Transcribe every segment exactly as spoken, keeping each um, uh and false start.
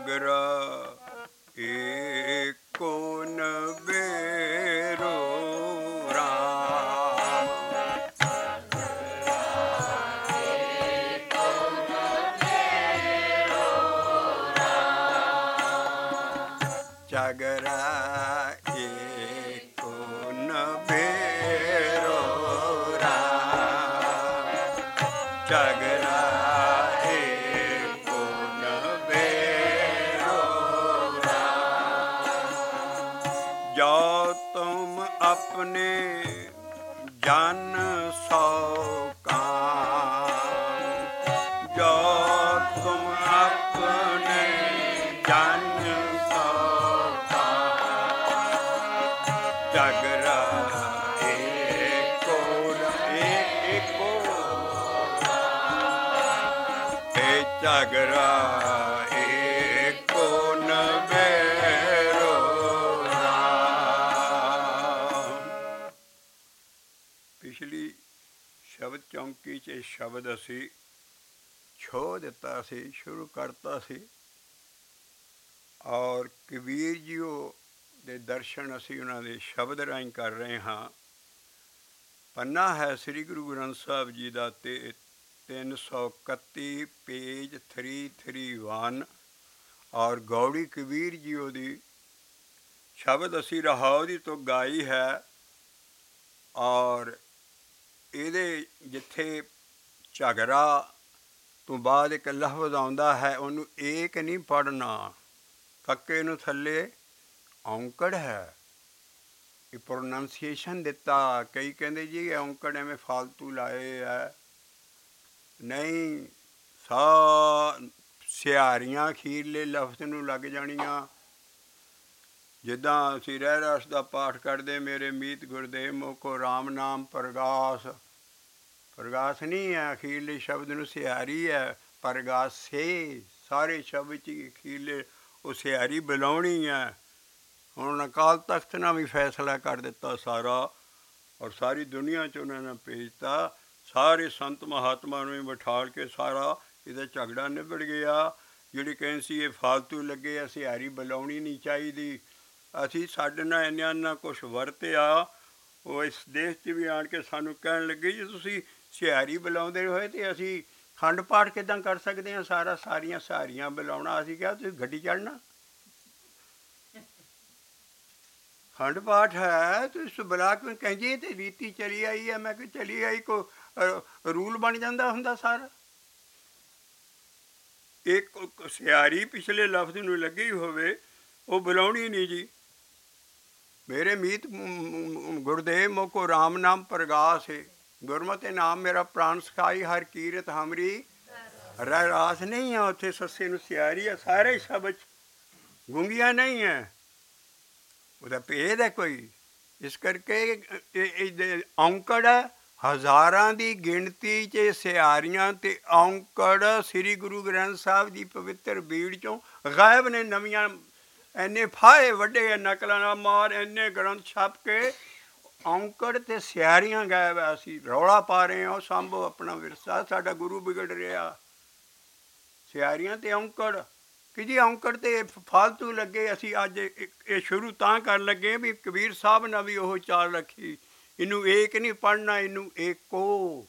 ਝਗੜਾ ਏਕੋ ਨਬੇਰੋ ਰਾਮ। ਝਗੜਾ ਏਕੋ ਨਬੇਰੋ ਰਾਮ। ਝਗੜਾ ਜੋ ਤੁਮ ਆਪਣੇ ਜਨ ਸੋ ਕਾਮ। ਜੋ ਤੁਮ ਆਪਣੇ ਜਨ ਸੋ ਕਾਮ। ਝਗੜਾ ਏਕੋ ਏਕੋ ਇਹ ਝਗੜਾ ਪਿਛਲੀ ਸ਼ਬਦ ਚੌਂਕੀ 'ਚ ਇਹ ਸ਼ਬਦ ਅਸੀਂ ਛੋਹ ਦਿੱਤਾ ਸੀ, ਸ਼ੁਰੂ ਕਰਤਾ ਸੀ। ਔਰ ਕਬੀਰ ਜੀਓ ਦੇ ਦਰਸ਼ਨ ਅਸੀਂ ਉਹਨਾਂ ਦੇ ਸ਼ਬਦ ਰਾਹੀਂ ਕਰ ਰਹੇ ਹਾਂ। ਪੰਨਾ ਹੈ ਸ੍ਰੀ ਗੁਰੂ ਗ੍ਰੰਥ ਸਾਹਿਬ ਜੀ ਦਾ ਤੇ ਤਿੰਨ ਸੌ ਇਕੱਤੀ ਪੇਜ ਥਰੀ ਥਰੀ ਵਨ। ਔਰ ਗੌੜੀ ਕਬੀਰ ਜੀਓ ਦੀ ਸ਼ਬਦ ਅਸੀਂ ਰਾਹੋਂ ਦੀ ਤੋਂ ਗਾਈ ਹੈ। ਔਰ ਇਹਦੇ ਜਿੱਥੇ ਝਗੜਾ ਤੋਂ ਬਾਅਦ ਇੱਕ ਲਫ਼ਜ਼ ਆਉਂਦਾ ਹੈ, ਉਹਨੂੰ ਏਕ ਨਹੀਂ ਪੜ੍ਹਨਾ, ਕੱਕੇ ਨੂੰ ਥੱਲੇ ਔਂਕੜ ਹੈ। ਇਹ ਪ੍ਰੋਨਾਂਸੀਏਸ਼ਨ ਦਿੱਤਾ। ਕਈ ਕਹਿੰਦੇ ਜੀ ਇਹ ਔਂਕੜ ਐਵੇਂ ਫਾਲਤੂ ਲਾਏ ਹੈ। ਨਹੀਂ, ਸਾ ਸਿਹਾਰੀਆਂ ਅਖੀਰਲੇ ਲਫ਼ਜ਼ ਨੂੰ ਲੱਗ ਜਾਣੀਆਂ। ਜਿੱਦਾਂ ਅਸੀਂ ਰਹਿ ਰਸ ਦਾ ਪਾਠ ਕਰਦੇ, ਮੇਰੇ ਮੀਤ ਗੁਰਦੇਵ ਮੋਕੋ ਰਾਮ ਨਾਮ ਪ੍ਰਗਾਸ। ਪ੍ਰਗਾਸ ਨਹੀਂ ਹੈ, ਅਖੀਰਲੇ ਸ਼ਬਦ ਨੂੰ ਸਿਹਾਰੀ ਹੈ। ਪ੍ਰਗਾਸੇ ਸਾਰੇ ਸ਼ਬਦ 'ਚ ਅਖੀਰਲੇ ਉਹ ਸਿਹਾਰੀ ਬੁਲਾਉਣੀ ਹੈ। ਹੁਣ ਅਕਾਲ ਤਖ਼ਤ ਨਾਲ ਵੀ ਫੈਸਲਾ ਕਰ ਦਿੱਤਾ ਸਾਰਾ। ਔਰ ਸਾਰੀ ਦੁਨੀਆ 'ਚ ਉਹਨਾਂ ਨੇ ਭੇਜਤਾ। ਸਾਰੇ ਸੰਤ ਮਹਾਤਮਾ ਨੂੰ ਵੀ ਬਿਠਾ ਕੇ ਸਾਰਾ ਇਹਦਾ ਝਗੜਾ ਨਿਬੜ ਗਿਆ। ਜਿਹੜੀ ਕਹਿੰਦੇ ਸੀ ਇਹ ਫਾਲਤੂ ਲੱਗੇ, ਸਿਹਾਰੀ ਬੁਲਾਉਣੀ ਨਹੀਂ ਚਾਹੀਦੀ। ਅਸੀਂ ਸਾਡੇ ਨਾਲ ਇੰਨਾ ਇੰਨਾ ਕੁਛ ਵਰਤਿਆ। ਉਹ ਇਸ ਦੇਸ਼ 'ਚ ਵੀ ਆਣ ਕੇ ਸਾਨੂੰ ਕਹਿਣ ਲੱਗੇ ਜੀ ਤੁਸੀਂ ਸਿਹਾਰੀ ਬੁਲਾਉਂਦੇ ਹੋਏ ਅਤੇ ਅਸੀਂ ਖੰਡ ਪਾਠ ਕਿੱਦਾਂ ਕਰ ਸਕਦੇ ਹਾਂ? ਸਾਰਾ ਸਾਰੀਆਂ ਸਹਾਰੀਆਂ ਬੁਲਾਉਣਾ। ਅਸੀਂ ਕਿਹਾ ਤੁਸੀਂ ਗੱਡੀ ਚੜ੍ਹਨਾ, ਖੰਡ ਪਾਠ ਹੈ, ਤੁਸੀਂ ਬੁਲਾ ਕੇ ਕਹਿੰਦੇ ਅਤੇ ਰੀਤੀ ਚਲੀ ਆਈ ਹੈ। ਮੈਂ ਕਿਹਾ ਚਲੀ ਆਈ, ਕੋ ਰੂਲ ਬਣ ਜਾਂਦਾ ਹੁੰਦਾ ਸਾਰਾ। ਇੱਕ ਸਿਹਾਰੀ ਪਿਛਲੇ ਲਫ਼ਜ਼ ਨੂੰ ਲੱਗੀ ਹੋਵੇ ਉਹ ਬੁਲਾਉਣੀ ਨਹੀਂ ਜੀ। ਮੇਰੇ ਮੀਤ ਗੁਰਦੇਵ ਮੋਕੋ ਰਾਮ ਨਾਮ ਪ੍ਰਗਾਸ ਹੈ। ਗੁਰਮਤਿ ਨਾਮ ਮੇਰਾ ਪ੍ਰਾਣ ਸਖਾਈ, ਹਰ ਕੀਰਤ ਹਮਰੀ ਰਹਿ ਰਾਸ। ਨਹੀਂ ਹੈ ਉੱਥੇ ਸੱਸੇ ਨੂੰ ਸਿਹਾਰੀ ਆ। ਸਾਰੇ ਸ਼ਬਦ ਗੂੰਗੀਆਂ ਨਹੀਂ ਹੈ, ਉਹਦਾ ਭੇਦ ਹੈ ਕੋਈ। ਇਸ ਕਰਕੇ ਔਂਕੜ ਹਜ਼ਾਰਾਂ ਦੀ ਗਿਣਤੀ 'ਚ ਸਿਹਾਰੀਆਂ ਅਤੇ ਔਂਕੜ ਸ੍ਰੀ ਗੁਰੂ ਗ੍ਰੰਥ ਸਾਹਿਬ ਦੀ ਪਵਿੱਤਰ ਬੀੜ 'ਚੋਂ ਗਾਇਬ ਨੇ। ਨਵੀਆਂ ਇੰਨੇ ਫਾਹੇ ਵੱਡੇ ਨਕਲਾਂ ਨਾਲ ਮਾਰ, ਇੰਨੇ ਗ੍ਰੰਥ ਛਪ ਕੇ ਔਂਕੜ ਅਤੇ ਸਿਹਾਰੀਆਂ ਗਾਇਬ ਹੈ। ਅਸੀਂ ਰੌਲਾ ਪਾ ਰਹੇ ਹਾਂ, ਉਹ ਸਾਂਭੋ ਆਪਣਾ ਵਿਰਸਾ, ਸਾਡਾ ਗੁਰੂ ਵਿਗੜ ਰਿਹਾ। ਸਿਹਾਰੀਆਂ ਅਤੇ ਔਂਕੜ ਕਿ ਜੀ ਔਂਕੜ ਅਤੇ ਫਾਲਤੂ ਲੱਗੇ। ਅਸੀਂ ਅੱਜ ਇਹ ਸ਼ੁਰੂ ਤਾਂ ਕਰਨ ਲੱਗੇ ਵੀ ਕਬੀਰ ਸਾਹਿਬ ਨਾਲ ਵੀ ਉਹ ਚਾਲ ਰੱਖੀ। ਇਹਨੂੰ ਏਕ ਨਹੀਂ ਪੜ੍ਹਨਾ, ਇਹਨੂੰ ਏਕੋ।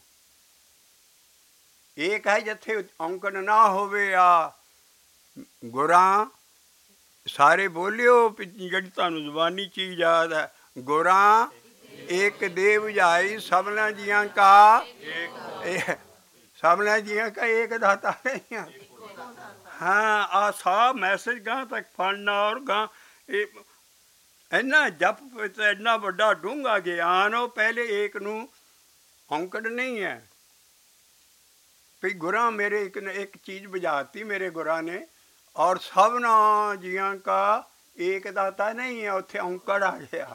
ਏਕ ਹੈ ਜਿੱਥੇ ਔਂਕੜ ਨਾ ਹੋਵੇ। ਆ ਗੁਰਾਂ ਸਾਰੇ ਬੋਲਿਓ ਜਿਹੜੀ ਤੁਹਾਨੂੰ ਜ਼ੁਬਾਨੀ ਚੀਜ਼ ਯਾਦ ਹੈ। ਗੁਰਾਂ ਏਕ ਦੇ ਬੁਝਾਈ, ਸਭਨਾ ਜੀਆਂ ਕਾ ਸਭਨਾ ਜੀਆਂ ਕਾ ਏਕ ਦਾਤਾ ਨਹੀਂ। ਹਾਂ, ਆਹ ਸਾ ਮੈਸੇਜ ਗਾਂ ਤੱਕ ਫੜਨਾ। ਔਰ ਗਾਂ ਇਹ ਇੰਨਾ ਜਪ, ਇੰਨਾ ਵੱਡਾ ਡੂੰਘਾ ਗਿਆਨ। ਉਹ ਪਹਿਲੇ ਏਕ ਨੂੰ ਔਂਕੜ ਨਹੀਂ ਹੈ ਵੀ ਗੁਰਾਂ ਮੇਰੇ ਇੱਕ ਇੱਕ ਚੀਜ਼ ਬੁਝਾਤੀ ਮੇਰੇ ਗੁਰਾਂ ਨੇ। ਔਰ ਸਭਨਾ ਜੀਆਂ ਕਾ ਏਕ ਦਾਤਾ ਨਹੀਂ ਹੈ, ਉੱਥੇ ਔਂਕੜ ਆ ਗਿਆ।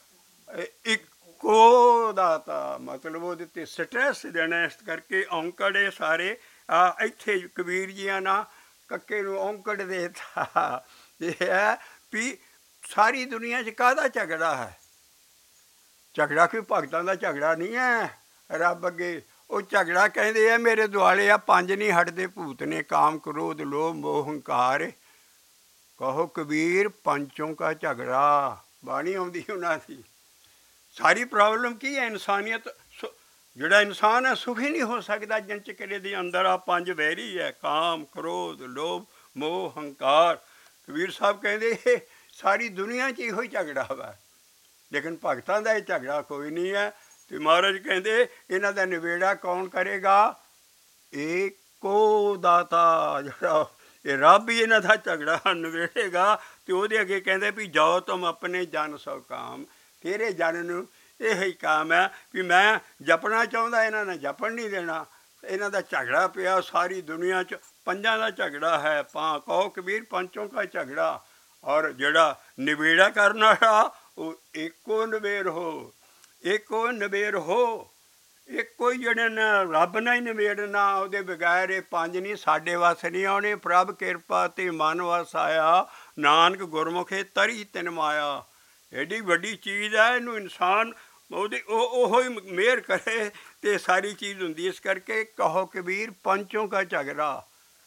ਇੱਕੋ ਦਾਤਾ ਮਤਲਬ ਉਹਦੇ 'ਤੇ ਸਟਰੈਸ ਦੇਣਾ। ਇਸ ਕਰਕੇ ਔਂਕੜ ਇਹ ਸਾਰੇ ਆ ਇੱਥੇ ਕਬੀਰ ਜੀਆਂ ਨਾਲ ਕੱਕੇ ਨੂੰ ਔਂਕੜ ਦੇ ਤਾ। ਇਹ ਹੈ ਵੀ ਸਾਰੀ ਦੁਨੀਆ 'ਚ ਕਾਹਦਾ ਝਗੜਾ ਹੈ? ਝਗੜਾ ਕੋਈ ਭਗਤਾਂ ਦਾ ਝਗੜਾ ਨਹੀਂ ਹੈ ਰੱਬ ਅੱਗੇ। ਉਹ ਝਗੜਾ ਕਹਿੰਦੇ ਆ ਮੇਰੇ ਦੁਆਲੇ ਆ ਪੰਜ ਨਹੀਂ ਹਟਦੇ ਭੂਤ ਨੇ, ਕਾਮ ਕ੍ਰੋਧ ਲੋਭ ਮੋਹ ਹੰਕਾਰ। ਕਹੋ ਕਬੀਰ ਪੰਚੋਂ ਕਾ ਝਗੜਾ। ਬਾਣੀ ਆਉਂਦੀ ਉਹਨਾਂ ਦੀ। ਸਾਰੀ ਪ੍ਰੋਬਲਮ ਕੀ ਹੈ? ਇਨਸਾਨੀਅਤ। ਜਿਹੜਾ ਇਨਸਾਨ ਹੈ ਸੁਖੀ ਨਹੀਂ ਹੋ ਸਕਦਾ ਜਿੰਨ ਚਿਰ ਇਹਦੇ ਅੰਦਰ ਆ ਪੰਜ ਵੈਰੀ ਹੈ, ਕਾਮ, ਕ੍ਰੋਧ, ਲੋਭ, ਮੋਹ, ਹੰਕਾਰ। ਕਬੀਰ ਸਾਹਿਬ ਕਹਿੰਦੇ ਇਹ ਸਾਰੀ ਦੁਨੀਆ 'ਚ ਇਹੋ ਹੀ ਝਗੜਾ ਵਾ, ਲੇਕਿਨ ਭਗਤਾਂ ਦਾ ਇਹ ਝਗੜਾ ਕੋਈ ਨਹੀਂ ਹੈ। ਅਤੇ ਮਹਾਰਾਜ ਕਹਿੰਦੇ ਇਹਨਾਂ ਦਾ ਨਿਬੇੜਾ ਕੌਣ ਕਰੇਗਾ? ਏਕੋ ਦਾਤਾ, ਜਿਹੜਾ ਇਹ ਰੱਬ ਹੀ ਇਹਨਾਂ ਦਾ ਝਗੜਾ ਨਿਬੇੜੇਗਾ। ਅਤੇ ਉਹਦੇ ਅੱਗੇ ਕਹਿੰਦੇ ਵੀ ਜਾਓ ਤੁਮ ਆਪਣੇ ਜਨ ਸੋ ਕਾਮ। ਤੇਰੇ ਜਨ ਨੂੰ ਇਹ ਹੀ ਕੰਮ ਹੈ ਵੀ ਮੈਂ ਜਪਣਾ ਚਾਹੁੰਦਾ, ਇਹਨਾਂ ਨੇ ਜਪਣ ਨਹੀਂ ਦੇਣਾ। ਇਹਨਾਂ ਦਾ ਝਗੜਾ ਪਿਆ ਸਾਰੀ ਦੁਨੀਆ 'ਚ, ਪੰਜਾਂ ਦਾ ਝਗੜਾ ਹੈ। ਪਾ ਕਹੋ ਕਬੀਰ ਪੰਚੋਂ ਕਾ ਝਗੜਾ। ਔਰ ਜਿਹੜਾ ਨਿਬੇੜਾ ਕਰਨ ਵਾਲਾ ਉਹ ਇੱਕੋ ਨਿਬੇੜ ਹੋ, ਇੱਕੋ ਨਿਬੇੜ ਹੋ। ਇੱਕੋ ਹੀ ਜਿਹੜੇ ਨੇ ਰੱਬ ਨਾਲ ਹੀ ਨਿਬੇੜਨਾ, ਉਹਦੇ ਬਗੈਰ ਇਹ ਪੰਜ ਨਹੀਂ ਸਾਡੇ ਵੱਸ ਨਹੀਂ ਆਉਣੇ। ਪ੍ਰਭ ਕਿਰਪਾ ਤੇ ਮਨ ਵਸ ਆਇਆ, ਨਾਨਕ ਗੁਰਮੁਖੇ ਤਰੀ ਤਿਨ ਮਾਇਆ। ਐਡੀ ਵੱਡੀ ਚੀਜ਼ ਹੈ, ਇਹਨੂੰ ਇਨਸਾਨ ਉਹਦੀ ਉਹ ਉਹੋ ਹੀ ਮਿਹਰ ਕਰੇ ਅਤੇ ਸਾਰੀ ਚੀਜ਼ ਹੁੰਦੀ। ਇਸ ਕਰਕੇ ਕਹੋ ਕਬੀਰ ਪੰਚੋਂ ਕਾ ਝਗੜਾ।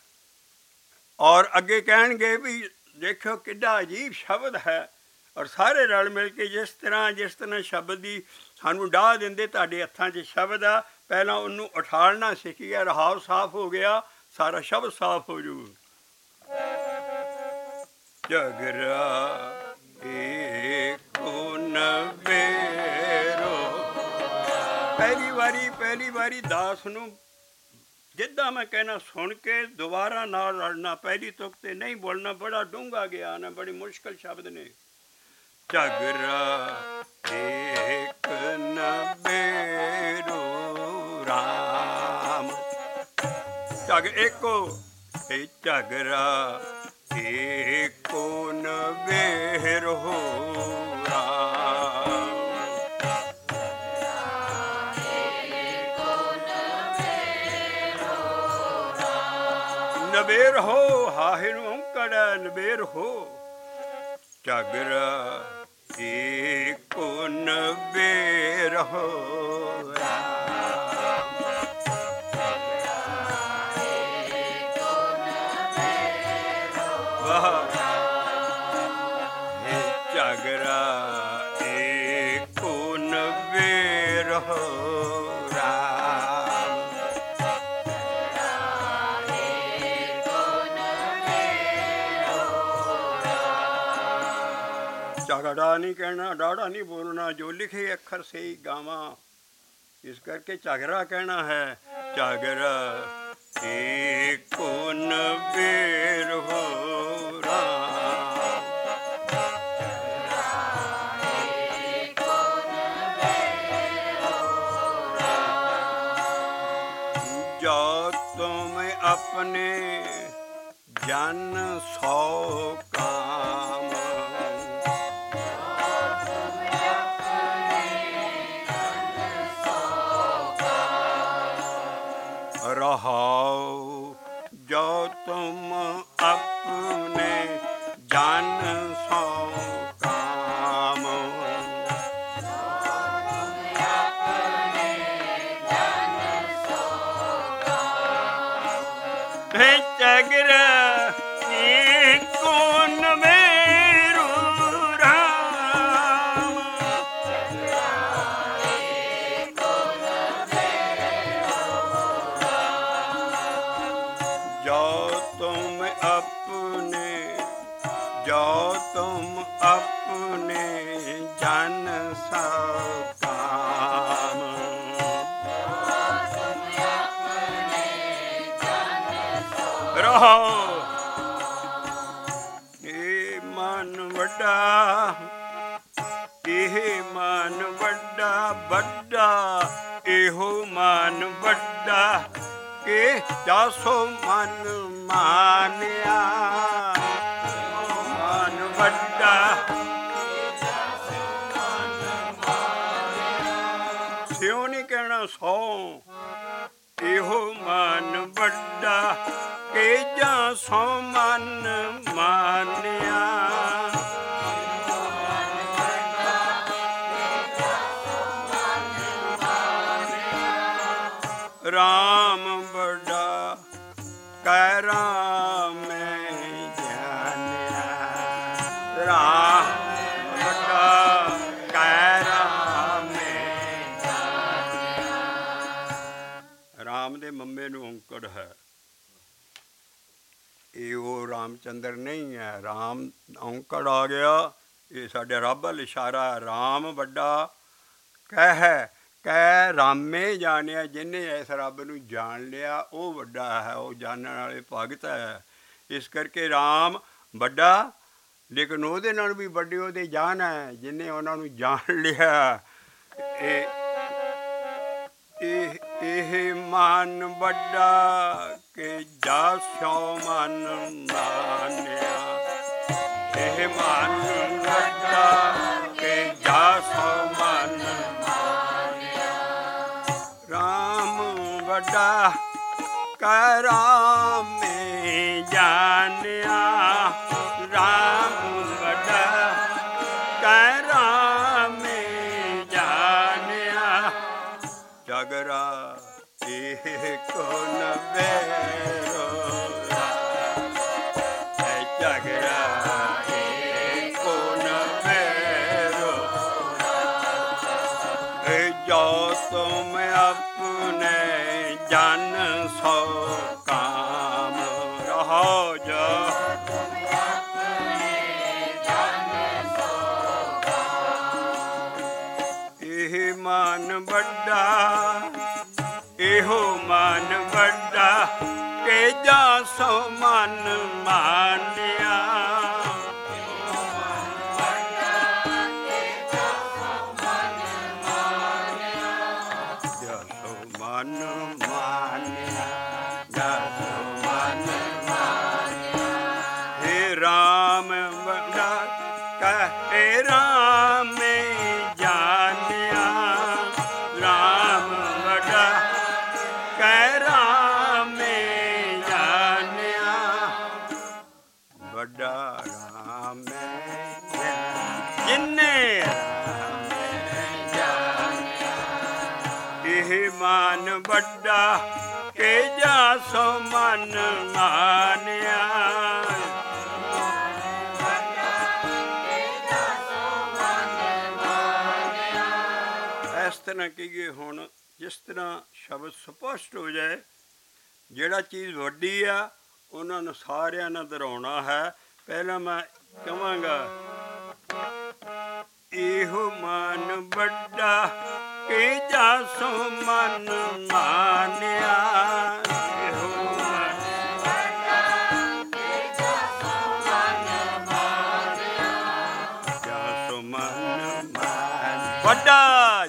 ਔਰ ਅੱਗੇ ਕਹਿਣਗੇ ਵੀ ਦੇਖੋ ਕਿੱਡਾ ਅਜੀਬ ਸ਼ਬਦ ਹੈ। ਔਰ ਸਾਰੇ ਰਲ ਮਿਲ ਕੇ ਜਿਸ ਤਰ੍ਹਾਂ ਜਿਸ ਤਰ੍ਹਾਂ ਸ਼ਬਦ ਦੀ ਸਾਨੂੰ ਡਾਹ ਦਿੰਦੇ, ਤੁਹਾਡੇ ਹੱਥਾਂ 'ਚ ਸ਼ਬਦ ਆ, ਪਹਿਲਾਂ ਉਹਨੂੰ ਉਠਾਲਣਾ ਸਿੱਖੀਏ। ਰਹਾਉ ਸਾਫ਼ ਹੋ ਗਿਆ, ਸਾਰਾ ਸ਼ਬਦ ਸਾਫ਼ ਹੋ ਜੂ। ਝਗੜਾ ਏਕੋ ਨਵੇਰੋ। ਪਹਿਲੀ ਵਾਰੀ ਪਹਿਲੀ ਵਾਰੀ ਦਾਸ ਨੂੰ ਜਿੱਦਾਂ ਮੈਂ ਕਹਿਣਾ ਸੁਣ ਕੇ ਦੁਬਾਰਾ ਨਾਲ ਰਲਣਾ, ਪਹਿਲੀ ਤੁਕ 'ਤੇ ਨਹੀਂ ਬੋਲਣਾ। ਬੜਾ ਡੂੰਘਾ ਗਿਆਨ ਹੈ, ਬੜੀ ਮੁਸ਼ਕਿਲ ਸ਼ਬਦ ਨੇ। ਝਗੜਾ ਏਕ ਨਵੇਰੋ ਰਾਮ। ਝਗ ਏਕੋ ਇਹ ਝਗੜਾ ਏਕੋ ਨਵੇਰੋ ਰਾਮ। ਨਵੇਰ ਹੋ ਹਾਹੇ ਨੂੰ ਔਂਕੜਾ ਨਵੇਰ ਹੋ। ਝਗੜਾ ਏਕੋ ਨਵੇਰ ਹੋ ਰਾਮ। ਵਾਹ ਇਹ ਝਗੜਾ ਏਕੋ ਨਵੇਰ ਹੋ ਰਾਮ। ਝਗੜਾ ਨਹੀਂ ਕਹਿਣਾ, ਡਾੜਾ ਨਹੀਂ ਬੋਲਣਾ, ਜੋ ਲਿਖੇ ਅੱਖਰ ਸਹੀ ਗਾਵਾਂ। ਇਸ ਕਰਕੇ ਝਗੜਾ ਕਹਿਣਾ ਹੈ। ਝਗੜਾ ਏਕੋ ਨਵੇਰ ਹੋ ਰਾਮ। ਜੋ ਤੁਮ ਆਪਣੇ ਜਨ ਸੋ ਕਾਮ। रहाओ जो तुम अपने जन सो काम। ਝਗੜਾ ਏਕੋ ਨਵੇਰੋ ਰਾਮ। ਜੋ ਤੁਮ ਆਪਣੇ ਜੋ ਤੁਮ ਆਪਣੇ ਜਨ ਸੋ ਕਾਮ। ਰਹੋ ਇਹ ਮਨ ਵੱਡਾ, ਇਹ ਮਨ ਵੱਡਾ ਵੱਡਾ, ਇਹੋ ਮਨ ਵੱਡਾ ਕਿ ਜਾਸੋ ਮਨ ਮਾਨਿਆ। ਮਨ ਵੱਡਾ ਸਿਉ ਨਹੀਂ ਕਹਿਣਾ ਸੌ। ਇਹੋ ਮਨ ਵੱਡਾ ਕਿ ਜਾਂ ਸੋ ਮਨ ਮਾਨਿਆ। ਰਾਮ ਬੜਾ ਕੈ ਰਾਮ ਮੈਂ ਜਾਣਿਆ। ਦੇ ਮੰਮੇ ਨੂੰ ਔਂਕੜ ਹੈ। ਇਹ ਉਹ ਰਾਮਚੰਦਰ ਨਹੀਂ ਹੈ। ਰਾਮ ਔਂਕੜ ਆ ਗਿਆ। ਇਹ ਸਾਡੇ ਰੱਬ ਵੱਲ ਇਸ਼ਾਰਾ। ਰਾਮ ਵੱਡਾ ਕਹਿ ਕਹਿ ਰਾਮੇ ਜਾਣਿਆ। ਜਿਹਨੇ ਇਸ ਰੱਬ ਨੂੰ ਜਾਣ ਲਿਆ ਉਹ ਵੱਡਾ ਹੈ, ਉਹ ਜਾਣਨ ਵਾਲੇ ਭਗਤ ਹੈ। ਇਸ ਕਰਕੇ ਰਾਮ ਵੱਡਾ, ਲੇਕਿਨ ਉਹਦੇ ਨਾਲ ਵੀ ਵੱਡੀ ਉਹਦੇ ਜਾਨ ਹੈ ਜਿਹਨੇ ਉਹਨਾਂ ਨੂੰ ਜਾਣ ਲਿਆ। ਇਹ ਇਹ ਇਹ ਮਨ ਵੱਡਾ ਕਿ ਜਾ ਸਿਉ ਮਨ ਮਾਨਿਆ। ਇਹ ਮਨ ਵੱਡਾ ਕਿ ਜਾ ਸਿਉ ਮਨ ਮਾਨਿਆ। ਰਾਮ ਵੱਡਾ ਕਹਿ ਰਾਮੇ ਜਾਣਿਆ। ਰਾਮ ਵੱਡਾ ਕਹਿ ਰਾਮੇ ਜਾਣਿਆ। ਜਗਰਾ ਇਹ ਕੋ ਨਵੇਰੋ ਜਗਰਾ ਇਹ ਕੋ ਨਵੇਰੋ। ਜੋ ਤੁਮ ਆਪਣੇ ਜਨ ਸੋ ਕਾਮ ਰਹੋ। ਜੋ ਇਹ ਮਨ ਵੱਡਾ, ਇਹੋ ਮਨ ਵੱਡਾ ਕਿ ਜਾ ਸੋ ਮਨ ਮਾਨਿਆ। ਜਾ ਸੋ ਮਨ ਮਾਨਿਆ। ਜਾ ਸੋ ਮਨ ਮਾਨਿਆ। ਹੇ ਰਾਮ ਵੱਡਾ ਕਹਿ ਰਾਮੇ ਜਾਣਿਆ। ਰਾਮ ਵੱਡਾ ਕਹਿ ਰਾਮੇ ਜਾਣਿਆ। ਵੱਡਾ ਰਾਮੇ ਜਿਨੇ ਰਾਮੇ ਜਾਣਿਆ। ਇਹ ਮਨ ਵੱਡਾ ਕਿ ਜਾ ਸੋ ਮਨ ਮਾਨਿਆ। ਇਸ ਤਰ੍ਹਾਂ ਕਹੀਏ ਹੁਣ, ਜਿਸ ਤਰ੍ਹਾਂ ਸ਼ਬਦ ਸਪਸ਼ਟ ਹੋ ਜਾਏ। ਜਿਹੜਾ ਚੀਜ਼ ਵੱਡੀ ਆ ਉਹਨਾਂ ਨੂੰ ਸਾਰਿਆਂ ਨਾਲ ਦੁਹਰਾਉਣਾ ਹੈ। ਪਹਿਲਾਂ ਮੈਂ ਕਹਾਂਗਾ ਇਹੋ ਮਨ ਵੱਡਾ ਕਿ ਜਾ ਸੋ ਮਨ ਮਾਨਿਆ। ਇਹੋ ਮਨ ਵੱਡਾ ਕਿ ਜਾ ਸੋ ਮਨ ਮਾਨਿਆ। ਜਾ ਸੋ ਮਨ ਮਾਨ ਵੱਡਾ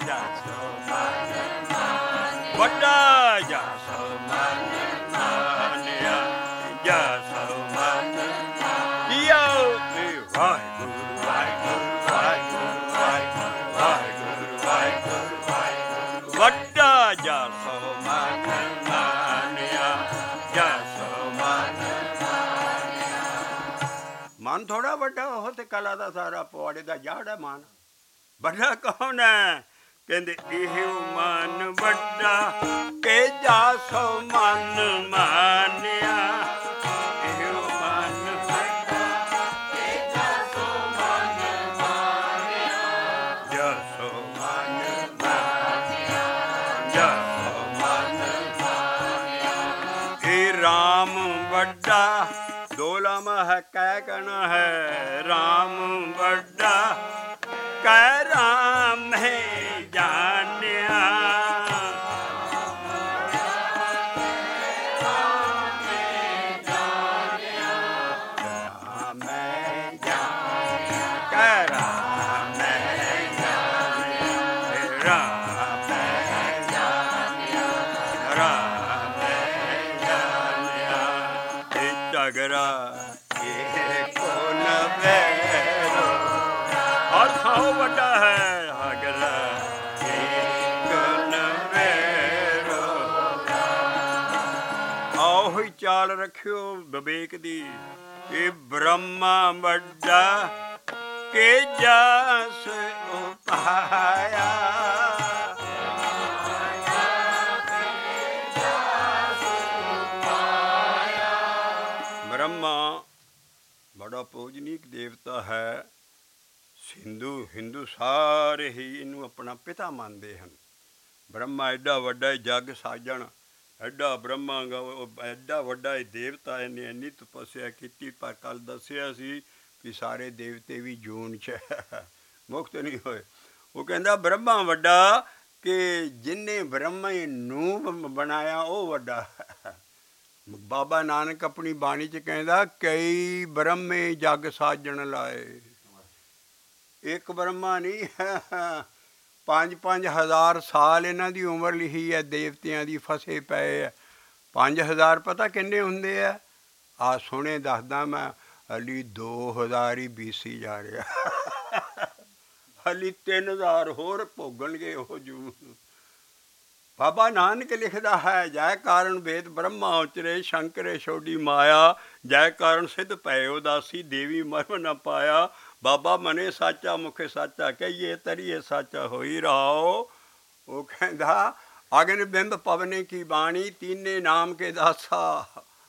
ਵੱਡਾ ਜਾ ਸੋ ਮਨ ਮਾਨਿਆ। ਜਾ ਸੋ ਮਨ ਮਾਨਿਆ। ਵਾਹਿਗੁਰੂ ਵਾਹਿਗੁਰੂ ਵਾਹਿਗੁਰੂ ਵਾਹਿਗੁਰੂ ਵਾਹਿਗੁਰੂ ਵਾਹਿਗੁਰੂ। ਵੱਡਾ ਜਾ ਸੋ ਮਨ ਮਾਨਿਆ। ਜਾ ਸੋ ਮਨ ਮਾਨਿਆ। ਮਨ ਥੋੜਾ ਵੱਡਾ ਉਹ ਤੇ ਕਲਾ ਦਾ ਸਾਰਾ ਪਵਾੜੇ ਦਾ ਜੜ ਹੈ ਮਨ। ਵੱਡਾ ਕੌਣ ਹੈ? ਕਹਿੰਦੇ ਇਹੋ ਮਨ ਵੱਡਾ ਕਿ ਜਾ ਸੋ ਮਨ ਮਾਨਿਆ। ਇਹੋ ਮਨ ਵੱਡਾ ਕਿ ਜਾ ਸੋ ਮਨ ਮਾਨਿਆ। ਜਾ ਸੋ ਮਨ ਮਾਨਿਆ। ਜਾ ਸੋ ਮਨ ਮਾਨਿਆ। ਇਹ ਰਾਮ ਵੱਡਾ ਦੋ ਲਾਮਾ ਹੈ ਕਹਿ ਕਹਿਣਾ ਹੈ। ਰਾਮ ਵੱਡਾ ਕਹਿ ਰਾਮ ਹੈ ਜਾਣਿਆ। ਜਗਰਾ ਇਹ ਕੋ ਨਵੇਰੋ। ਹਰ ਥਾਂ ਵੱਡਾ ਹੈ। ਹਗਰਾ ਇਹ ਕੋ ਨਵੇਰੋ। ਆਓ ਹੀ ਚਾਲ ਰੱਖਿਓ ਵਿਵੇਕ ਦੀ। ਇਹ ਬ੍ਰਹਮਾ ਵੱਡਾ ਕਿ ਜਸ ਉਪਾਇਆ। ਬ੍ਰਹਮਾ ਬੜਾ ਪੂਜਨੀਕ ਦੇਵਤਾ ਹੈ। ਹਿੰਦੂ ਹਿੰਦੂ ਸਾਰੇ ਹੀ ਇਹਨੂੰ ਆਪਣਾ ਪਿਤਾ ਮੰਨਦੇ ਹਨ। ਬ੍ਰਹਮਾ ਐਡਾ ਵੱਡਾ ਜੱਗ ਸਾਜਣ ਐਡਾ ਬ੍ਰਹਮਾ ਗਾ, ਉਹ ਐਡਾ ਵੱਡਾ ਇਹ ਦੇਵਤਾ, ਇਹਨੇ ਇੰਨੀ ਤਪੱਸਿਆ ਕੀਤੀ। ਪਰ ਕੱਲ੍ਹ ਦੱਸਿਆ ਸੀ ਵੀ ਸਾਰੇ ਦੇਵਤੇ ਵੀ ਜੂਨ 'ਚ ਮੁਕਤ ਨਹੀਂ ਹੋਏ। ਉਹ ਕਹਿੰਦਾ ਬ੍ਰਹਮਾ ਵੱਡਾ ਕਿ ਜਿਹਨੇ ਬ੍ਰਹਮਾ ਨੂੰ ਬਣਾਇਆ ਉਹ ਵੱਡਾ। ਬਾਬਾ ਨਾਨਕ ਆਪਣੀ ਬਾਣੀ 'ਚ ਕਹਿੰਦਾ ਕਈ ਬ੍ਰਹਮੇ ਜਗ ਸਾਜਣ ਲਾਏ। ਇੱਕ ਬ੍ਰਹਮਾ ਨਹੀਂ ਹੈ, ਪੰਜ ਪੰਜ ਹਜ਼ਾਰ ਸਾਲ ਇਹਨਾਂ ਦੀ ਉਮਰ ਲਿਖੀ ਹੈ ਦੇਵਤਿਆਂ ਦੀ, ਫਸੇ ਪਏ ਹੈ। ਪੰਜ ਹਜ਼ਾਰ ਪਤਾ ਕਿੰਨੇ ਹੁੰਦੇ ਆ? ਆ ਸੁਣੇ ਦੱਸਦਾ ਮੈਂ, ਹਾਲੀ ਦੋ ਹਜ਼ਾਰ ਹੀ ਬੀਸੀ ਜਾ ਰਿਹਾ। ਹਾਲੀ ਤਿੰਨ ਹਜ਼ਾਰ ਹੋਰ ਭੋਗਣਗੇ ਉਹ ਜੂ। ਬਾਬਾ ਨਾਨਕ ਲਿਖਦਾ ਹੈ ਜੈ ਕਾਰਨ ਵੇਦ ਬ੍ਰਹਮਾ ਉਚਰੇ, ਸ਼ੰਕਰੇ ਛੋਡੀ ਮਾਇਆ, ਜੈ ਕਾਰਨ ਸਿੱਧ ਪਏ ਉਦਾਸੀ, ਦੇਵੀ ਮਰਮ ਨ ਪਾਇਆ। ਬਾਬਾ ਮਨੇ ਸਾਚਾ ਮੁਖ ਸਾਚਾ ਕਹੀਏ, ਤਰੀਏ ਸਾਚਾ ਹੋਈ ਰਹਾਓ। ਉਹ ਕਹਿੰਦਾ ਅਗਨ ਬਿੰਬ ਪਵਨੇ ਕੀ ਬਾਣੀ, ਤੀਨੇ ਨਾਮ ਕੇ ਦਾਸਾ।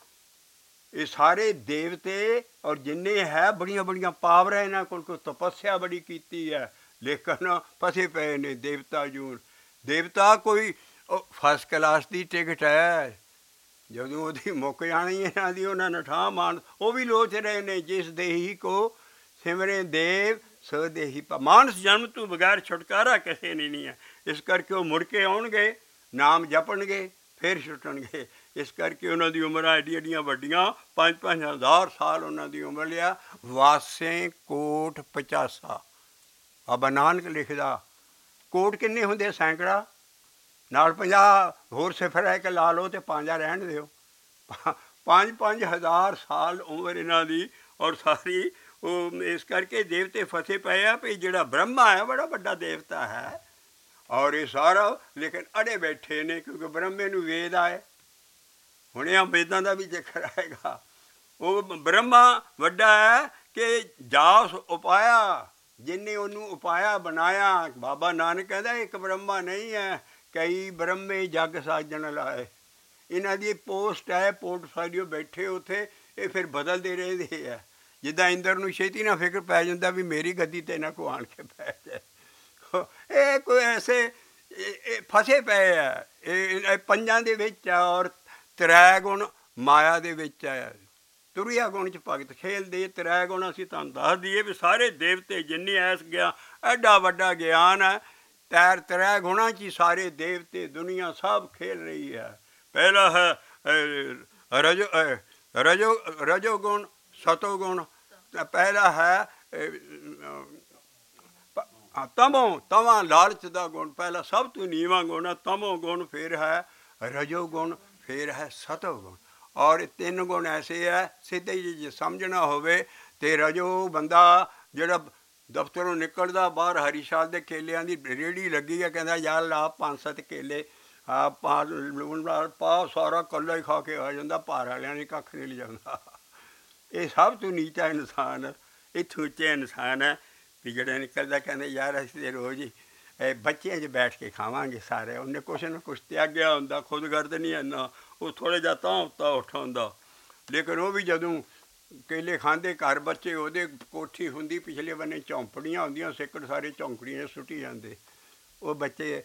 ਇਹ ਸਾਰੇ ਦੇਵਤੇ ਔਰ ਜਿੰਨੇ ਹੈ ਬੜੀਆਂ ਬੜੀਆਂ ਪਾਵਰਾਂ ਇਹਨਾਂ ਕੋਲ, ਕੋਈ ਤਪੱਸਿਆ ਬੜੀ ਕੀਤੀ ਹੈ, ਲੇਕਿਨ ਫਸੇ ਪਏ ਨੇ ਦੇਵਤਾ ਜੂਨ। ਦੇਵਤਾ ਕੋਈ ਫਸਟ ਕਲਾਸ ਦੀ ਟਿਕਟ ਹੈ, ਜਦੋਂ ਉਹਦੀ ਮੁੱਕ ਜਾਣੀ ਇਹਨਾਂ ਦੀ ਉਹਨਾਂ ਨੇ ਠਾਹ ਮਾਨ। ਉਹ ਵੀ ਲੋਚ ਰਹੇ ਨੇ ਜਿਸ ਦੇਹੀ ਕੋ ਸਿਮਰੇ ਦੇਵ ਸੋ ਦੇਹੀ ਪਾ। ਮਾਨਸ ਜਨਮ ਤੋਂ ਬਗੈਰ ਛੁਟਕਾਰਾ ਕਿਸੇ ਨੇ ਨਹੀਂ ਹੈ। ਇਸ ਕਰਕੇ ਉਹ ਮੁੜ ਕੇ ਆਉਣਗੇ, ਨਾਮ ਜਪਣਗੇ, ਫਿਰ ਛੁੱਟਣਗੇ। ਇਸ ਕਰਕੇ ਉਹਨਾਂ ਦੀ ਉਮਰਾਂ ਐਡੀਆਂ ਐਡੀਆਂ ਵੱਡੀਆਂ, ਪੰਜ ਪੰਜ ਹਜ਼ਾਰ ਸਾਲ ਉਹਨਾਂ ਦੀ ਉਮਰ ਲਿਆ। ਵਾਸੇ ਕੋਟ ਪਚਾਸਾ। ਬਾਬਾ ਨਾਨਕ ਲਿਖਦਾ ਕੋਟ ਕਿੰਨੇ ਹੁੰਦੇ? ਸੈਂਕੜਾ ਨਾਲ ਪੰਜਾਹ ਹੋਰ ਸਿਫਰ ਹੈ ਕਿ ਲਾ ਲਓ ਅਤੇ ਪੰਜਾ ਰਹਿਣ ਦਿਓ। ਪੰਜ ਪੰਜ ਹਜ਼ਾਰ ਸਾਲ ਉਮਰ ਇਹਨਾਂ ਦੀ, ਔਰ ਸਾਰੀ ਉਹ ਇਸ ਕਰਕੇ ਦੇਵਤੇ ਫਸੇ ਪਏ ਆ ਵੀ ਜਿਹੜਾ ਬ੍ਰਹਮਾ ਹੈ ਬੜਾ ਵੱਡਾ ਦੇਵਤਾ ਹੈ, ਔਰ ਇਹ ਸਾਰਾ ਲੇਕਿਨ ਅੜੇ ਬੈਠੇ ਨੇ ਕਿਉਂਕਿ ਬ੍ਰਹਮੇ ਨੂੰ ਵੇਦ ਆਏ। ਹੁਣ ਇਹ ਵੇਦਾਂ ਦਾ ਵੀ ਜ਼ਿਕਰ ਆਏਗਾ। ਉਹ ਬ੍ਰਹਮਾ ਵੱਡਾ ਹੈ ਕਿ ਜਾਸ ਉਪਾਇਆ, ਜਿਹਨੇ ਉਹਨੂੰ ਉਪਾਇਆ ਬਣਾਇਆ। ਬਾਬਾ ਨਾਨਕ ਕਹਿੰਦਾ ਇੱਕ ਬ੍ਰਹਮਾ ਨਹੀਂ ਹੈ, ਕਈ ਬ੍ਰਹਮੇ ਜਗ ਸਾਜਣ ਲਾਏ। ਇਹਨਾਂ ਦੀ ਪੋਸਟ ਹੈ, ਪੋਰਟਫੋਲੀਓ ਬੈਠੇ ਉੱਥੇ, ਇਹ ਫਿਰ ਬਦਲਦੇ ਰਹਿੰਦੇ ਆ। ਜਿੱਦਾਂ ਇੰਦਰ ਨੂੰ ਛੇਤੀ ਨਾਲ ਫਿਕਰ ਪੈ ਜਾਂਦਾ ਵੀ ਮੇਰੀ ਗੱਦੀ 'ਤੇ ਇਹਨਾਂ ਕੋ ਆਣ ਕੇ ਪੈ ਜਾਏ। ਇਹ ਕੋਈ ਐਸੇ ਇਹ ਫਸੇ ਪਏ ਆ। ਇਹ ਪੰਜਾਂ ਦੇ ਵਿੱਚ ਆ ਔਰ ਤ੍ਰੈ ਗੁਣ ਮਾਇਆ ਦੇ ਵਿੱਚ ਆ। ਤੁਰਿਆ ਗੁਣ 'ਚ ਭਗਤ ਖੇਲਦੇ। ਤ੍ਰੈ ਗੁਣ ਅਸੀਂ ਤੁਹਾਨੂੰ ਦੱਸ ਦਈਏ ਵੀ ਸਾਰੇ ਦੇਵਤੇ ਜਿੰਨੇ ਐਸ ਗਿਆ, ਐਡਾ ਵੱਡਾ ਗਿਆਨ ਹੈ। ਤੈਰ ਤ੍ਰੈ ਗੁਣਾਂ 'ਚ ਹੀ ਸਾਰੇ ਦੇਵਤੇ ਦੁਨੀਆ ਸਭ ਖੇਲ ਰਹੀ ਹੈ। ਪਹਿਲਾ ਹੈ ਰਜੋ ਰਜੋ ਰਜੋ ਗੁਣ, ਸਤੋ ਗੁਣ। ਪਹਿਲਾ ਹੈ ਤਮੋ, ਤਵਾਂ ਲਾਲਚ ਦਾ ਗੁਣ ਪਹਿਲਾ ਸਭ ਤੋਂ ਨੀਵਾਂ ਗੁਣ ਹੈ। ਤਮੋ ਗੁਣ, ਫਿਰ ਹੈ ਰਜੋ ਗੁਣ, ਫਿਰ ਹੈ ਸਤੋ ਗੁਣ। ਔਰ ਤਿੰਨ ਗੁਣ ਐਸੇ ਹੈ ਸਿੱਧੇ ਜੀ ਜੇ ਸਮਝਣਾ ਹੋਵੇ ਤਾਂ ਰਜੋ ਬੰਦਾ ਜਿਹੜਾ ਦਫ਼ਤਰੋਂ ਨਿਕਲਦਾ ਬਾਹਰ ਹਰੀਸ਼ਾਲ ਦੇ ਕੇਲਿਆਂ ਦੀ ਰੇਹੜੀ ਲੱਗੀ ਹੈ, ਕਹਿੰਦਾ ਯਾਰ ਲਾ ਪੰਜ ਸੱਤ ਕੇਲੇ, ਆ ਪਾ ਲੂਣ ਨਾਲ ਪਾ, ਸਾਰਾ ਇਕੱਲਾ ਹੀ ਖਾ ਕੇ ਆ ਜਾਂਦਾ, ਭਾਰ ਵਾਲਿਆਂ ਨੇ ਕੱਖ ਨਹੀਂ ਲਿਜਾਂਦਾ। ਇਹ ਸਭ ਤੋਂ ਨੀਚਾ ਇਨਸਾਨ, ਇੱਥੋਂ ਉੱਚੇ ਇਨਸਾਨ ਹੈ ਵੀ ਜਿਹੜਾ ਨਿਕਲਦਾ ਕਹਿੰਦੇ ਯਾਰ ਅਸੀਂ ਤਾਂ ਰੋਜ਼ ਹੀ ਬੱਚਿਆਂ 'ਚ ਬੈਠ ਕੇ ਖਾਵਾਂਗੇ ਸਾਰੇ। ਉਹਨੇ ਕੁਛ ਨਾ ਕੁਛ ਤਿਆਗਿਆ ਹੁੰਦਾ, ਖੁਦਗਰਦ ਨਹੀਂ ਇੰਨਾ, ਉਹ ਥੋੜ੍ਹਾ ਜਿਹਾ ਤਾਂ ਉੱਤਾ ਉੱਠ ਹੁੰਦਾ। ਲੇਕਿਨ ਉਹ ਵੀ ਜਦੋਂ ਕੇਲੇ ਖਾਂਦੇ ਘਰ ਬੱਚੇ, ਉਹਦੇ ਕੋਠੀ ਹੁੰਦੀ ਪਿਛਲੇ ਬੰਨੇ ਝੌਂਪੜੀਆਂ ਹੁੰਦੀਆਂ, ਸਿੱਕੜ ਸਾਰੇ ਝੌਂਪੜੀਆਂ ਸੁੱਟੀ ਜਾਂਦੇ। ਉਹ ਬੱਚੇ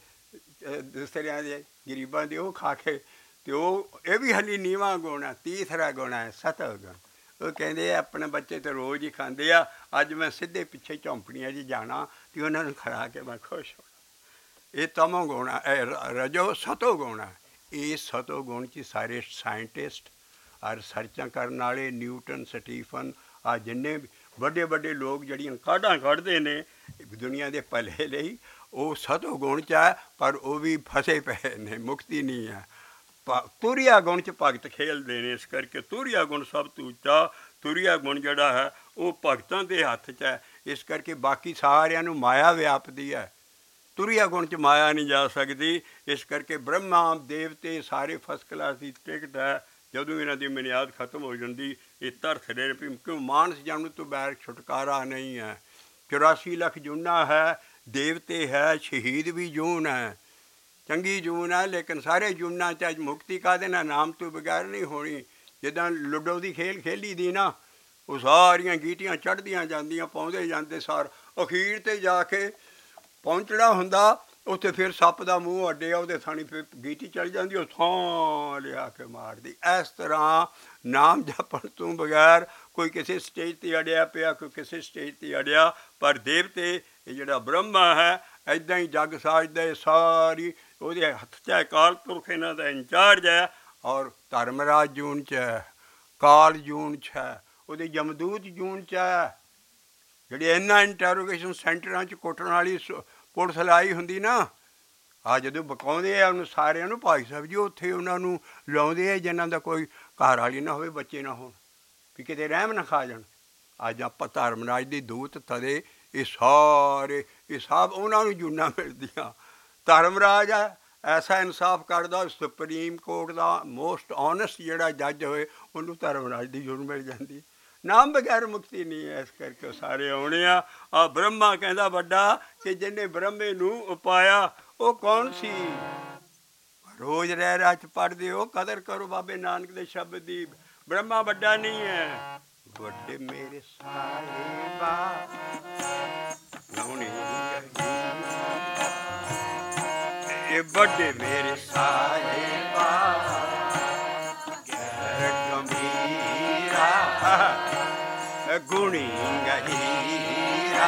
ਦੂਸਰਿਆਂ ਦੇ ਗਰੀਬਾਂ ਦੇ ਉਹ ਖਾ ਕੇ, ਅਤੇ ਉਹ ਇਹ ਵੀ ਹਾਲੀ ਨੀਵਾਂ ਗੁਣ ਹੈ। ਤੀਸਰਾ ਗੁਣ ਹੈ ਸਤੋ ਗੁਣ। ਉਹ ਕਹਿੰਦੇ ਆਪਣੇ ਬੱਚੇ ਤਾਂ ਰੋਜ਼ ਹੀ ਖਾਂਦੇ ਆ, ਅੱਜ ਮੈਂ ਸਿੱਧੇ ਪਿੱਛੇ ਝੌਂਪੜੀਆਂ 'ਚ ਜਾਣਾ ਅਤੇ ਉਹਨਾਂ ਨੂੰ ਖਾ ਕੇ ਮੈਂ ਖੁਸ਼ ਹੋਣਾ। ਇਹ ਤਮੋ ਗੁਣ ਹੈ। ਰਜੋ ਸਤੋ ਗੁਣ ਹੈ। ਇਹ ਸਤੋ ਗੁਣ 'ਚ ਸਾਰੇ ਸਾਇੰਟਿਸਟ ਔਰ ਰਿਸਰਚਾਂ ਕਰਨ ਵਾਲੇ, ਨਿਊਟਨ, ਸਟੀਫਨ, ਆ ਜਿੰਨੇ ਵੱਡੇ ਵੱਡੇ ਲੋਕ ਜਿਹੜੀਆਂ ਕਾਢਾਂ ਕੱਢਦੇ ਨੇ ਦੁਨੀਆ ਦੇ ਭਲੇ ਲਈ, ਉਹ ਸਤੋ ਗੁਣ 'ਚ ਹੈ। ਪਰ ਉਹ ਵੀ ਫਸੇ ਪਏ ਨੇ, ਮੁਕਤੀ ਨਹੀਂ ਹੈ। ਪ ਤੁਰਿਆ ਗੁਣ 'ਚ ਭਗਤ ਖੇਲਦੇ ਨੇ। ਇਸ ਕਰਕੇ ਤੁਰਿਆ ਗੁਣ ਸਭ ਤੋਂ ਉੱਚਾ। ਤੁਰਿਆ ਗੁਣ ਜਿਹੜਾ ਹੈ ਉਹ ਭਗਤਾਂ ਦੇ ਹੱਥ 'ਚ ਹੈ। ਇਸ ਕਰਕੇ ਬਾਕੀ ਸਾਰਿਆਂ ਨੂੰ ਮਾਇਆ ਵਿਆਪਦੀ ਹੈ, ਤੁਰਿਆ ਗੁਣ 'ਚ ਮਾਇਆ ਨਹੀਂ ਜਾ ਸਕਦੀ। ਇਸ ਕਰਕੇ ਬ੍ਰਹਮਾ ਦੇਵਤੇ ਸਾਰੇ ਫਸਟ ਕਲਾਸ ਦੀ ਟਿਕਟ ਹੈ। ਜਦੋਂ ਇਹਨਾਂ ਦੀ ਮਿਆਦ ਖਤਮ ਹੋ ਜਾਂਦੀ, ਇਹ ਤਰਸ ਰਹੇ ਵੀ ਕਿਉਂ ਮਾਨਸ ਜਨਮ ਤੋਂ ਬੈਰ ਛੁਟਕਾਰਾ ਨਹੀਂ ਹੈ। ਚੁਰਾਸੀ ਲੱਖ ਜੂਨਾਂ ਹੈ, ਦੇਵਤੇ ਹੈ, ਸ਼ਹੀਦ ਵੀ ਜੂਨ ਹੈ, ਚੰਗੀ ਜੂਨ ਹੈ। ਲੇਕਿਨ ਸਾਰੇ ਜੂਨਾਂ 'ਚ ਅੱਜ ਮੁਕਤੀ ਕਾਹਦੇ ਨਾਲ? ਨਾਮ ਤੋਂ ਬਗੈਰ ਨਹੀਂ ਹੋਣੀ। ਜਿੱਦਾਂ ਲੁੱਡੋ ਦੀ ਖੇਲ ਖੇਲੀ ਦੀ ਨਾ, ਉਹ ਸਾਰੀਆਂ ਗੀਟੀਆਂ ਚੜ੍ਹਦੀਆਂ ਜਾਂਦੀਆਂ, ਪਾਉਂਦੇ ਜਾਂਦੇ ਸਾਰ ਅਖੀਰ 'ਤੇ ਜਾ ਕੇ ਪਹੁੰਚਣਾ ਹੁੰਦਾ ਉੱਥੇ ਫਿਰ ਸੱਪ ਦਾ ਮੂੰਹ ਅੱਡਿਆ, ਉਹਦੇ ਥਾਣੀ ਫਿਰ ਗੀਟੀ ਚਲ ਜਾਂਦੀ, ਉਹ ਥਾਂ ਲਿਆ ਕੇ ਮਾਰਦੀ। ਇਸ ਤਰ੍ਹਾਂ ਨਾਮ ਜਪਣ ਤੋਂ ਬਗੈਰ ਕੋਈ ਕਿਸੇ ਸਟੇਜ 'ਤੇ ਅੜਿਆ ਪਿਆ, ਕੋਈ ਕਿਸੇ ਸਟੇਜ 'ਤੇ ਅੜਿਆ। ਪਰ ਦੇਵਤੇ ਇਹ ਜਿਹੜਾ ਬ੍ਰਹਮਾ ਹੈ ਇੱਦਾਂ ਹੀ ਜੱਗ ਸਾਜਦਾ ਹੈ, ਸਾਰੀ ਉਹਦੇ ਹੱਥ 'ਚ ਹੈ। ਕਾਲ ਪੁਰਖ ਇਹਨਾਂ ਦਾ ਇੰਚਾਰਜ ਹੈ। ਔਰ ਧਰਮਰਾਜ ਜੂਨ 'ਚ ਹੈ, ਕਾਲ ਜੂਨ 'ਚ ਹੈ, ਉਹਦੇ ਯਮਦੂਤ ਜੂਨ 'ਚ ਹੈ। ਜਿਹੜੀ ਇਹਨਾਂ ਇੰਟਰੋਗੇਸ਼ਨ ਸੈਂਟਰਾਂ 'ਚ ਕੁੱਟਣ ਵਾਲੀ ਪੁਲਿਸ ਲਾਈ ਹੁੰਦੀ ਨਾ, ਆ ਜਦੋਂ ਬਕਾਉਂਦੇ ਆ ਉਹਨੂੰ ਸਾਰਿਆਂ ਨੂੰ, ਭਾਈ ਸਾਹਿਬ ਜੀ ਉੱਥੇ ਉਹਨਾਂ ਨੂੰ ਲਾਉਂਦੇ ਆ ਜਿਨ੍ਹਾਂ ਦਾ ਕੋਈ ਘਰ ਵਾਲੀ ਨਾ ਹੋਵੇ, ਬੱਚੇ ਨਾ ਹੋਣ, ਵੀ ਕਿਤੇ ਰਹਿਮ ਨਾ ਖਾ ਜਾਣ। ਅੱਜ ਆਪਾਂ ਧਰਮਰਾਜ ਦੇ ਦੂਤ ਤਦੇ ਇਹ ਸਾਰੇ ਇਹ ਸਭ ਉਹਨਾਂ ਨੂੰ ਜੂਨਾਂ ਮਿਲਦੀਆਂ। ਧਰਮਰਾਜ ਹੈ ਐਸਾ ਇਨਸਾਫ ਕਰਦਾ, ਸੁਪਰੀਮ ਕੋਰਟ ਦਾ ਮੋਸਟ ਓਨੈਸਟ ਜਿਹੜਾ ਜੱਜ ਹੋਏ ਉਹਨੂੰ ਧਰਮਰਾਜ ਦੀ ਜੂਨ ਮਿਲ ਜਾਂਦੀ। ਨਾਮ ਬਗੈਰ ਮੁਕਤੀ ਨਹੀਂ ਹੈ। ਇਸ ਕਰਕੇ ਉਹ ਸਾਰੇ ਆਉਣੇ ਆ। ਆ ਬ੍ਰਹਮਾ ਕਹਿੰਦਾ ਵੱਡਾ ਕਿ ਜਿਹਨੇ ਬ੍ਰਹਮੇ ਨੂੰ ਉਪਾਇਆ ਉਹ ਕੌਣ ਸੀ? ਰੋਜ਼ ਰਹਿ ਰਾਹ 'ਚ ਪੜ੍ਹਦੇ ਹੋ, ਕਦਰ ਕਰੋ ਬਾਬੇ ਨਾਨਕ ਦੇ ਸ਼ਬਦ ਦੀ। ਬ੍ਰਹਮਾ ਵੱਡਾ ਨਹੀਂ ਹੈ। ਵੱਡੇ ਮੇਰੇ ਸਾਹਿਬਾ ਲਾਉਣੀ ਇਹ ਵੱਡੇ ਮੇਰੇ ਸਾਹਿਬਾ ਗੰਭੀਰਾ ਗੁਣੀ ਗਹੀਰਾ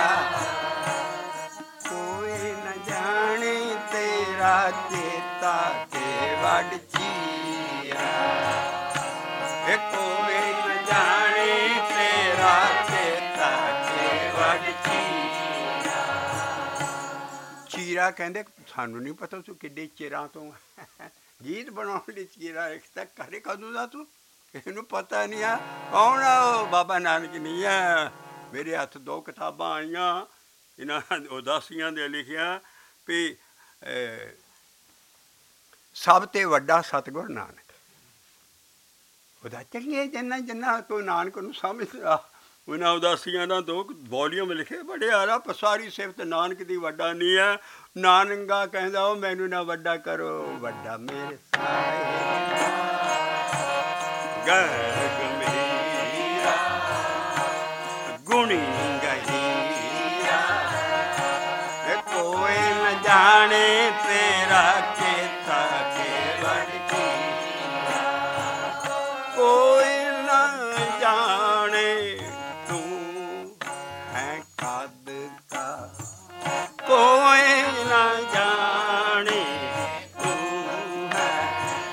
ਕੋਈ ਨ ਜਾਣੇ ਤੇਰਾ ਚੇਤਾ ਤੇ ਵੱਡ ਚੀਰਾ। ਇਹ ਕੋਈ ਨ ਜਾਣੇ ਤੇਰਾ ਚੇਤਾ ਤੇ ਵੱਡ ਚੀਰਾ। ਚੀਰਾ ਕਹਿੰਦੇ ਸਾਨੂੰ ਨਹੀਂ ਪਤਾ ਤੂੰ ਕਿੱਡੇ ਚਿਰਾਂ ਤੋਂ ਗੀਤ ਬਣਾਉਣ ਲਈ ਚੀਰਾ ਇੱਕ ਤੱਕ ਕਰੇ ਕਦੋਂ ਦਾ ਤੂੰ, ਕਿਸੇ ਨੂੰ ਪਤਾ ਨਹੀਂ ਆ ਕੌਣ ਆ ਉਹ। ਬਾਬਾ ਨਾਨਕ ਨਹੀਂ ਆ। ਮੇਰੇ ਹੱਥ ਦੋ ਕਿਤਾਬਾਂ ਆਈਆਂ ਇਹਨਾਂ ਉਦਾਸੀਆਂ ਦੇ ਲਿਖਿਆ ਵੀ ਸਭ ਤੇ ਵੱਡਾ ਸਤਿਗੁਰ ਨਾਨਕ। ਉਹਦਾ ਚੰਗੇ ਜਿੰਨਾ ਜਿੰਨਾ ਤੂੰ ਨਾਨਕ ਨੂੰ ਸਮਝਦਾ। ਉਹਨਾਂ ਉਦਾਸੀਆਂ ਦਾ ਦੋ ਵੋਲੀਅਮ ਲਿਖੇ ਬੜੇ ਆਰਾ, ਸਾਰੀ ਸਿਫਤ ਨਾਨਕ ਦੀ ਵੱਡਾ ਨਹੀਂ ਹੈ। ਨਾਨਕਾ ਕਹਿੰਦਾ ਉਹ ਮੈਨੂੰ ਨਾ ਵੱਡਾ ਕਰੋ, ਵੱਡਾ ਮੇਰੇ ਗਰਗ ਮੇਰਾ ਗੁਣੀ ਗਹੀਰਾ। ਕੋਈ ਨ ਜਾਣੇ ਤੇਰਾ ਚੇਤਾ ਕੇ ਵੱਡ ਚੀਰਾ। ਕੋਈ ਨ ਜਾਣੇ ਤੂੰ ਹੈ ਕਦ ਕਾ, ਕੋਈ ਨ ਜਾਣੇ ਤੂੰ ਹੈ।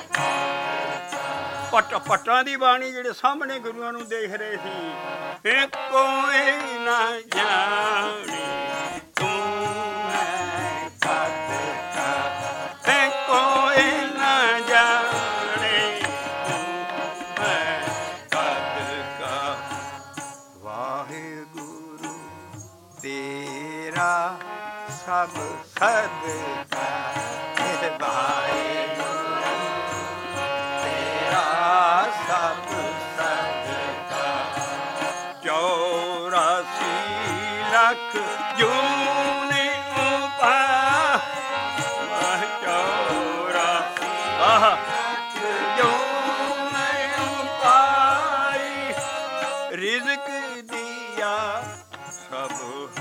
ਪਟ ਪਟਾਂ ਦੀ ਬਾਣੀ ਜਿਹੜੇ ਸਾਹਮਣੇ ਗੁਰੂਆਂ ਨੂੰ ਦੇਖ ਰਹੇ ਸੀ। ਇਹ ਕੋਈ ਨ ਜਾਣੇ ਤੂੰ ਹੈ ਕਦ ਕਾ, ਇਹ ਕੋਈ ਨ ਜਾਣੇ ਤੂੰ ਹੈ ਕਦ ਕਾ। ਵਾਹਿਗੁਰੂ ਤੇਰਾ ਸਭ ਸਦਕਾ, ਇਹ ਵਾਹਿਗੁਰੂ ਤੇਰਾ ਸਭ ਸਦਕਾ। ਚੌਰਾਸੀ ਲੱਖ ਜੂਨੇ ਉਪਾ, ਚੌਰਾਸੀ ਲੱਖ ਜੂਨੇ ਉਪਾਈ। ਰਿਜ਼ਕ ਦਿਆ ਸਭ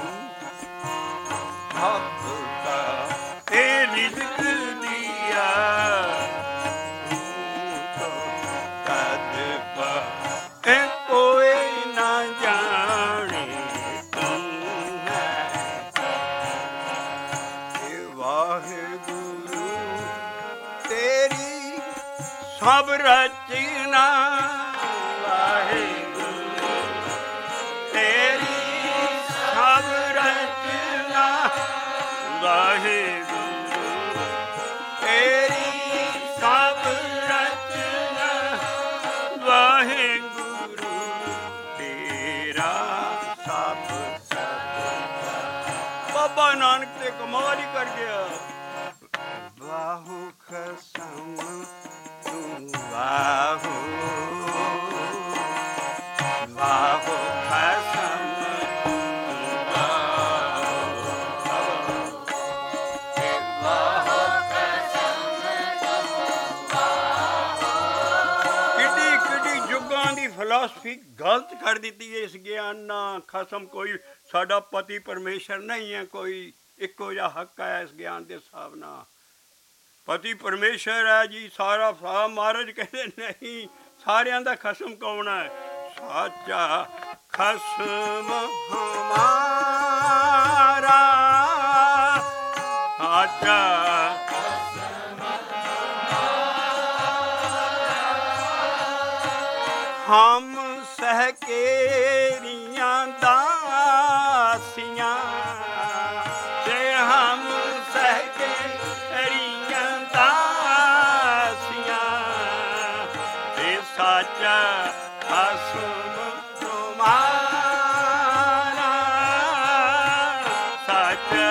ਇਹ ਰਿਜ਼ਕ ਦਿਆ ਕਦ ਪਾ। ਇਹ ਕੋਈ ਨਾ ਜਾਣੇ ਤੂੰ ਹੈ। ਇਹ ਵਾਹਿਗੁਰੂ ਤੇਰੀ ਸਭ ਰਚਨਾ, ਵਾਹਿਗੁਰੂ ਤੇਰੀ ਸਭ ਰਚਨਾ। ਵਾਹਿਗੁਰੂ ਤੇਰੀ ਸਭ ਰਚਨਾ, ਵਾਹਿਗੁਰੂ ਤੇਰਾ ਸਭ ਸਦਕਾ। ਬਾਬਾ ਨਾਨਕ ਤੇ ਕਮਾਲ ਹੀ ਕਰ ਗਿਆ। ਵਾਹੂ ਖਸਮ ਤੂੰ ਵਾਹੂ, ਵਾਹੂ ਖਸਮ ਫਿਲਾਸਫੀ ਗਲਤ ਕਰ ਦਿੱਤੀ ਹੈ। ਇਸ ਗਿਆਨ ਨਾਲ ਖਸਮ ਕੋਈ ਸਾਡਾ ਪਤੀ ਪਰਮੇਸ਼ਰ ਨਹੀਂ ਹੈ, ਕੋਈ ਇੱਕੋ ਜਿਹਾ ਹੱਕ ਹੈ ਇਸ ਗਿਆਨ ਦੇ ਹਿਸਾਬ ਨਾਲ। ਪਤੀ ਪਰਮੇਸ਼ਰ ਹੈ ਜੀ, ਸਾਰਾ ਸਾਰਾ ਮਹਾਰਾਜ ਕਹਿੰਦੇ ਨਹੀਂ, ਸਾਰਿਆਂ ਦਾ ਖਸਮ ਕੌਣ ਹੈ? ਸਾਚਾ ਖਸਮ ਹਮਾਰਾ, ਸਾਚਾ ਹਮ ਸਹਿ ਕੇਰੀਆਂ ਦਾਸੀਆਂ, ਤੇ ਹਮ ਸਹਿ ਕੇਰੀਆਂ ਦਾਸੀਆਂ, ਤੇ ਸਾਚਾ ਖਸਮ ਤੁਮਾਰਾ, ਸਾਚਾ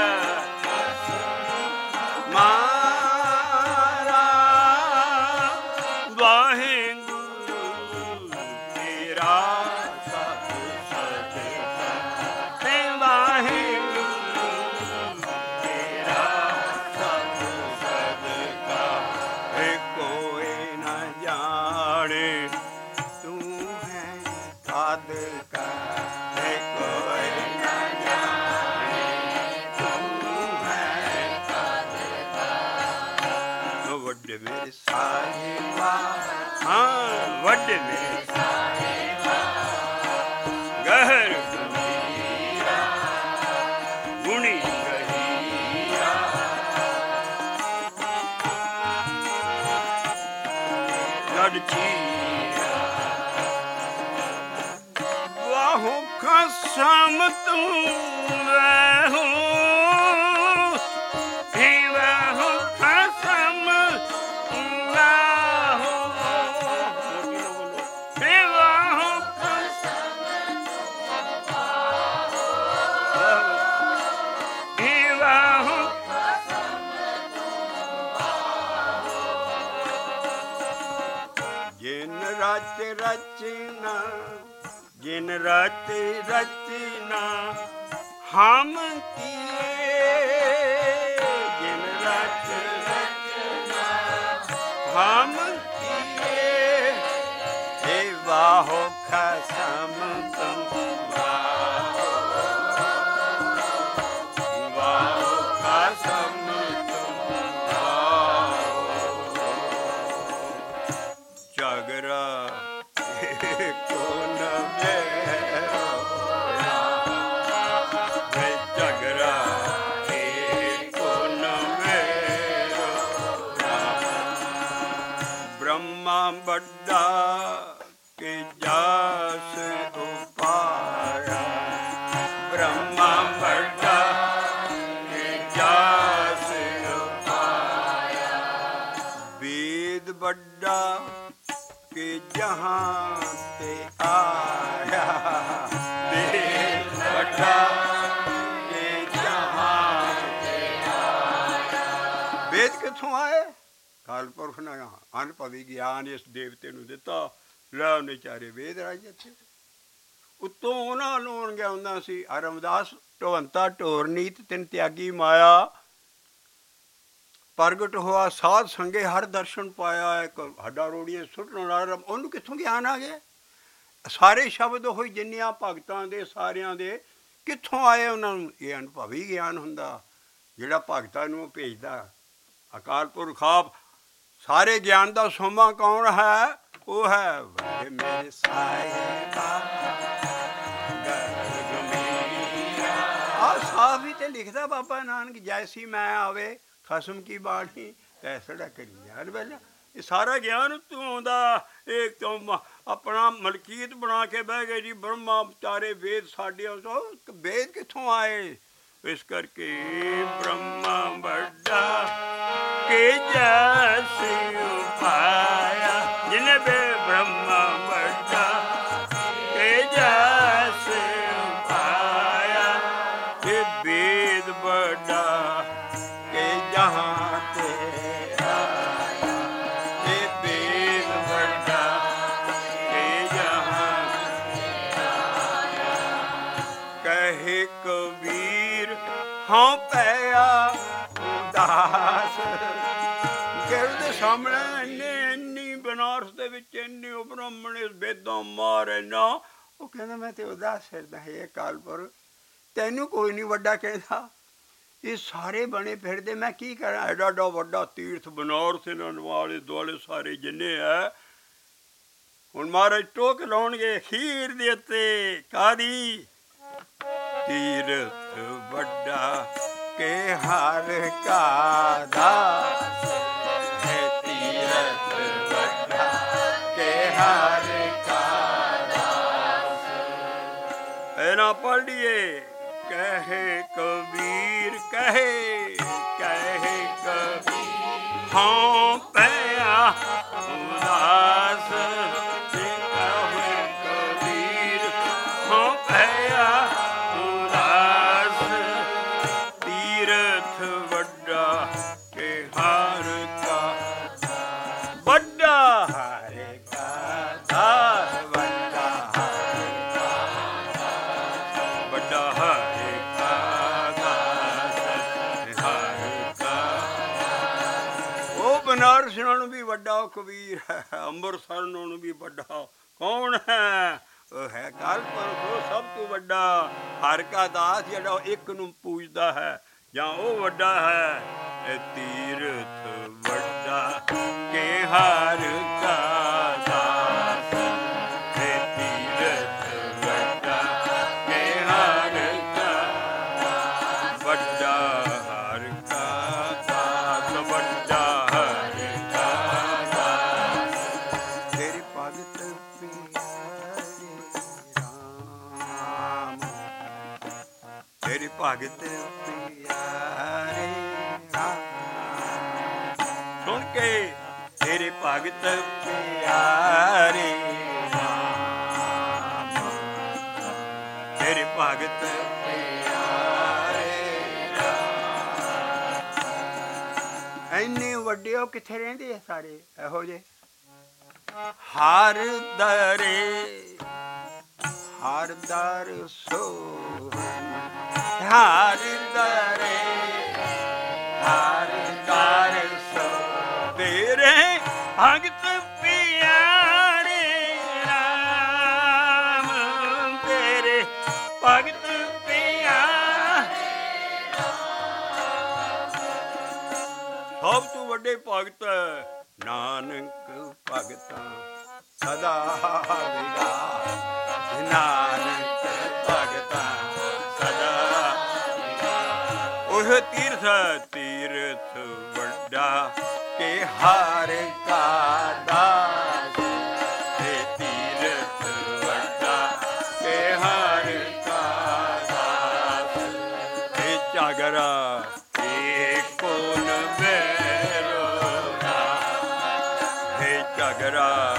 ਖਸਮ ਮਾਰਾ, ਵਾਹਿਗੁਰੂ ਤੇਰਾ ਸਤ ਸਦਕਾ, ਤੇ ਵਾਹਿਗੁਰੂ ਤੇਰਾ ਸਤ ਸਦਕਾ, ਏ ਕੋਈ ਨਾ ਜਾਣੇ ਤੂੰ ਹੈ ਕਦ ਕਾ, ਏ ਕੋਈ ਨਾ ਜਾਣੇ ਤੂੰ ਹੈ ਕਦ ਕਾ। ਵੱਡੇ ਮੇਰੇ ਸਾਹਿਬਾ, ਹਾਂ ਵੱਡੇ ਮੇਰੇ ਸਾਹਿਬਾ, ਗਹਿਰ ਗੰਭੀਰਾ ਗੁਣੀ ਗਹੀਰਾ, ਲੜ ਚੀਰਾ, ਵਾਹੋ ਖਸਮ ਤੂੰ ਵੈਹੋ, ਹੀ ਵਾਹੋ ਖਸਮ ਵਾਹੋ, ਹੀ ਵਾਹੋ ਖਸਮ ਵਾਹੋ, ਹੀ ਵਾਹੋ ਜਿਨ ਰਚ ਰਚਨਾ, ਜਿਨ ਰਚ ਰਚਨਾ ਹਮ ਕੀਏ, ਜਿਨ ਰਚ ਰਚਨਾ ਹਮ ਕੀਏ, ਏ ਵਾਹੋ ਖਸਮ ਤੁਮ ਵਾਹੋ, ਵਾਹੋ ਖਸਮ ਤੁਮ ਵਾਹੋ, ਝਗੜਾ ਕੋ ਨ ਮੇਰੋ, ਵੇ ਝਗੜਾ ਕੋ ਨ ਮੇਰੋ, ਬ੍ਰਹਮਾ ਵੱਡਾ ਕਿ ਜਾਸ ਉਪਾਇਆ, ਬ੍ਰਹਮਾ ਵੱਡਾ ਕਿ ਜਾਸ ਉਪਾਇਆ, ਵੇਦ ਵੱਡਾ ਕਿ ਜਹਾਂ ਤੇ ਆਇਆ, ਵੇਦ ਵੱਡਾ ਕਿ ਜਹਾਂ ਤੇ ਆਇਆ। ਵੇਦ ਕਿੱਥੋਂ ਆਏ? ਕਾਲ ਪੁਰਖ ਨੇ ਅਨੁਭਵੀ ਗਿਆਨ ਇਸ ਦੇਵਤੇ ਨੂੰ ਦਿੱਤਾ, ਲੈ ਉਹਨੇ ਚਾਰੇ ਵੇਦ ਰਾਜ ਇੱਥੇ। ਉੱਤੋਂ ਉਹਨਾਂ ਨੂੰ ਗਿਆ ਹੁੰਦਾ ਸੀ ਰਮਦਾਸ, ਢੋਵੰਤਾ ਢੋਰ ਨੀਤ ਤਿੰਨ ਤਿਆਗੀ ਮਾਇਆ, ਪ੍ਰਗਟ ਹੋਆ ਸਾਧ ਸੰਗੇ ਹਰ ਦਰਸ਼ਨ ਪਾਇਆ, ਇੱਕ ਹੱਡਾ ਰੋੜੀਆਂ ਸੁੱਟਣ ਵਾਲਾ, ਉਹਨੂੰ ਕਿੱਥੋਂ ਗਿਆਨ ਆ ਗਿਆ? ਸਾਰੇ ਸ਼ਬਦ ਹੋਈ ਜਿੰਨੀਆਂ ਭਗਤਾਂ ਦੇ ਸਾਰਿਆਂ ਦੇ ਕਿੱਥੋਂ ਆਏ ਉਹਨਾਂ ਨੂੰ? ਇਹ ਅਨੁਭਵੀ ਗਿਆਨ ਹੁੰਦਾ ਜਿਹੜਾ ਭਗਤਾਂ ਨੂੰ ਭੇਜਦਾ। ਅਕਾਲ ਪੁਰਖ ਆਪ ਸਾਰੇ ਗਿਆਨ ਦਾ ਸੋਮਾ ਕੌਣ ਹੈ? ਉਹ ਹੈ ਵੱਡੇ ਮੇਰੇ ਸਾਹਿਬਾ, ਆਹ ਸਾਫ ਹੀ ਤੇ ਲਿਖਦਾ ਬਾਬਾ ਨਾਨਕ, ਜੈਸੀ ਮੈਂ ਆਵੇ ਖਸਮ ਕੀ ਬਾਣੀ ਤੈਸੜਾ ਕਰੀ ਯਾਰ। ਪਹਿਲਾਂ ਇਹ ਸਾਰਾ ਗਿਆਨ ਤੂੰ ਆਉਂਦਾ, ਇਹ ਤੋਂ ਆਪਣਾ ਮਲਕੀਤ ਬਣਾ ਕੇ ਬਹਿ ਗਏ ਜੀ। ਬ੍ਰਹਮਾ ਚਾਰੇ ਵੇਦ ਸਾਡੇ, ਵੇਦ ਕਿੱਥੋਂ ਆਏ? ਇਸ ਕਰਕੇ ਬ੍ਰਹਮਾ ਵੱਡਾ ਕਿ ਜਸ ਉਪਾਇਆ, ਜਿਨੇ ਬੇ ਬ੍ਰਹਮਾ ਵੱਡਾ ਕਿ ਜਸ ਉਪਾਇਆ, ਇਹ ਵੇਦ ਵੱਡਾ ਕਿ ਜਹਾਂ ਤੇ ਆਇਆ, ਇਹ ਵੇਦ ਵੱਡਾ ਕਿ ਜਹਾਂ ਤੇ ਆਇਆ। ਕਹੇ ਕਬੀਰ ਹਾਂ ਪਿਆ ਉਦਾਸ, ਗਿਰ ਦੇ ਸਾਹਮਣੇ ਇੰਨੇ ਇੰਨੀ ਬਨਾਰਸ ਦੇ ਵਿੱਚ ਇੰਨੇ ਉਹ ਬ੍ਰਾਹਮਣ ਇਸ ਵੇਦਾਂ ਮਾਰ ਇੰਨਾ, ਉਹ ਕਹਿੰਦਾ ਮੈਂ ਤੇ ਉਦਾਸ ਫਿਰਦਾ ਹੈ। ਇਹ ਕਾਲਪੁਰ ਤੈਨੂੰ ਕੋਈ ਨਹੀਂ ਵੱਡਾ ਕਹਿੰਦਾ, ਇਹ ਸਾਰੇ ਬਣੇ ਫਿਰਦੇ, ਮੈਂ ਕੀ ਕਰਾਂ? ਐਡਾ ਐਡਾ ਵੱਡਾ ਤੀਰਥ ਬਨਾਰਸ ਇਹਨਾਂ ਨੂੰ ਆਲੇ ਦੁਆਲੇ ਸਾਰੇ ਜਿੰਨੇ ਹੈ। ਹੁਣ ਮਹਾਰਾਜ ਟੋਕ ਲਾਉਣਗੇ ਖੀਰ ਦੇ ਉੱਤੇ, ਕਾਹਦੀ? ਤੀਰਥ ਵੱਡਾ ਕੇ ਹਰ ਕਾ ਦਾਸ ਹੈ, ਤੀਰਥ ਵੱਡਾ ਕੇ ਹਰ ਕਾ ਦਾਸ। ਇਹਨਾਂ ਪੜ੍ਹ ਲਈਏ। ਕਹੇ ਕਬੀਰ, ਕਹੇ ਕਹੇ ਕਬੀਰ ਹਾਂ ਪਿਆ ਉਦਾਸ, ਕਹੇ ਕਬੀਰ ਹਾਂ ਪਿਆ ਉਦਾਸ, ਤੀਰਥ ਵੱਡਾ ਕੇ ਹਰ ਕਾ, ਵੱਡਾ ਹਰ ਕਾ ਦਾਸ, ਵੱਡਾ ਹਰ ਕਾ ਦਾਸ, ਵੱਡਾ ਹਰ ਬਨਾਰਸ ਨਾਲੋਂ ਵੀ ਵੱਡਾ ਉਹ ਕਬੀਰ ਹੈ, ਅੰਮ੍ਰਿਤਸਰ ਨਾਲੋਂ ਵੀ ਵੱਡਾ ਕੌਣ ਹੈ? ਉਹ ਹੈ ਕਾਲਪੁਰਖ, ਉਹ ਸਭ ਤੋਂ ਵੱਡਾ ਹਰ ਕਾ ਦਾਸ, ਜਿਹੜਾ ਇੱਕ ਨੂੰ ਪੂਜਦਾ ਹੈ ਜਾਂ ਉਹ ਵੱਡਾ ਹੈ। ਇਹ ਤੀਰਥ ਵੱਡਾ ਕੇ ਹਰ ਕਾ ਦਾਸ, ਇਹ ਤੀਰਥ ਵੱਡਾ ਕੇ ਹਰ ਕਾ ਦਾਸ, ਵੱਡਾ ਹਰ ਕਾ ਦਾਸ, ਵੱਡਾ ਭਗਤ ਪਿਆਰੇ ਰਾਮ। ਸੁਣ ਕੇ ਤੇਰੇ ਭਗਤ ਪਿਆਰੇ ਰਾਮ, ਤੇਰੇ ਭਗਤ ਪਿਆਰੇ ਰਾਮ। ਇੰਨੇ ਵੱਡੇ ਉਹ ਕਿੱਥੇ ਰਹਿੰਦੇ ਆ ਸਾਰੇ ਇਹੋ ਜਿਹੇ? ਹਰ ਦਰੇ ਹਰ ਦਰ ਸੋਹਣ, ਹਰ ਦਰੇ ਹਰ ਦਰ ਸੋ, ਤੇਰੇ ਭਗਤ ਪਿਆਰੇ ਰਾਮ, ਤੇਰੇ ਭਗਤ ਪਿਆਰੇ ਰਾਮ। ਸਭ ਤੋਂ ਵੱਡੇ ਭਗਤ ਨਾਨਕ ਭਗਤਾਂ ਸਦਾ ਵਿਗਾਸ, ਨਾਨਕ ਭਗਤਾਂ ਸਦਾ ਵਿਗਾਸ। ਉਹ ਤੀਰਥ ਤੀਰਥ ਵੱਡਾ ਕੇ ਹਰ ਕਾ ਦਾਸ, ਇਹ ਤੀਰਥ ਵੱਡਾ ਕੇ ਹਰ ਕਾ ਦਾਸ। ਇਹ ਝਗੜਾ ਇਹ ਕੋਨ ਬੈਰੋ ਰਾਮ, ਇਹ ਝਗੜਾ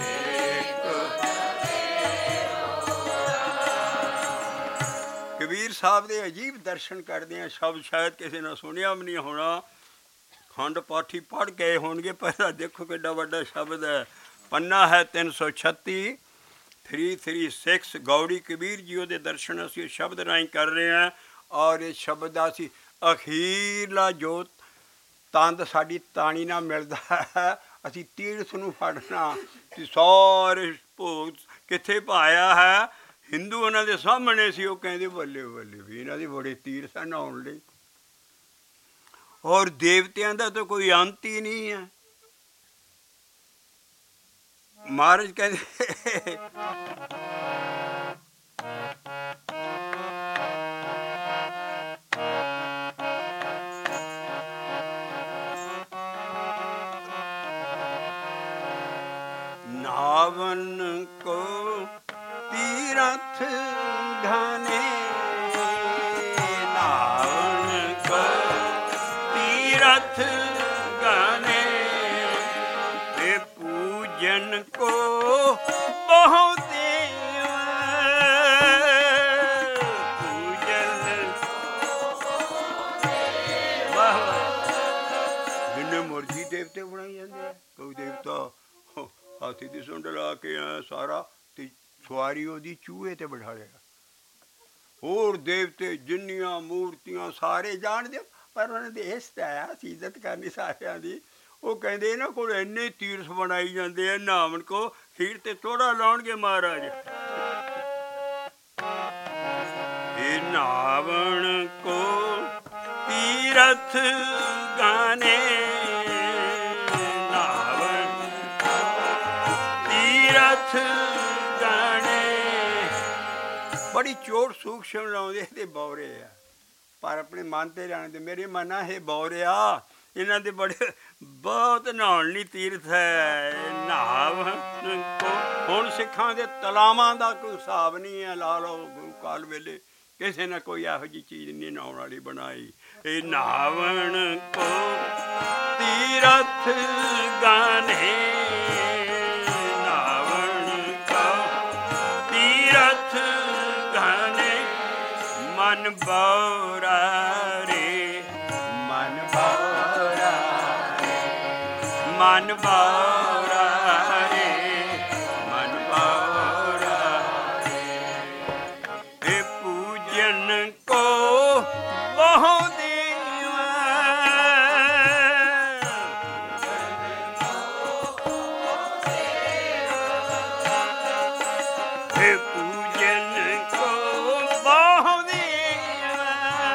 ਕਬੀਰ ਸਾਹਿਬ ਦੇ ਅਜੀਬ ਦਰਸ਼ਨ ਕਰਦੇ ਹਾਂ। ਸ਼ਬਦ ਸ਼ਾਇਦ ਕਿਸੇ ਨੇ ਸੁਣਿਆ ਵੀ ਨਹੀਂ ਹੋਣਾ, ਖੰਡ ਪਾਠੀ ਪੜ੍ਹ ਗਏ ਹੋਣਗੇ। ਪਹਿਲਾਂ ਦੇਖੋ ਕਿੱਡਾ ਵੱਡਾ ਸ਼ਬਦ ਹੈ, ਪੰਨਾ ਹੈ ਤਿੰਨ ਸੌ ਛੱਤੀ three three six. Gauri Kabir ji ਉਹਦੇ ਦਰਸ਼ਨ ਅਸੀਂ ਸ਼ਬਦ ਰਾਹੀਂ ਕਰ ਰਹੇ ਹਾਂ। ਔਰ ਇਹ ਸ਼ਬਦ ਦਾ ਅਸੀਂ ਅਖੀਰਲਾ ਜੋ ਤੰਦ ਸਾਡੀ ਤਾਣੀ ਨਾਲ ਮਿਲਦਾ ਹੈ, ਅਸੀਂ ਤੀਰਥ ਨੂੰ ਫੜਨਾ ਕਿ ਸਾਰੇ ਭੋਗ ਕਿੱਥੇ ਪਾਇਆ ਹੈ। ਹਿੰਦੂ ਉਹਨਾਂ ਦੇ ਸਾਹਮਣੇ ਸੀ, ਉਹ ਕਹਿੰਦੇ ਬੱਲੇ ਬੱਲੇ ਵੀ ਇਹਨਾਂ ਦੀ ਬੜੇ ਤੀਰਥ ਆ ਨਹਾਉਣ ਲਈ। ਔਰ ਦੇਵਤਿਆਂ ਦਾ ਤਾਂ ਕੋਈ ਅੰਤ ਹੀ ਨਹੀਂ ਹੈ। ਮਹਾਰਾਜ ਕਹਿੰਦੇ ਨਾਵਨ ਕੋ ਤੀਰਥ ਘਨੇ, ਨਾਵਨ ਕੋ ਤੀਰਥ ਘਨੇ, ਤੇ ਪੂਜਨ ਕੋ ਬਹੁ ਦੇਵ, ਪੂਜਨ ਜਿੰਨੇ ਮਰਜ਼ੀ ਦੇਵਤੇ ਬਣਾਈ ਜਾਂਦੇ ਆ। ਕੋਈ ਦੇਵਤਾ ਹਾਥੀ ਦੀ ਸੁੰਡ ਲਾ ਕੇ ਆ ਸਾਰਾ, ਤੇ ਸਵਾਰੀ ਉਹਦੀ ਚੂਹੇ ਤੇ ਬਿਠਾ ਲਿਆ। ਹੋਰ ਦੇਵਤੇ ਜਿੰਨੀਆਂ ਮੂਰਤੀਆਂ ਸਾਰੇ ਜਾਣਦੇ, ਪਰ ਉਹਨਾਂ ਦੇ ਇਸ ਆਇਆ ਸੀ ਇੱਜ਼ਤ ਕਰਨੀ ਸਾਰਿਆਂ ਦੀ। ਉਹ ਕਹਿੰਦੇ ਇਹਨਾਂ ਕੋਲ ਇੰਨੇ ਤੀਰਥ ਬਣਾਈ ਜਾਂਦੇ ਆ, ਨਾਵਨ ਕੋ ਖੀਰ ਤੇ ਥੋੜਾ ਲਾਉਣਗੇ ਮਹਾਰਾਜ। ਇਹ ਨਾਵਨ ਕੋ ਤੀਰਥ ਗਾਣੇ ਨਾਵਣ ਤੀਰਥ ਗਾਣੇ। ਬੜੀ ਚੋਟ ਸੂਖਸ਼ਮ ਲਾਉਂਦੇ ਤੇ ਬੌਰੇ ਆ, ਪਰ ਆਪਣੇ ਮਨ ਤੇ ਰਹਿਣ ਦੇ। ਮੇਰੇ ਮਨਾ ਇਹ ਬੌਰਿਆ, ਇਹਨਾਂ ਦੇ ਬੜੇ ਬਹੁਤ ਨਹਾਉਣ ਲਈ ਤੀਰਥ ਹੈ। ਨਹਾਵਣ ਹੁਣ ਸਿੱਖਾਂ ਦੇ ਤਲਾਵਾਂ ਦਾ ਕੋਈ ਹਿਸਾਬ ਨਹੀਂ ਹੈ। ਲਾ ਲਓ ਗੁਰੂ ਕਾਲ ਵੇਲੇ ਕਿਸੇ ਨੇ ਕੋਈ ਇਹੋ ਜਿਹੀ ਚੀਜ਼ ਨਹੀਂ ਨਹਾਉਣ ਵਾਲੀ ਬਣਾਈ। ਇਹ ਨਹਾਵਣ ਕੋ ਤੀਰਥ ਗਾਣੇ ਨਹਾਵਣ ਕੋ ਤੀਰਥ ਗਾਣੇ। ਮਨ ਬੌਰਾ ਰੇ ਮਨ ਬੌਰਾ ਰੇ ਮਨ ਬੌਰਾ ਰੇ ਮਨ ਬੌਰਾ ਰੇ। ਇਹ ਪੂਜਨ ਕੋ ਬਹੁ ਦੇਵਾ ਇਹ ਪੂਜਨ ਕੋ ਬਹੁ ਦੇਵਾ।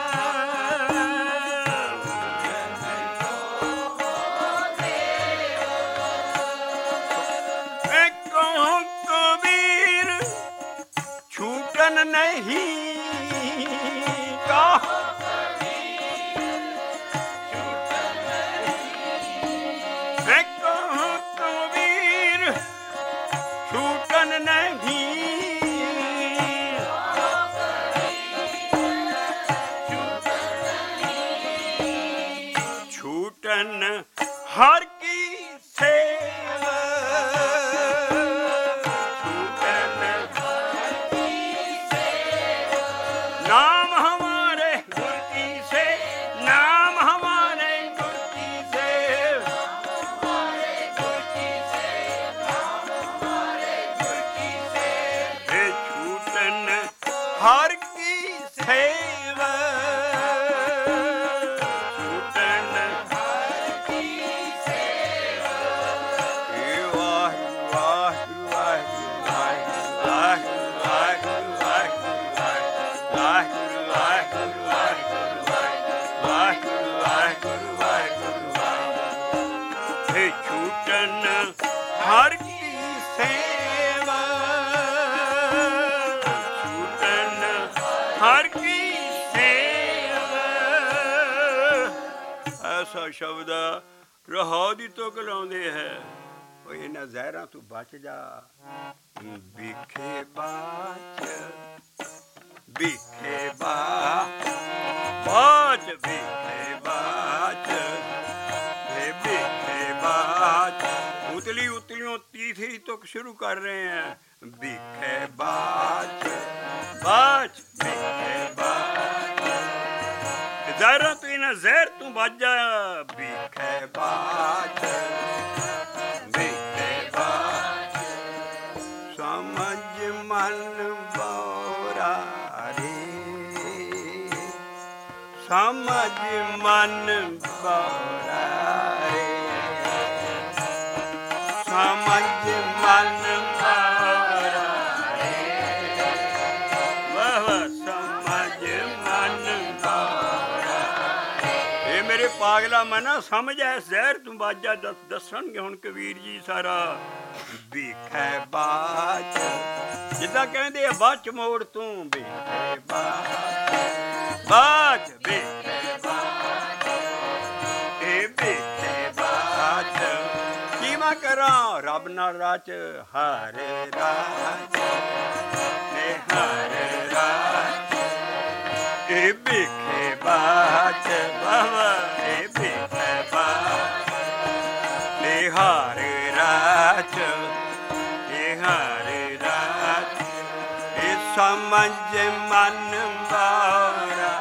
ਇਹ ਕਹੋ ਕਬੀਰ ਛੂਟਨ ਨਹੀਂ ਕਾ। ਇਹ ਕਹੋ ਕਬੀਰ ਛੂਟਨ ਨਹੀਂ ਛੂਟਨ ਹਰ ਕੀ ਸੇਵਾ ਛੂਟਨ ਹਰ ਕੀ ਸੇਵਾ। ਨਾਮ ਹਮਾਰੇ ਗੁਰ ਕੀ ਸੇ ਨਾਮ ਹਮਾਰੇ ਗੁਰ ਕੀ ਸੇ ਹਮਾਰੇ ਗੁਰ ਕੀ ਸੇ ਨਾਮ ਹਮਾਰੇ ਗੁਰ ਕੀ ਸੇ। ਇਹ ਛੂਟਨ ਹਰ ਕੀ ਸੇਵਾ ਛੂਟਨ ਹਰ ਕੀ ਸੇਵਾ। ਇਹ ਵਾਹਿਗੁਰੂ ਵਾਹਿਗੁਰੂ ਵਾਹਿਗੁਰੂ ਵਾਹਿਗੁਰੂ ਵਾਹਿਗੁਰੂ ਵਾਹਿਗੁਰੂ ਵਾਹਿਗੁਰੂ ਵਾਹਿਗੁਰੂ ਵਾਹਿਗੁਰੂ ਵਾਹਿਗੁਰੂ ਵਾਹਿਗੁਰੂ ਵਾਹਿਗੁਰੂ। ਇਹ ਛੂਟਨ ਹਰ ਕੀ ਸੇਵਾ ਛੂਟਨ ਹਰ ਕੀ ਸੇਵਾ। ਐਸਾ ਸ਼ਬਦ ਰਹਾ ਦੀ ਤੁਕ ਲਾਉਂਦੇ ਹੈ। ਉਹ ਇਹਨਾਂ ਜ਼ਹਿਰਾਂ ਤੋਂ ਬਚ ਜਾ। ਵਿਖੇ ਬਾਚ ਵਿਖੇ ਬਾ ਬਾਚ ਵਿਖੇ ਬਾਚ ਇਹ ਵਿਖੇ ਬਾਚ। ਉਤਲੀ ਉਤਲੀਓਂ ਤੀਸਰੀ ਤੁਕ ਸ਼ੁਰੂ ਕਰ ਰਹੇ हैं। ਵਿਖੇ ਬਾਚ ਬਾਚ ਵਿਖੇ ਬਾਚ। ਜ਼ਹਿਰਾਂ ਤੋਂ ਇਹਨਾਂ ਜ਼ਹਿਰ ਤੋਂ ਬਚ ਜਾ। ਵਿਖੇ ਬਾਚ ਵਿਖੇ ਬਾਚ। ਸਮਝ ਮਨ ਬੌਰਾ ਰੇ ਸਮਝ ਮਨ ਬੌਰਾ ਰੇ ਸਮਝ ਮਨ ਬੌਰਾ ਰੇ। ਵਾਹ ਵਾਹ ਸਮਝ ਮਨ ਬੌਰਾ। ਇਹ ਮੇਰੇ ਪਾਗਲਾ ਮਨਾ ਸਮਝ ਐ ਜ਼ਹਿਰ ਤੂੰ ਬਾਜਾ ਦੱਸਣਗੇ ਹੁਣ ਕਬੀਰ ਜੀ ਸਾਰਾ। ਵਿਖੇ ਬਾਚ ਜਿੱਦਾਂ ਕਹਿੰਦੇ ਆ ਬਾਚ ਮੋੜ ਤੂੰ। ਵਿਖੇ ਬਾਚ ਬਾਚ ਵਿਖੇ ਬਾਚ ਇਹ ਵਿਖੇ ਬਾਚ। ਕੀ ਮੈਂ ਕਰਾਂ ਰੱਬ ਨਾਲ ਰਾਚ ਹਰੇ ਰਾਜ ਨੇ ਹਰੇ ਰਾਜ। ਇਹ ਵਿਖੇ ਬਾਚ ਬਾਬਾ ਇਹ ਵਿਖੇ ਬਾਚ ਨੇ ਹਰੇ ਰਾਜ ਇਹ ਹਰੇ ਰਾਜ। ਇਹ ਸਮਝ ਮਨ ਬੌਰਾ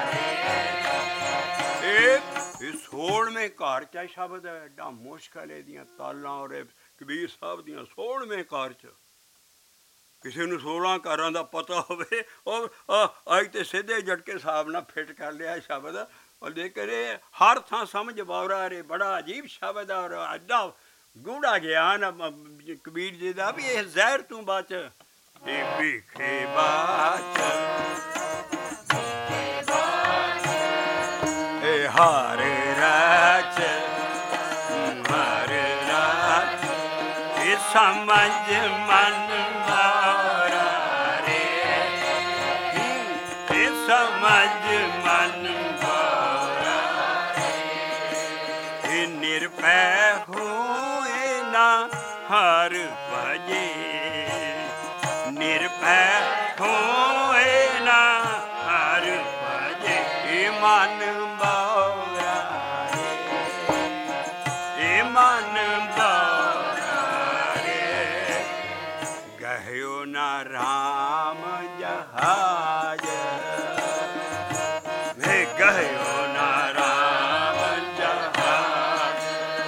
ਇਹ ਸੋਲਵੇਂ ਘਰ ਚ ਸ਼ਬਦ ਹੈ। ਐਡਾ ਮੁਸ਼ਕਲ ਇਹਦੀਆਂ ਤਾਲਾਂ ਔਰ ਕਬੀਰ ਸਾਹਿਬ ਦੀਆਂ ਸੋਲਵੇਂ ਘਰ ਚ। ਕਿਸੇ ਨੂੰ ਸੋਲਾਂ ਘਰਾਂ ਦਾ ਪਤਾ ਹੋਵੇ ਉਹ ਅੱਜ ਤੇ ਸਿੱਧੇ ਝਟਕੇ ਹਿਸਾਬ ਨਾਲ ਫਿੱਟ ਕਰ ਲਿਆ ਸ਼ਬਦ। ਔਰ ਲੇਕਿਨ ਇਹ ਹਰ ਥਾਂ ਸਮਝ ਬੌਰਾ ਰੇ ਬੜਾ ਅਜੀਬ ਸ਼ਬਦ ਔਰ ਐਡਾ ਗੂੜਾ ਗਿਆਨ ਕਬੀਰ ਜੀ ਦਾ ਵੀ ਇਹ ਜ਼ਹਿਰ ਤੂੰ ਬਚ। ਇਹ ਵਿਖੇ ਬਾਚ ਇਹ ਹਰ ਰਾਜ ਹਰ ਰਾਜ ਇਹ ਸਮਝ ਮਨ ਮਾਰਾ ਰੇ ਇਹ ਸਮਝ ਮਨ ਮਾਰਾ ਇਹ ਨਿਰਭੈ ਹੋਏ ਨਾ ਹਰ ਭਜੇ ਨਿਰਭੈ ਹੋਏ ਨਾ ਹਰ ਭਜੇ ਇਹ ਮਨ ਬਾਰਾ ਇਹ ਮਨ ਬਾਰਾ ਰੇ ਗਹਿਓ ਨਾ ਰਾਮ ਜਹਾਜ ਵੇ ਗਹਿਓ ਨਾ ਰਾਮ ਜਹਾਜ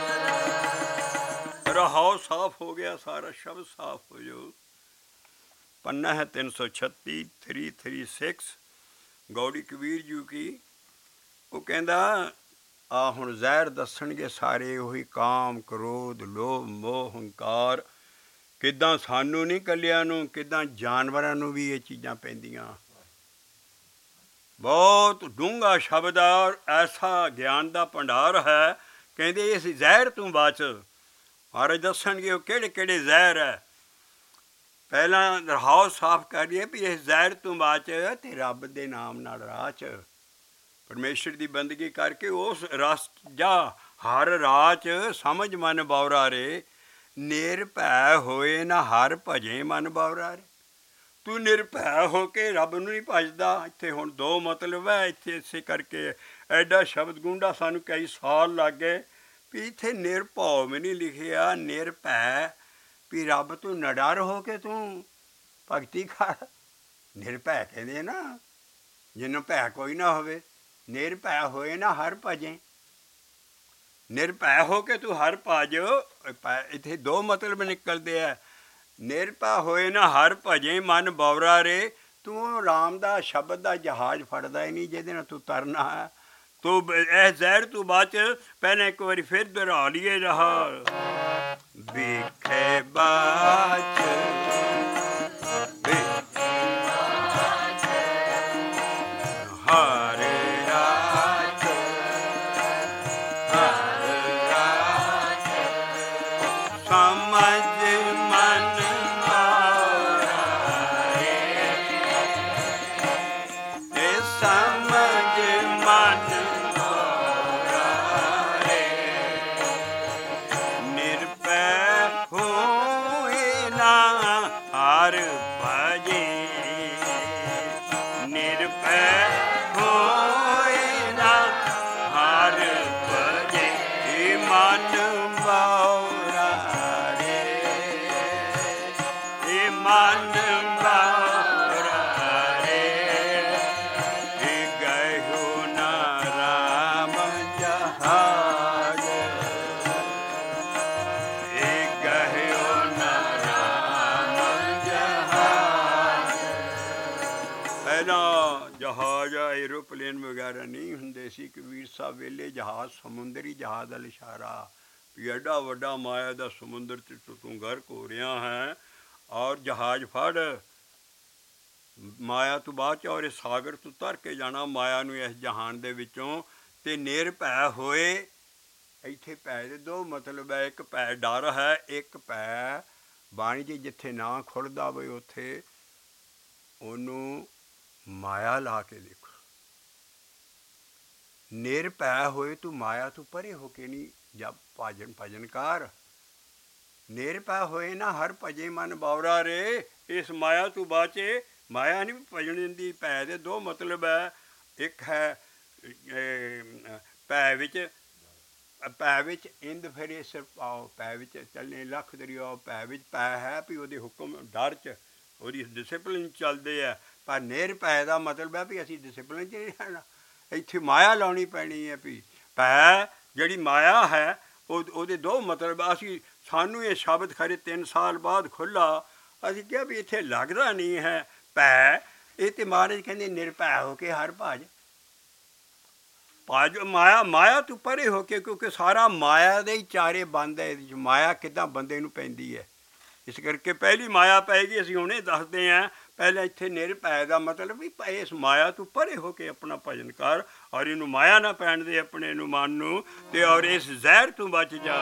ਰਹਾਓ ਸਾਫ ਹੋ ਗਿਆ ਸਾਰਾ ਸ਼ਬਦ ਸਾਫ ਹੋ ਜਾਓ पन्ना है तीन सौ छत्ती three three six Gauri Kabir ji की वो कहता आ हुण ਜ਼ਹਿਰ ਦੱਸਣਗੇ ਸਾਰੇ ਉਹੀ ਕਾਮ ਕ੍ਰੋਧ ਲੋਭ ਮੋਹ ਹੰਕਾਰ ਕਿੱਦਾਂ ਸਾਨੂੰ ਨਹੀਂ ਕੱਲਿਆਂ ਨੂੰ ਕਿੱਦਾਂ ਜਾਨਵਰਾਂ ਨੂੰ ਵੀ ਇਹ ਚੀਜ਼ਾਂ ਪੈਂਦੀਆਂ ਬਹੁਤ ਡੂੰਘਾ ਸ਼ਬਦ ਔਰ ਐਸਾ ਗਿਆਨ ਦਾ ਭੰਡਾਰ ਹੈ ਕਹਿੰਦੇ ਇਸ ਜ਼ਹਿਰ ਤੋਂ ਬਚ ਮਹਾਰਾਜ ਦੱਸਣਗੇ ਉਹ ਕਿਹੜੇ ਕਿਹੜੇ ਜ਼ਹਿਰ ਹੈ ਪਹਿਲਾਂ ਰਹਾਓ ਸਾਫ਼ ਕਰ ਲਈਏ ਵੀ ਇਸ ਜ਼ਹਿਰ ਤੋਂ ਬਾਅਦ ਤੇ ਰੱਬ ਦੇ ਨਾਮ ਨਾਲ ਰਾਹ 'ਚ ਪਰਮੇਸ਼ਰ ਦੀ ਬੰਦਗੀ ਕਰਕੇ ਉਸ ਰਸ ਜਾ ਹਰ ਰਾਹ 'ਚ ਸਮਝ ਮਨ ਬੌਰਾ ਰੇ ਨਿਰਭੈ ਹੋਏ ਨਾ ਹਰ ਭਜੇ ਮਨ ਬੌਰਾ ਰੇ ਤੂੰ ਨਿਰਭੈ ਹੋ ਕੇ ਰੱਬ ਨੂੰ ਨਹੀਂ ਭਜਦਾ ਇੱਥੇ ਹੁਣ ਦੋ ਮਤਲਬ ਹੈ ਇੱਥੇ ਇਸੇ ਕਰਕੇ ਐਡਾ ਸ਼ਬਦ ਗੁੰਡਾ ਸਾਨੂੰ ਕਈ ਸਾਲ ਲੱਗ ਗਏ ਵੀ ਇੱਥੇ ਨਿਰਭਉ ਵੀ ਨਹੀਂ ਲਿਖਿਆ ਨਿਰਭੈ ਵੀ ਰੱਬ ਤੂੰ ਨਡਰ ਹੋ ਕੇ ਤੂੰ ਭਗਤੀ ਕਰ ਨਿਰਭੈ ਕਹਿੰਦੇ ਨਾ ਜਿਹਨੂੰ ਭੈ ਕੋਈ ਨਾ ਹੋਵੇ ਨਿਰਭੈ ਹੋਏ ਨਾ ਹਰ ਭਜੇ ਨਿਰਭੈ ਹੋ ਕੇ ਤੂੰ ਹਰ ਭਜ ਇੱਥੇ ਦੋ ਮਤਲਬ ਨਿਕਲਦੇ ਆ ਨਿਰਭੈ ਹੋਏ ਨਾ ਹਰ ਭਜੇ ਮਨ ਬੌਰਾ ਰੇ ਤੂੰ ਰਾਮ ਦਾ ਸ਼ਬਦ ਦਾ ਜਹਾਜ਼ ਫੜਦਾ ਹੀ ਨਹੀਂ ਜਿਹਦੇ ਨਾਲ ਤੂੰ ਤਰਨਾ ਹੈ ਤੂੰ ਇਹ ਜ਼ਹਿਰ ਤੂੰ ਬਾਅਦ 'ਚ ਪਹਿਲਾਂ ਇੱਕ ਵਾਰੀ ਫਿਰ ਦੁਹਰਾ ਲਈਏ ਰਹਾ ਵਿਖੇ ਬਾਚ ਹਰ ਰਾਜ ਹਰ ਰਾਜ ਸਮਝ ਮਨ ਮਾਰਾ ਰੇ ਇਹ ਸਮਝ ਮਨ ਹਰ ਭਜੇ ਨਿਰਭੈ ਹੋਏ ਨਾ ਹਰ ਭਜੇ ਮਨ ਬੌਰਾ ਰੇ ਇਹ ਮਨ ਬੌਰਾ ਰੇ ਗਇਓ ਨਾ ਰਾਮ ਜਹਾਜ ਇਹ ਗਇਓ ਨਾ ਪਹਿਲਾਂ ਜਹਾਜ਼ ਏਰੋਪਲੇਨ ਵਗੈਰਾ ਨਹੀਂ ਹੁੰਦੇ ਸੀ ਕਬੀਰ ਸਾਹਿਬ ਵੇਲੇ ਜਹਾਜ਼ ਸਮੁੰਦਰੀ ਜਹਾਜ਼ ਦਾ ਇਸ਼ਾਰਾ ਵੀ ਐਡਾ ਵੱਡਾ ਮਾਇਆ ਦਾ ਸਮੁੰਦਰ 'ਚ ਤੂੰ ਗਰਕ ਹੋ ਰਿਹਾ ਹੈ ਔਰ ਜਹਾਜ਼ ਫੜ ਮਾਇਆ ਤੋਂ ਬਾਅਦ 'ਚ ਔਰ ਇਹ ਸਾਗਰ ਤੋਂ ਤਰ ਕੇ ਜਾਣਾ ਮਾਇਆ ਨੂੰ ਇਸ ਜਹਾਨ ਦੇ ਵਿੱਚੋਂ ਅਤੇ ਨਿਰਭੈ ਹੋਏ ਇੱਥੇ ਭੈ ਦੇ ਦੋ ਮਤਲਬ ਹੈ ਇੱਕ ਭੈ ਡਰ ਹੈ ਇੱਕ ਭੈ ਬਾਣੀ 'ਚ ਜਿੱਥੇ ਨਾ ਖੁੱਲ੍ਹਦਾ ਹੋਵੇ ਉੱਥੇ ਉਹਨੂੰ ਮਾਇਆ ਲਾ ਕੇ ਦੇਖੋ ਨਿਰਭੈ ਹੋਏ ਤੂੰ ਮਾਇਆ ਤੋਂ ਪਰੇ ਹੋ ਕੇ ਨਹੀਂ ਜਬ ਭਜਨ ਭਜਨਕਾਰ ਨਿਰਭੈ ਹੋਏ ਨਾ ਹਰ ਭਜੇ ਮਨ ਬੌਰਾ ਰੇ ਇਸ ਮਾਇਆ ਤੋਂ ਬਾਚੇ ਮਾਇਆ ਨਹੀਂ ਭਜਣ ਦਿੰਦੀ ਭੈ ਦੇ ਦੋ ਮਤਲਬ ਹੈ ਇੱਕ ਹੈ ਭੈ ਵਿੱਚ ਭੈ ਵਿੱਚ ਇੰਦ ਫਿਰੇ ਸਿਰ ਪਾਓ ਭੈ ਵਿੱਚ ਚੱਲਣੇ ਲੱਖ ਦਰਿਆ ਭੈ ਵਿੱਚ ਭੈ ਹੈ ਵੀ ਉਹਦੇ ਹੁਕਮ ਡਰ 'ਚ ਉਹਦੀ ਡਿਸਿਪਲਿਨ ਚੱਲਦੇ ਆ ਪਰ ਨਿਰਭੈ ਦਾ ਮਤਲਬ ਹੈ ਵੀ ਅਸੀਂ ਡਿਸਿਪਲਿਨ 'ਚ ਨਹੀਂ ਰਹਿਣਾ ਇੱਥੇ ਮਾਇਆ ਲਾਉਣੀ ਪੈਣੀ ਹੈ ਵੀ ਭੈ ਜਿਹੜੀ ਮਾਇਆ ਹੈ ਉਹ ਉਹਦੇ ਦੋ ਮਤਲਬ ਅਸੀਂ ਸਾਨੂੰ ਇਹ ਸ਼ਬਦ ਖਰੇ ਤਿੰਨ ਸਾਲ ਬਾਅਦ ਖੁੱਲ੍ਹਾ ਅਸੀਂ ਕਿਹਾ ਵੀ ਇੱਥੇ ਲੱਗਦਾ ਨਹੀਂ ਹੈ ਭੈ ਇਹ ਤਾਂ ਮਹਾਰਾਜ ਕਹਿੰਦੇ ਨਿਰਭੈ ਹੋ ਕੇ ਹਰ ਭਜ ਭਜ ਮਾਇਆ ਮਾਇਆ ਤੋਂ ਪਰੇ ਹੋ ਕੇ ਕਿਉਂਕਿ ਸਾਰਾ ਮਾਇਆ ਦੇ ਹੀ ਚਾਰੇ ਬੰਦ ਹੈ ਇਹਦੇ 'ਚ ਮਾਇਆ ਕਿੱਦਾਂ ਬੰਦੇ ਨੂੰ ਪੈਂਦੀ ਹੈ ਇਸ ਕਰਕੇ ਪਹਿਲੀ ਮਾਇਆ ਪਏਗੀ ਅਸੀਂ ਹੁਣੇ ਦੱਸਦੇ ਹਾਂ ਪਹਿਲਾਂ ਇੱਥੇ ਨਿਰਭੈ ਦਾ ਮਤਲਬ ਵੀ ਇਸ ਮਾਇਆ ਤੋਂ ਪਰੇ ਹੋ ਕੇ ਆਪਣਾ ਭਜਨ ਕਰ, ਔਰ ਇਹਨੂੰ ਮਾਇਆ ਨਾ ਪੈਣ ਦੇ ਆਪਣੇ ਨੂੰ ਮਨ ਨੂੰ, ਤੇ ਔਰ ਇਸ ਜ਼ਹਿਰ ਤੋਂ ਬਚ ਜਾ।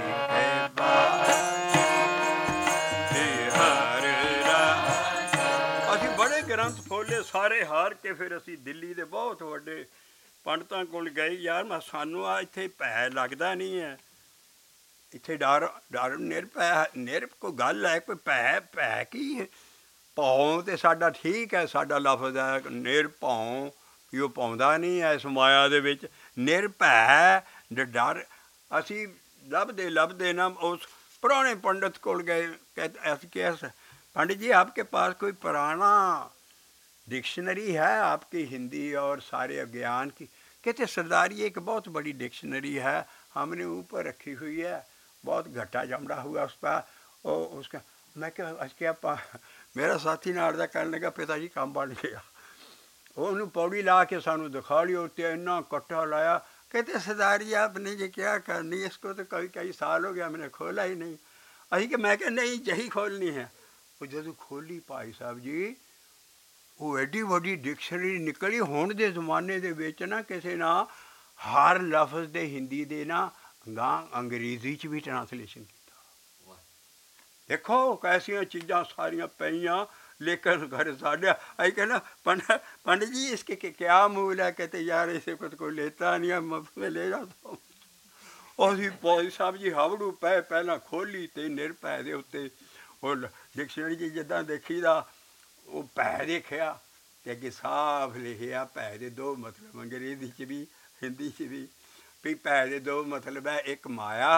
ਅਸੀਂ ਬੜੇ ਗ੍ਰੰਥ ਫੋਲੇ ਸਾਰੇ ਹਾਰ ਕੇ ਫਿਰ ਅਸੀਂ ਦਿੱਲੀ ਦੇ ਬਹੁਤ ਵੱਡੇ ਪੰਡਤਾਂ ਕੋਲ ਗਏ। ਯਾਰ ਮੈਂ ਸਾਨੂੰ ਆ ਇੱਥੇ ਭੈ ਲੱਗਦਾ ਨਹੀਂ ਹੈ, ਇੱਥੇ ਡਰ ਡਰ ਨਿਰਭੈ ਨਿਰ ਕੋਈ ਗੱਲ ਹੈ, ਕੋਈ ਭੈ ਭੈ ਕੀ ਹੈ? ਭੌਂ ਤਾਂ ਸਾਡਾ ਠੀਕ ਹੈ, ਸਾਡਾ ਲਫ਼ਜ਼ ਹੈ ਨਿਰਭਉ, ਵੀ ਉਹ ਪਾਉਂਦਾ ਨਹੀਂ ਹੈ ਇਸ ਮਾਇਆ ਦੇ ਵਿੱਚ। ਨਿਰਭੈ ਡਰ ਅਸੀਂ ਲੱਭਦੇ ਲੱਭਦੇ ਨਾ ਉਸ ਪੁਰਾਣੇ ਪੰਡਤ ਕੋਲ ਗਏ। कहते ऐसे कैसे पंडित जी आपके पास कोई पुराना डिक्शनरी है आपकी हिंदी और सारे ज्ञान की? कहते सरदार ये एक बहुत बड़ी डिक्शनरी है, हमने ऊपर रखी हुई है, बहुत घटा जमड़ा हुआ उस पर। और उसका मैं क्या अस क्या पा मेरा साथी ने अर्दा करने लगा, पिताजी काम बन गया। ਉਹਨੂੰ ਪੌੜੀ ਲਾ ਕੇ ਸਾਨੂੰ ਦਿਖਾ ਲਿਓ, ਉੱਤੇ ਇੰਨਾ ਕੱਟਾ ਲਾਇਆ। कहते सरदार जी आपने ये क्या करनी, इसको तो कई कई साल हो गया मैंने खोला ही नहीं। अभी कि मैं क्या नहीं यही खोलनी है। वो जो खोली भाई साहब जी, वो एडी वड्डी डिक्शनरी निकली। हुण दे जमाने दे विच ना किसी ना हर लफ्ज़ दे हिंदी दे ना गां अंग्रेजी च भी ट्रांसलेशन किया। देखो कैसियां चीज़ां सारियां पईयां, लेकिन घर साढ़े आई कहना पंडित पंडित जी इसके क्या मूल है? कहते यार इसे कुछ कोई लेता नहीं है, मुफ्त में ले जाता हूँ। ਅਸੀਂ ਭਾਈ ਸਾਹਿਬ ਜੀ ਹਵੜੂ ਪੈ ਪਹਿਲਾਂ ਖੋਲ੍ਹੀ ਅਤੇ ਨਿਰਭੈ ਦੇ ਉੱਤੇ ਉਹ ਡਿਕਸ਼ਨਰੀ 'ਚ ਜਿੱਦਾਂ ਦੇਖੀ ਦਾ ਉਹ ਭੈ ਦੇਖਿਆ ਅਤੇ ਅੱਗੇ ਸਾਫ ਲਿਖਿਆ ਭੈ ਦੇ ਦੋ ਮਤਲਬ, ਅੰਗਰੇਜ਼ੀ 'ਚ ਵੀ ਹਿੰਦੀ 'ਚ ਵੀ, ਵੀ ਭੈ ਦੇ ਦੋ ਮਤਲਬ ਹੈ, ਇੱਕ ਮਾਇਆ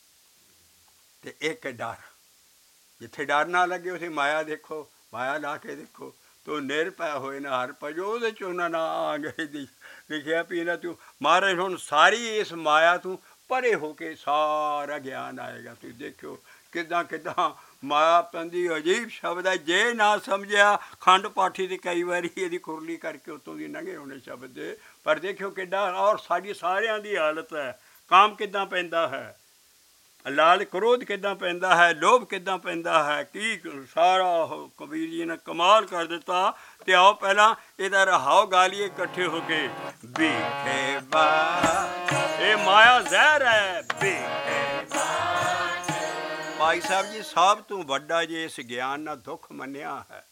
ਅਤੇ ਇੱਕ ਡਰ। ਜਿੱਥੇ ਡਰ ਨਾ ਲੱਗੇ ਉੱਥੇ ਮਾਇਆ ਦੇਖੋ, ਮਾਇਆ ਲਾ ਕੇ ਦੇਖੋ ਤੋ ਨਿਰਭੈ ਹੋਏ ਨਾ ਹਰ ਭਜੋ। ਉਹਦੇ 'ਚ ਉਹਨਾਂ ਨਾ ਅੰਗਰੇਜ਼ੀ ਲਿਖਿਆ ਵੀ ਇਹਨਾਂ ਤੂੰ ਮਹਾਰਾਜ ਹੁਣ ਸਾਰੀ ਇਸ ਮਾਇਆ ਤੂੰ ਪਰੇ ਹੋ ਕੇ ਸਾਰਾ ਗਿਆਨ ਆਏਗਾ। ਤੁਸੀਂ ਦੇਖਿਓ ਕਿੱਦਾਂ ਕਿੱਦਾਂ ਮਾਇਆ ਪੈਂਦੀ, ਅਜੀਬ ਸ਼ਬਦ ਹੈ। ਜੇ ਨਾ ਸਮਝਿਆ ਖੰਡ ਪਾਠੀ ਦੀ ਕਈ ਵਾਰੀ ਇਹਦੀ ਕੁਰਲੀ ਕਰਕੇ ਉੱਤੋਂ ਦੀ ਲੰਘੇ ਹੋਣੇ ਸ਼ਬਦ ਦੇ, ਪਰ ਦੇਖਿਓ ਕਿੱਡਾ ਔਰ ਸਾਡੀ ਸਾਰਿਆਂ ਦੀ ਹਾਲਤ ਹੈ। ਕਾਮ ਕਿੱਦਾਂ ਪੈਂਦਾ ਹੈ, ਲਾਲ ਕ੍ਰੋਧ ਕਿੱਦਾਂ ਪੈਂਦਾ ਹੈ, ਲੋਭ ਕਿੱਦਾਂ ਪੈਂਦਾ ਹੈ, ਕੀ ਸਾਰਾ ਉਹ ਕਬੀਰ ਜੀ ਨੇ ਕਮਾਲ ਕਰ ਦਿੱਤਾ। ਅਤੇ ਆਓ ਪਹਿਲਾਂ ਇਹਦਾ ਰਹਾਓ ਗਾਲੀਏ ਇਕੱਠੇ ਹੋ ਕੇ। ਭੀਖੇ ਬਾ ਇਹ ਮਾਇਆ ਜ਼ਹਿਰ ਹੈ, ਭੀਖੇ ਭਾਈ ਸਾਹਿਬ ਜੀ ਸਭ ਤੋਂ ਵੱਡਾ ਜੇ ਇਸ ਗਿਆਨ ਨਾਲ ਦੁੱਖ ਮੰਨਿਆ ਹੈ,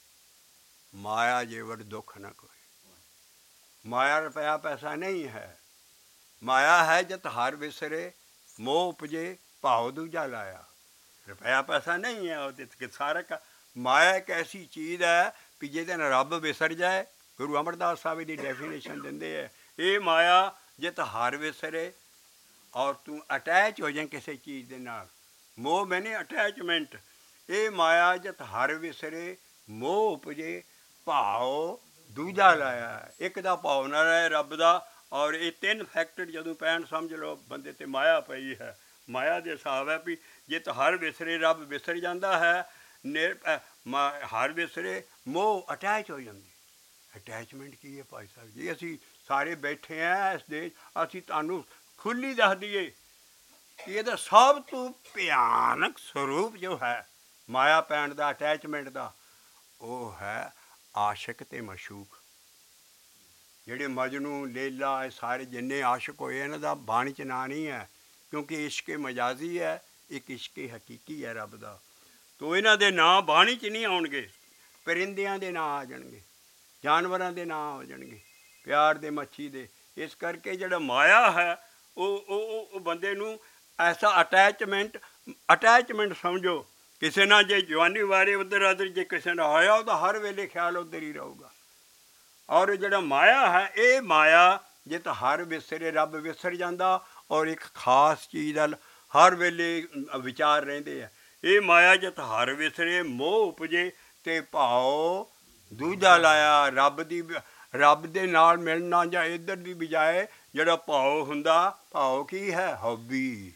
ਮਾਇਆ ਜੇਵਰ ਦੁੱਖ ਨਾ ਕੋਈ। ਮਾਇਆ ਰੁਪਇਆ ਪੈਸਾ ਨਹੀਂ ਹੈ, ਮਾਇਆ ਹੈ ਜਤ ਹਰ ਵਿਸਰੇ ਮੋਹ ਉਪਜੇ ਭਾਉ ਦੂਜਾ ਲਾਇਆ। ਰੁਪਇਆ ਪੈਸਾ ਨਹੀਂ ਹੈ ਉਹਦੇ ਸਾਰਾ ਕਾ। ਮਾਇਆ ਇੱਕ ਐਸੀ ਚੀਜ਼ ਹੈ ਵੀ ਜਿਹਦੇ ਨਾਲ ਰੱਬ ਵਿਸਰ ਜਾਏ। ਗੁਰੂ ਅਮਰਦਾਸ ਸਾਹਿਬ ਦੀ ਡੈਫੀਨੇਸ਼ਨ ਦਿੰਦੇ ਹੈ, ਇਹ ਮਾਇਆ ਜਿਤ ਹਰ ਵਿਸਰੇ ਔਰ ਤੂੰ ਅਟੈਚ ਹੋ ਜਾਏ ਕਿਸੇ ਚੀਜ਼ ਦੇ ਨਾਲ। ਮੋਹ ਮੈਨੇ ਅਟੈਚਮੈਂਟ। ਇਹ ਮਾਇਆ ਜਿਤ ਹਰ ਵਿਸਰੇ ਮੋਹ ਉਪਜੇ ਭਾਉ ਦੂਜਾ ਲਾਇਆ। ਇੱਕ ਦਾ ਭਾਵ ਨਾ ਰਹੇ ਰੱਬ ਦਾ। ਔਰ ਇਹ ਤਿੰਨ ਫੈਕਟਰ ਜਦੋਂ ਪੈਣ ਸਮਝ ਲਓ ਬੰਦੇ 'ਤੇ ਮਾਇਆ ਪਈ ਹੈ। ਮਾਇਆ ਦੇ ਹਿਸਾਬ ਹੈ ਵੀ ਜੇ ਤਾਂ ਹਰ ਵਿਸਰੇ ਰੱਬ ਵਿਸਰ ਜਾਂਦਾ ਹੈ, ਨਿਰ ਮਾ ਹਰ ਵਿਸਰੇ ਮੋਹ ਅਟੈਚ ਹੋ ਜਾਂਦੀ। ਅਟੈਚਮੈਂਟ ਕੀ ਹੈ ਭਾਈ ਸਾਹਿਬ ਜੀ? ਅਸੀਂ ਸਾਰੇ ਬੈਠੇ ਹਾਂ ਇਸ ਦੇਸ਼, ਅਸੀਂ ਤੁਹਾਨੂੰ ਖੁੱਲ੍ਹੀ ਦੱਸ ਦਈਏ ਕਿ ਇਹਦਾ ਸਭ ਤੋਂ ਭਿਆਨਕ ਸਰੂਪ ਜੋ ਹੈ ਮਾਇਆ ਪੈਣ ਦਾ, ਅਟੈਚਮੈਂਟ ਦਾ, ਉਹ ਹੈ ਆਸ਼ਿਕ ਅਤੇ ਮਸ਼ੂਕ। ਜਿਹੜੇ ਮਜਨੂ ਲੇਲਾ ਇਹ ਸਾਰੇ ਜਿੰਨੇ ਆਸ਼ਿਕ ਹੋਏ ਇਹਨਾਂ ਦਾ ਬਾਣੀ 'ਚ ਨਾਂ ਨਹੀਂ ਹੈ, ਕਿਉਂਕਿ ਇਸ਼ਕ ਮਜਾਜ਼ੀ ਹੈ, ਇੱਕ ਇਸ਼ਕ ਹਕੀਕੀ ਹੈ ਰੱਬ ਦਾ। ਤੋ ਇਹਨਾਂ ਦੇ ਨਾਂ ਬਾਣੀ 'ਚ ਨਹੀਂ ਆਉਣਗੇ। ਪਰਿੰਦਿਆਂ ਦੇ ਨਾਂ ਆ ਜਾਣਗੇ, ਜਾਨਵਰਾਂ ਦੇ ਨਾਂ ਆ ਜਾਣਗੇ, ਪਿਆਰ ਦੇ, ਮੱਛੀ ਦੇ। ਇਸ ਕਰਕੇ ਜਿਹੜਾ ਮਾਇਆ ਹੈ ਉਹ ਉਹ ਉਹ ਬੰਦੇ ਨੂੰ ਐਸਾ ਅਟੈਚਮੈਂਟ ਅਟੈਚਮੈਂਟ ਸਮਝੋ। ਕਿਸੇ ਨਾਲ ਜੇ ਜਵਾਨੀ ਵਾਰੇ ਉੱਧਰ ਉੱਧਰ ਜੇ ਕਿਸੇ ਨਾਲ ਹੋਇਆ ਉਹਦਾ ਹਰ ਵੇਲੇ ਖਿਆਲ ਉੱਧਰ ਹੀ ਰਹੂਗਾ। ਔਰ ਜਿਹੜਾ ਮਾਇਆ ਹੈ ਇਹ ਮਾਇਆ ਜੇ ਤਾਂ ਹਰ ਵਿਸਰੇ ਰੱਬ ਵਿਸਰ ਜਾਂਦਾ ਔਰ ਇੱਕ ਖਾਸ ਚੀਜ਼ ਦਾ ਹਰ ਵੇਲੇ ਵਿਚਾਰ ਰਹਿੰਦੇ ਆ। ਇਹ ਮਾਇਆ ਜੇ ਤਾਂ ਹਰ ਵਿਸਰੇ ਮੋਹ ਉਪਜੇ ਅਤੇ ਭਾਉ ਦੂਜਾ ਲਾਇਆ। ਰੱਬ ਦੀ ਰੱਬ ਦੇ ਨਾਲ ਮਿਲਣਾ ਜਾਂ ਇੱਧਰ ਦੀ ਬਜਾਏ ਜਿਹੜਾ ਭਾਉ ਹੁੰਦਾ, ਭਾਉ ਕੀ ਹੈ? ਹੌਬੀ।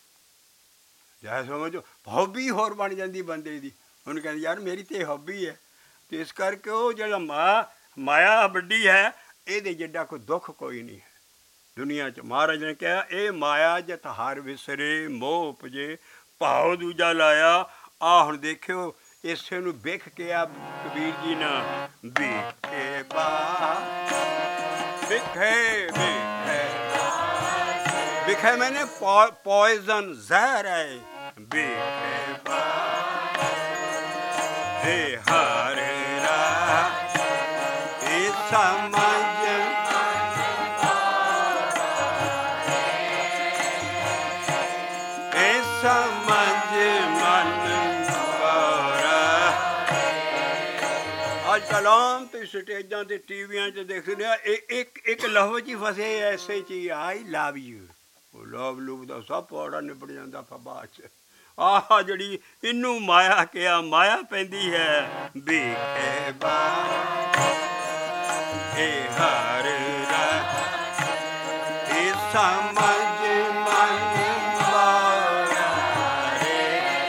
ਜਾਂ ਸਮਝੋ ਹੌਬੀ ਹੋਰ ਬਣ ਜਾਂਦੀ ਬੰਦੇ ਦੀ। ਉਹਨੂੰ ਕਹਿੰਦੇ ਯਾਰ ਮੇਰੀ ਤਾਂ ਹੌਬੀ ਹੈ। ਅਤੇ ਇਸ ਕਰਕੇ ਉਹ ਜਿਹੜਾ ਮਾ ਮਾਇਆ ਵੱਡੀ ਹੈ, ਇਹਦੇ ਜਿੱਡਾ ਕੋਈ ਦੁੱਖ ਕੋਈ ਨਹੀਂ ਹੈ ਦੁਨੀਆ 'ਚ। ਮਹਾਰਾਜ ਨੇ ਕਿਹਾ ਇਹ ਮਾਇਆ ਜਤ ਹਰ ਵਿਸਰੇ ਮੋਹ ਉਪਜੇ ਭਾਉ ਦੂਜਾ ਲਾਇਆ। ਆਹ ਹੁਣ ਦੇਖਿਓ ਇਸੇ ਨੂੰ ਵਿਖ ਕਿਹਾ ਕਬੀਰ ਜੀ ਨੇ, ਵਿਖੇ ਬਾ ਵਿਖੇ ਵਿਖੇ ਵਿਖੇ ਮੈਨੇ ਪੋਇਜ਼ਨ ਜ਼ਹਿਰ ਹੈ, ਵਿਖੇ ਬਾ ਇਹ ਹਰ ਰਾਹ ਇਹ ਸਮਝ ਇਹ ਸਮਝ ਮਨ ਅੱਜ ਕੱਲ੍ਹ ਆਮ ਤੇ ਸਟੇਜਾਂ ਤੇ ਟੀਵੀਆਂ 'ਚ ਦੇਖਦੇ ਆ, ਇਹ ਇੱਕ ਇੱਕ ਲਫ਼ਜ਼ ਹੀ ਫਸੇ ਐਸੇ 'ਚ ਹੀ, ਆਈ ਲਵ ਯੂ। ਉਹ ਲਵ ਲੂਵ ਦਾ ਸਭ ਪੌੜਾ ਨਿਬੜ ਜਾਂਦਾ ਫਿਰ ਬਾਅਦ 'ਚ। ਆਹ ਜਿਹੜੀ ਇਹਨੂੰ ਮਾਇਆ ਕਿਹਾ, ਮਾਇਆ ਪੈਂਦੀ ਹੈ, ਵਿਖੇ ਬਾ ਇਹ ਹਰ ਰਾਹ ਇਹ ਸਮਝ ਮਨ ਵਾਰਾ ਰੇ,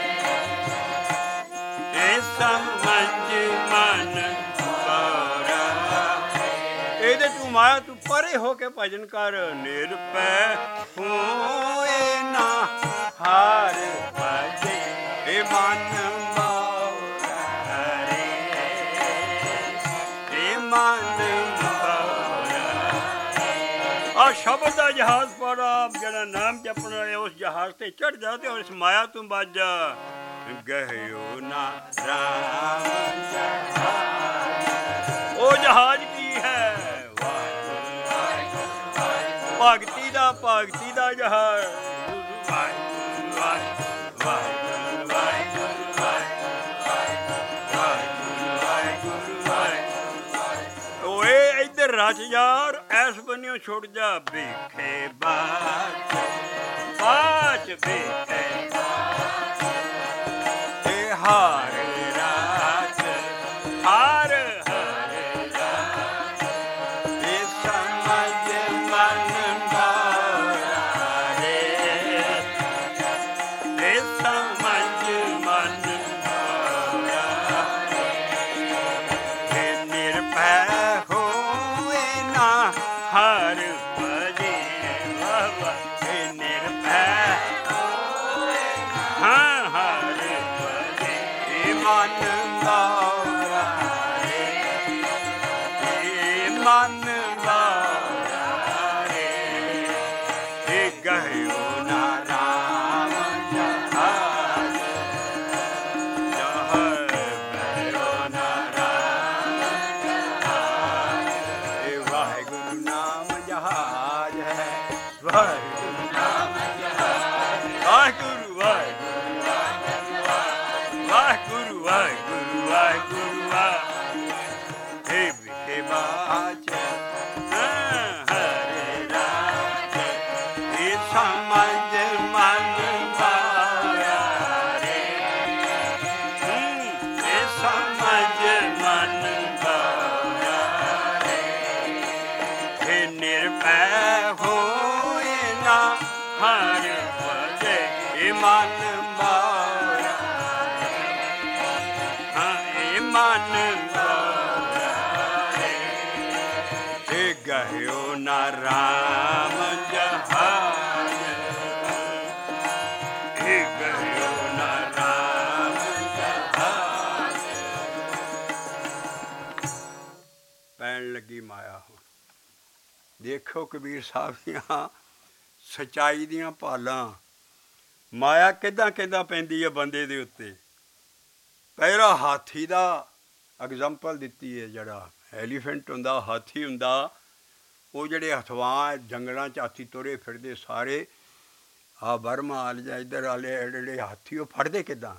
ਇਹ ਸਮਝ ਮਨ ਇਹਦੇ ਤੂੰ ਮਾਇਆ ਤੂੰ ਪਰੇ ਹੋ ਕੇ ਭਜਨ ਕਰ, ਨਿਰਭੈ ਹੋਏ ਨਾ ਹਾਰ ਭਜੇ ਇਹ ਮਨ ਮੋਰਾ ਰੇ, ਇਹ ਮਨ ਮੋਰਾ। ਆ ਸ਼ਬਦ ਦਾ ਜਹਾਜ਼ ਪਾੜਾ, ਜਿਹੜਾ ਨਾਮ ਜਪਣਾ ਹੈ ਉਸ ਜਹਾਜ਼ ਤੇ ਚੜ੍ਹ ਜਾ ਤੇ ਉਸ ਮਾਇਆ ਤੋਂ ਬਚ ਜਾ, ਗਹਿਓ ਨਾ ਰਾਮ ਜਹਾਜ਼। ਉਹ ਜਹਾਜ਼ ਕੀ ਹੈ? ਭਗਤੀ ਦਾ ਭਗਤੀ ਦਾ ਜਹਾਜ਼। ਓਏ ਇੱਧਰ ਰਚ ਯਾਰ, ਐਸ ਬੰਨਿਓ ਛੁੱਟ ਜਾ, ਵਿਖੇ ਬਾਚ ਬਾਚ ਵਿਖੇ ਇਹ ਹਾਰ ਰਾਜ ਹਾਰ ਦੇਖੋ ਕਬੀਰ ਸਾਹਿਬ ਦੀਆਂ ਸੱਚਾਈ ਦੀਆਂ ਭਾਲਾਂ। ਮਾਇਆ ਕਿੱਦਾਂ ਕਿੱਦਾਂ ਪੈਂਦੀ ਹੈ ਬੰਦੇ ਦੇ ਉੱਤੇ। ਪਹਿਲਾਂ ਹਾਥੀ ਦਾ ਐਗਜ਼ਾਮਪਲ ਦਿੱਤੀ ਹੈ, ਜਿਹੜਾ ਐਲੀਫੈਂਟ ਹੁੰਦਾ, ਹਾਥੀ ਹੁੰਦਾ, ਉਹ ਜਿਹੜੇ ਹਥਵਾਂ ਜੰਗਲਾਂ 'ਚ ਹਾਥੀ ਤੁਰੇ ਫਿਰਦੇ ਸਾਰੇ, ਆਹ ਬਰਮਾ ਵਾਲੇ ਜਾਂ ਇੱਧਰ ਵਾਲੇ ਜਿਹੜੇ ਹਾਥੀ, ਉਹ ਫੜਦੇ ਕਿੱਦਾਂ?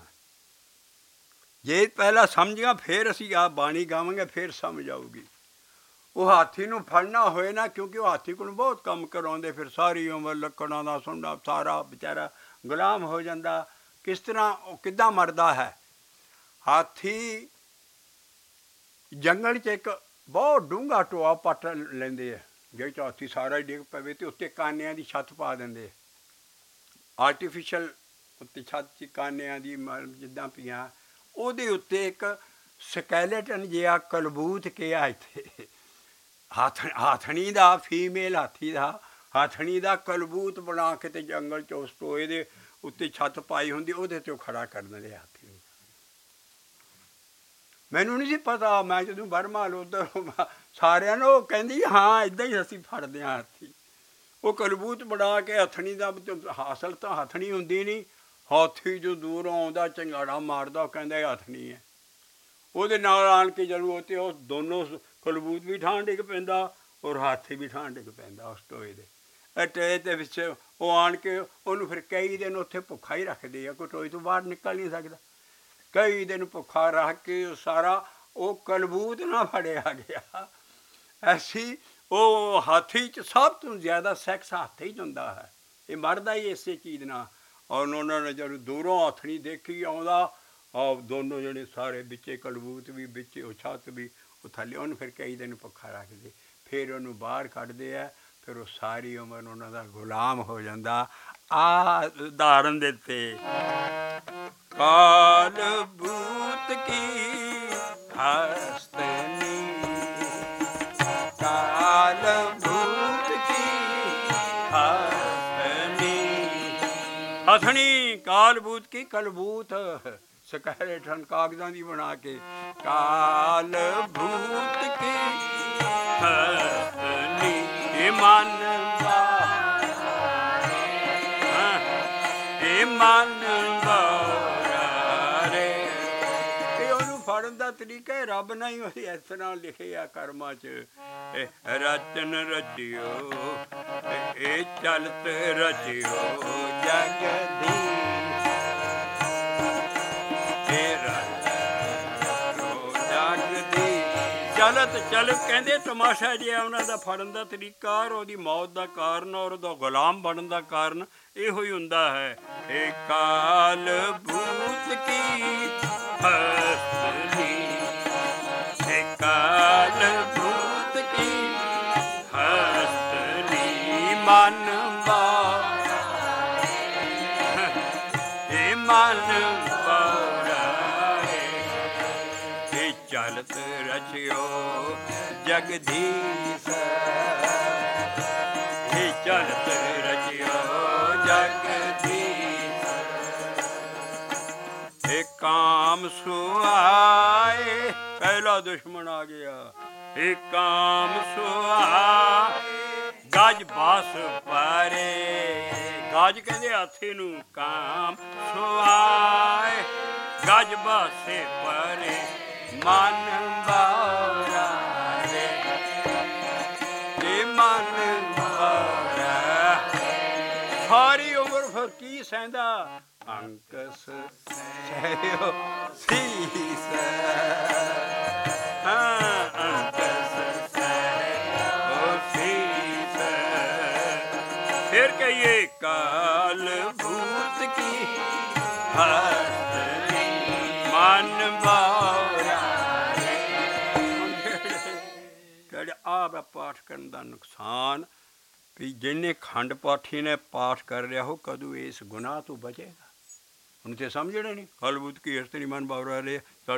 ਜੇ ਪਹਿਲਾਂ ਸਮਝੀਆਂ ਫਿਰ ਅਸੀਂ ਆਹ ਬਾਣੀ ਗਾਵਾਂਗੇ, ਫਿਰ ਸਮਝ ਆਊਗੀ। ਉਹ ਹਾਥੀ ਨੂੰ ਫੜਨਾ ਹੋਏ ਨਾ, ਕਿਉਂਕਿ ਉਹ ਹਾਥੀ ਕੋਲ ਬਹੁਤ ਕੰਮ ਕਰਾਉਂਦੇ, ਫਿਰ ਸਾਰੀ ਉਮਰ ਲੱਕੜਾਂ ਦਾ ਸੁੰਡਾ, ਸਾਰਾ ਵਿਚਾਰਾ ਗੁਲਾਮ ਹੋ ਜਾਂਦਾ। ਕਿਸ ਤਰ੍ਹਾਂ ਉਹ ਕਿੱਦਾਂ ਮਰਦਾ ਹੈ? ਹਾਥੀ ਜੰਗਲ 'ਚ ਇੱਕ ਬਹੁਤ ਡੂੰਘਾ ਟੋਆ ਪੱਟ ਲੈਂਦੇ ਆ, ਜਿਹੜੇ 'ਚ ਹਾਥੀ ਸਾਰਾ ਹੀ ਡਿੱਗ ਪਵੇ, ਅਤੇ ਉੱਤੇ ਕਾਨਿਆਂ ਦੀ ਛੱਤ ਪਾ ਦਿੰਦੇ, ਆਰਟੀਫਿਸ਼ਲ ਉੱਤੇ ਛੱਤ 'ਚ ਕਾਨਿਆਂ ਦੀ ਜਿੱਦਾਂ ਪਈਆਂ, ਉਹਦੇ ਉੱਤੇ ਇੱਕ ਸਕੈਲੇਟਨ ਜਿਹਾ ਕਲਬੂਤ ਕਿਹਾ ਇੱਥੇ ਹਾਥ ਹਾਥਣੀ ਦਾ, ਫੀਮੇਲ ਹਾਥੀ ਦਾ ਹਾਥਣੀ ਦਾ ਕਲਬੂਤ ਬਣਾ ਕੇ ਅਤੇ ਜੰਗਲ 'ਚ ਉਸ ਟੋਏ ਦੇ ਉੱਤੇ ਛੱਤ ਪਾਈ ਹੁੰਦੀ, ਉਹਦੇ 'ਤੇ ਉਹ ਖੜ੍ਹਾ ਕਰ ਦਿੰਦੇ ਹਾਥੀ ਨੂੰ। ਮੈਨੂੰ ਨਹੀਂ ਸੀ ਪਤਾ। ਮੈਂ ਜਦੋਂ ਬਰਮਾਲ ਉੱਧਰ ਸਾਰਿਆਂ ਨੂੰ ਉਹ ਕਹਿੰਦੀ ਹਾਂ ਇੱਦਾਂ ਹੀ ਅਸੀਂ ਫੜਦੇ ਹਾਂ ਹਾਥੀ। ਉਹ ਕਲਬੂਤ ਬਣਾ ਕੇ ਹੱਥਣੀ ਦਾ ਹਾਸਲ ਤਾਂ ਹੱਥਣੀ ਹੁੰਦੀ ਨਹੀਂ। ਹਾਥੀ ਜੋ ਦੂਰੋਂ ਆਉਂਦਾ ਚੰਗਾੜਾ ਮਾਰਦਾ, ਉਹ ਕਹਿੰਦਾ ਇਹ ਹੱਥਣੀ ਹੈ। ਉਹਦੇ ਨਾਲ ਆਣ ਕੇ ਜਦੋਂ ਤੇ ਉਹ ਦੋਨੋਂ ਕਲਬੂਤ ਵੀ ਠਾਂ ਡਿੱਗ ਪੈਂਦਾ ਔਰ ਹਾਥੀ ਵੀ ਠਾਂ ਡਿੱਗ ਪੈਂਦਾ ਉਸ ਟੋਏ ਦੇ। ਇਹ ਟੋਏ ਦੇ ਵਿੱਚ ਉਹ ਆਣ ਕੇ ਉਹਨੂੰ ਫਿਰ ਕਈ ਦਿਨ ਉੱਥੇ ਭੁੱਖਾ ਹੀ ਰੱਖਦੇ ਆ। ਕੋਈ ਟੋਏ ਤੋਂ ਬਾਹਰ ਨਿਕਲ ਨਹੀਂ ਸਕਦਾ। ਕਈ ਦਿਨ ਭੁੱਖਾ ਰੱਖ ਕੇ ਸਾਰਾ ਉਹ ਕਲਬੂਤ ਨਾ ਫੜਿਆ ਗਿਆ। ਐਸੀ ਉਹ ਹਾਥੀ 'ਚ ਸਭ ਤੋਂ ਜ਼ਿਆਦਾ ਸੈਕਸ ਹਾਥੀ 'ਚ ਹੁੰਦਾ ਹੈ। ਇਹ ਮਰਦਾ ਹੀ ਇਸੇ ਚੀਜ਼ ਨਾਲ। ਔਰ ਉਹਨਾਂ ਨੇ ਜਦੋਂ ਦੂਰੋਂ ਹੱਥਣੀ ਦੇਖੀ ਆਉਂਦਾ, ਆਹ ਦੋਨੋਂ ਜਣੇ ਸਾਰੇ ਵਿੱਚੇ ਕਲਬੂਤ ਵੀ ਵਿੱਚੇ ਉਹ ਛੱਤ ਵੀ ਉਹ ਥੱਲੇ। ਉਹਨੂੰ ਫਿਰ ਕਈ ਦਿਨ ਭੁੱਖਾ ਰੱਖਦੇ, ਫਿਰ ਉਹਨੂੰ ਬਾਹਰ ਕੱਢਦੇ ਆ। ਫਿਰ ਉਹ ਸਾਰੀ ਉਮਰ ਉਹਨਾਂ ਦਾ ਗੁਲਾਮ ਹੋ ਜਾਂਦਾ। ਆਹ ਉਦਾਹਰਨ ਦਿੱਤੇ ਕਲਬੂਤ ਕੀ ਹਸਤਨੀ, ਕਲਬੂਤ ਕੀ ਹਸਤਨੀ। ਹਥਣੀ ਕਾਲਬੂਤ ਕੀ ਕਲਬੂਤ ਸਕੈਲੇਟਨ ਕਾਗਜ਼ਾਂ ਦੀ ਬਣਾ ਕੇ। ਕਾਲਬੂਤ ਕੀ ਹਸਤਨੀ ਇਹ ਮਨ ਇਹ ਮਨ ਬਾਰੇ। ਇਹ ਉਹਨੂੰ ਫੜਨ ਦਾ ਤਰੀਕਾ ਹੈ। ਰੱਬ ਨੇ ਹੀ ਉਹਦੀ ਇਸ ਤਰ੍ਹਾਂ ਲਿਖਿਆ ਕਰਮਾਂ 'ਚ। ਰਚਨ ਰਚਿਓ ਇਹ ਚਲਤ ਰਚਿਓ ਜਗ ਦੀ। ਚਲਤ ਚਲਤ ਕਹਿੰਦੇ ਤਮਾਸ਼ਾ ਜਿਹਾ ਉਹਨਾਂ ਦਾ ਫੜਨ ਦਾ ਤਰੀਕਾ ਔਰ ਉਹਦੀ ਮੌਤ ਦਾ ਕਾਰਨ ਔਰ ਉਹਦਾ ਗੁਲਾਮ ਬਣਨ ਦਾ ਕਾਰਨ ਇਹੋ ਹੀ ਹੁੰਦਾ ਹੈ। ਇਹ ਕਾਲਬੂਤ ਕੀ ਹਸਤਨੀ, ਇਹ ਕਾਲਬੂਤ ਕੀ ਹਸਤਨੀ ਮਨ ਬਾਰਾ, ਇਹ ਮਨ ਚਲਤ ਰਚਿਓ ਜਗਦੀਸ਼, ਇਹ ਚਲਤ ਰਚਿਓ ਜਗਦੀਸ਼। ਇਹ ਕਾਮ ਸੁਆਏ ਪਹਿਲਾ ਦੁਸ਼ਮਣ ਆ ਗਿਆ। ਇਹ ਕਾਮ ਸੁਆਏ ਗਜ ਬਾਸ ਪਾਰੇ। ਗਜ ਕਹਿੰਦੇ ਹਾਥੀ ਨੂੰ। ਕਾਮ ਸੁਆਏ ਗਜ ਬਾਸੇ ਪਾਰੇ ਮਨ ਬਾਰਾ ਰੇ, ਇਹ ਮਨ ਬਾਰਾ। ਸਾਰੀ ਉਮਰ ਫਿਰ ਕੀ ਸਹਿੰਦਾ। ਅੰਕਸ ਸਹਿਓ ਸੀਸ, ਹਾਂ ਅੰਕਸ ਸਹਿਓ ਸੀਸ। ਫਿਰ ਕਹੀਏ ਕਾਲਬੂਤ ਕੀ ਹਸਤਨੀ ਮਨ ਬਾਰਾ। ਆਹ ਪਾਠ ਕਰਨ ਦਾ ਨੁਕਸਾਨ ਵੀ ਜਿਹਨੇ ਖੰਡ ਪਾਠੀ ਨੇ ਪਾਠ ਕਰ ਰਿਹਾ ਉਹ ਕਦੋਂ ਇਸ ਗੁਨਾਹ ਤੋਂ ਬਚੇਗਾ। ਹੁਣ ਤੇ ਸਮਝਣੇ ਨਹੀਂ। ਕਲਬੂਤ ਕੀ ਹਸਤਨੀ ਮਨ ਬਾਰਾ ਰੇ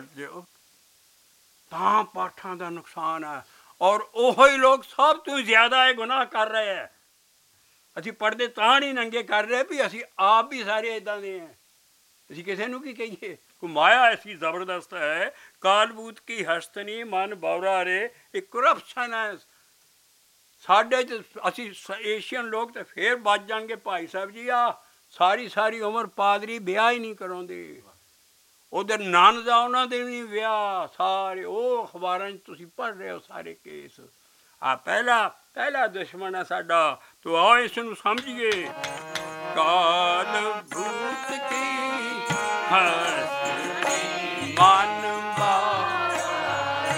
ਤਾਂ ਪਾਠਾਂ ਦਾ ਨੁਕਸਾਨ ਹੈ। ਔਰ ਉਹੋ ਹੀ ਲੋਕ ਸਭ ਤੋਂ ਜ਼ਿਆਦਾ ਇਹ ਗੁਨਾਹ ਕਰ ਰਹੇ ਹੈ। ਅਸੀਂ ਪੜ੍ਹਦੇ ਤਾਂ ਨਹੀਂ ਨੰਗੇ ਕਰ ਰਹੇ ਵੀ ਅਸੀਂ ਆਪ ਵੀ ਸਾਰੇ ਇੱਦਾਂ ਦੇ ਹਾਂ। ਅਸੀਂ ਕਿਸੇ ਨੂੰ ਕੀ ਕਹੀਏ। ਕੋਈ ਮਾਇਆ ਐਸੀ ਜ਼ਬਰਦਸਤ ਹੈ। ਕਾਲਬੂਤ ਕੀ ਹਸਤਨੀ ਮਨ ਬਾਵਰਾ ਰੇ ਇਹ ਕਰਪਸ਼ਨ ਹੈ ਸਾਡੇ 'ਚ। ਅਸੀਂ ਏਸ਼ੀਅਨ ਲੋਕ ਤਾਂ ਫੇਰ ਬਚ ਜਾਣਗੇ। ਭਾਈ ਸਾਹਿਬ ਜੀ ਆ ਸਾਰੀ ਸਾਰੀ ਉਮਰ ਪਾਦਰੀ ਵਿਆਹ ਹੀ ਨਹੀਂ ਕਰਾਉਂਦੇ। ਉਧਰ ਨਨ ਦਾ ਉਹਨਾਂ ਦੇ ਵੀ ਵਿਆਹ ਸਾਰੇ ਉਹ ਅਖਬਾਰਾਂ 'ਚ ਤੁਸੀਂ ਪੜ੍ਹ ਰਹੇ ਹੋ ਸਾਰੇ ਕੇਸ। ਆ ਪਹਿਲਾ ਪਹਿਲਾ ਦੁਸ਼ਮਣ ਹੈ ਸਾਡਾ। ਤੋ ਆਓ ਇਸ ਨੂੰ ਸਮਝੀਏ। ਕਾਲਬੂਤ ਕੀ ਹਸਤਨੀ ਮਨ ਬਾਰਾ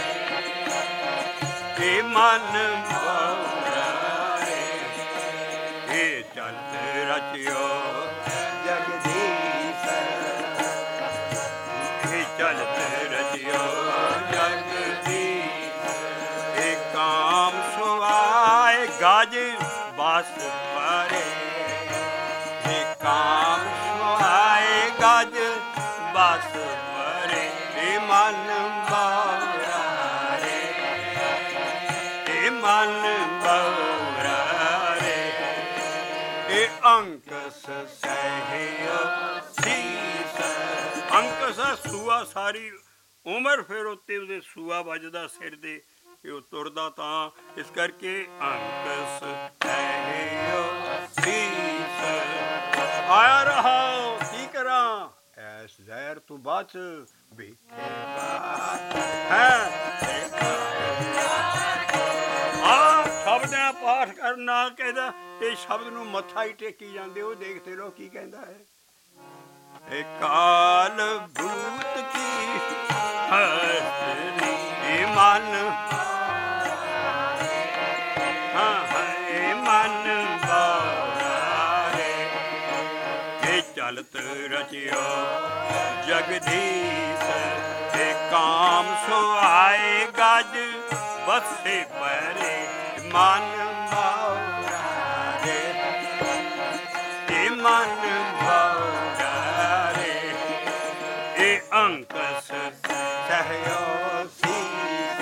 ਰੇ, ਮਨ ਬਾਰਾ ਰੇ। ਇਹ ਚਲਤ ਰਚਿਓ ਜਗਦੀਸ਼, ਇਹ ਚਲਤ ਰਚਿਓ ਜਗਦੀਸ਼। ਇਹ ਕਾਮ ਸੁਆਏ ਗਜ ਬਸ ਪਾਰੇ, ਇਹ ਕਾਮ ਸੁਆਏ ਗਜ ਬਸ ਪਰੇ ਇਹ ਮਨ ਬਾਰਾ ਰੇ, ਇਹ ਮਨ ਬਾਰਾ ਰੇ। ਇਹ ਅੰਕਸ ਸਹਿਓ ਸੀਸ, ਅੰਕਸ ਸੂਆ ਸਾਰੀ ਉਮਰ ਫਿਰ ਉੱਤੇ ਉਹਦੇ ਸੂਆ ਵੱਜਦਾ ਸਿਰ ਦੇ, ਕਿ ਉਹ ਤੁਰਦਾ ਤਾਂ। ਇਸ ਕਰਕੇ ਅੰਕਸ ਕਹਿਓ ਸੀਸ ਆਇਆ ਰਹਾ, ਕੀ ਕਰਾਂ ਐਸ ਜ਼ਹਿਰ ਤੂੰ ਬਚ ਵੇਖੇ ਹੈ। ਆ ਸ਼ਬਦ ਦਾ ਪਾਠ ਕਰਨਾ ਕਹਿੰਦਾ, ਤੇ ਸ਼ਬਦ ਨੂੰ ਮੱਥਾ ਹੀ ਟੇਕੀ ਜਾਂਦੇ ਹੋ। ਦੇਖਦੇ ਰਹੋ ਕੀ ਕਹਿੰਦਾ ਹੈ। ਇਹ ਕਾਲ ਭੂਤ ਕੀ ਹਸਤੀ ਮਨ, ਹਾਂ ਹੈ ਮਨ ਬਾਰੇ, ਇਹ ਚਲਤ ਰਚਿਓ ਜਗਦੀਸ਼, ਇਹ ਕਾਮ ਸੋ ਆਏ ਗਜ ਬਸੇ ਪਰੇ ਮਨ ਬਾਰੇ, ਇਹ ਮਨ ਬਾਰੇ, ਇਹ ਅੰਕਸ ਸਹਿਓ ਸੀਸ,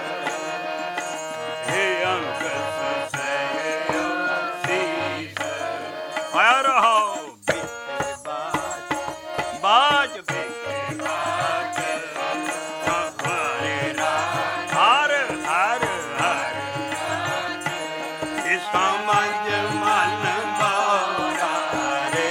ਇਹ ਅੰਕਸ ਸਹਿਓ ਸੀਸ ਆਇਆ ਰਹੋ। ਬੇਟੇ ਬਾਜ ਬਾਜ ਬੇਟੇ ਬਾਜ ਹਰੇ ਰਾਮ ਹਰ ਹਰ ਹਰ, ਇਹ ਸਮਝ ਮਨ ਬਾਰਾ ਰੇ,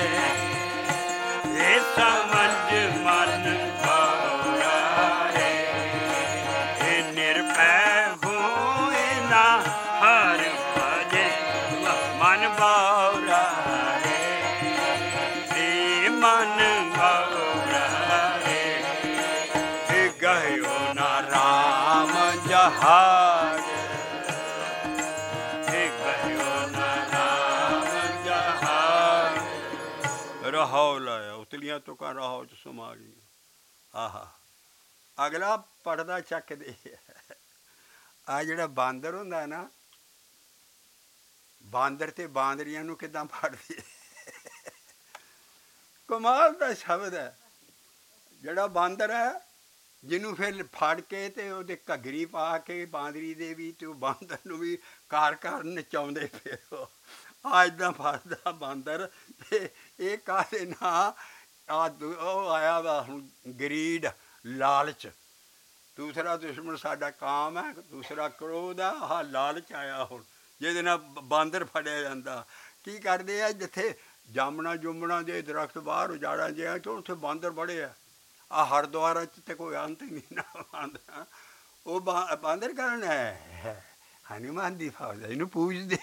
ਇਹ ਸਮਝ ਮਨ ਬਾਰਾ ਰੇ, ਇਹ ਨਿਰਭੈ ਹੋਏ ਨਾ ਹਰ ਭਜੇ ਮਨ ਬਾਰਾ ਰੇ, ਇਹ ਮਨ ਬਾਰਾ ਰੇ, ਇਹ ਗਇਓ ਨਾ ਰਾਮ ਜਹਾਜ, ਇਹ ਗਇਓ ਨਾ ਰਾਮ ਜਹਾਜ। ਰਹਾਉ ਲਾਇਆ ਉਤਲੀਆਂ ਤੁਕਾਂ ਰਹਾਉ ਚ ਸਮਾ ਗਈ। ਆਹਾ ਅਗਲਾ ਪੜਦਾ ਚੱਕਦੇ। ਆ ਜਿਹੜਾ ਬਾਂਦਰ ਹੁੰਦਾ ਨਾ, ਬਾਂਦਰ ਤੇ ਬਾਂਦਰੀਆਂ ਨੂੰ ਕਿੱਦਾਂ ਫੜਦੀ, ਕਮਾਲ ਦਾ ਸ਼ਬਦ ਹੈ। ਜਿਹੜਾ ਬਾਂਦਰ ਹੈ, ਜਿਹਨੂੰ ਫਿਰ ਫੜ ਕੇ ਤੇ ਉਹਦੇ ਘੱਗਰੀ ਪਾ ਕੇ ਬਾਂਦਰੀ ਦੇ ਵੀ, ਤੇ ਉਹ ਬਾਂਦਰ ਨੂੰ ਵੀ ਕਾਰ ਕਾਰ ਨਚਾਉਂਦੇ ਫਿਰ ਉਹ ਆ ਇੱਦਾਂ ਫੜਦਾ ਬਾਂਦਰ। ਤੇ ਇਹ ਕਾਹਦੇ ਨਾਲ ਆ ਉਹ ਆਇਆ ਵਾ ਹੁਣ ਗਰੀਡ, ਲਾਲਚ। ਦੂਸਰਾ ਦੁਸ਼ਮਣ ਸਾਡਾ ਕਾਮ ਹੈ, ਦੂਸਰਾ ਕ੍ਰੋਧ ਆ, ਆਹ ਲਾਲਚ ਆਇਆ ਹੁਣ, ਜਿਹਦੇ ਨਾਲ ਬਾਂਦਰ ਫੜਿਆ ਜਾਂਦਾ। ਕੀ ਕਰਦੇ ਆ, ਜਿੱਥੇ ਜਾਮਣਾ ਜੁਮਣਾ ਦੇ ਦਰਖਤ ਬਾਹਰ ਉਜਾੜਾ ਜਿਹਾ, ਤੇ ਉੱਥੇ ਬਾਂਦਰ ਬੜੇ ਆ। ਆ ਹਰਿਦੁਆਰ 'ਚ ਤੇ ਕੋਈ ਅੰਤ ਹੀ ਨਹੀਂ ਨਾ ਬਾਂਦਰ। ਉਹ ਬਾ ਬਾਂਦਰ ਕਾਰਨ ਹੈ ਹਨੂੰਮਾਨ ਦੀ ਫੌਜ, ਇਹਨੂੰ ਪੂਜਦੇ।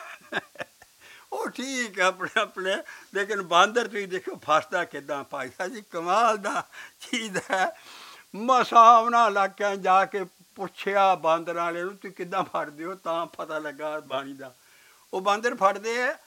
ਉਹ ਠੀਕ ਹੈ ਆਪਣੇ ਆਪਣੇ, ਲੇਕਿਨ ਬਾਂਦਰ ਤੁਸੀਂ ਦੇਖੋ ਫਸਦਾ ਕਿੱਦਾਂ। ਭਾਈ ਸਾਹਿਬ ਜੀ ਕਮਾਲ ਦਾ ਚੀਜ਼ ਹੈ। ਮਸਾਂ ਉਹਨਾਂ ਇਲਾਕਿਆਂ ਜਾ ਕੇ ਪੁੱਛਿਆ ਬਾਂਦਰਾਂ ਵਾਲੇ ਨੂੰ, ਤੁਸੀਂ ਕਿੱਦਾਂ ਫੜਦੇ ਹੋ, ਤਾਂ ਪਤਾ ਲੱਗਾ ਬਾਣੀ ਦਾ। ਉਹ ਬਾਂਦਰ ਫੜਦੇ ਹੈ,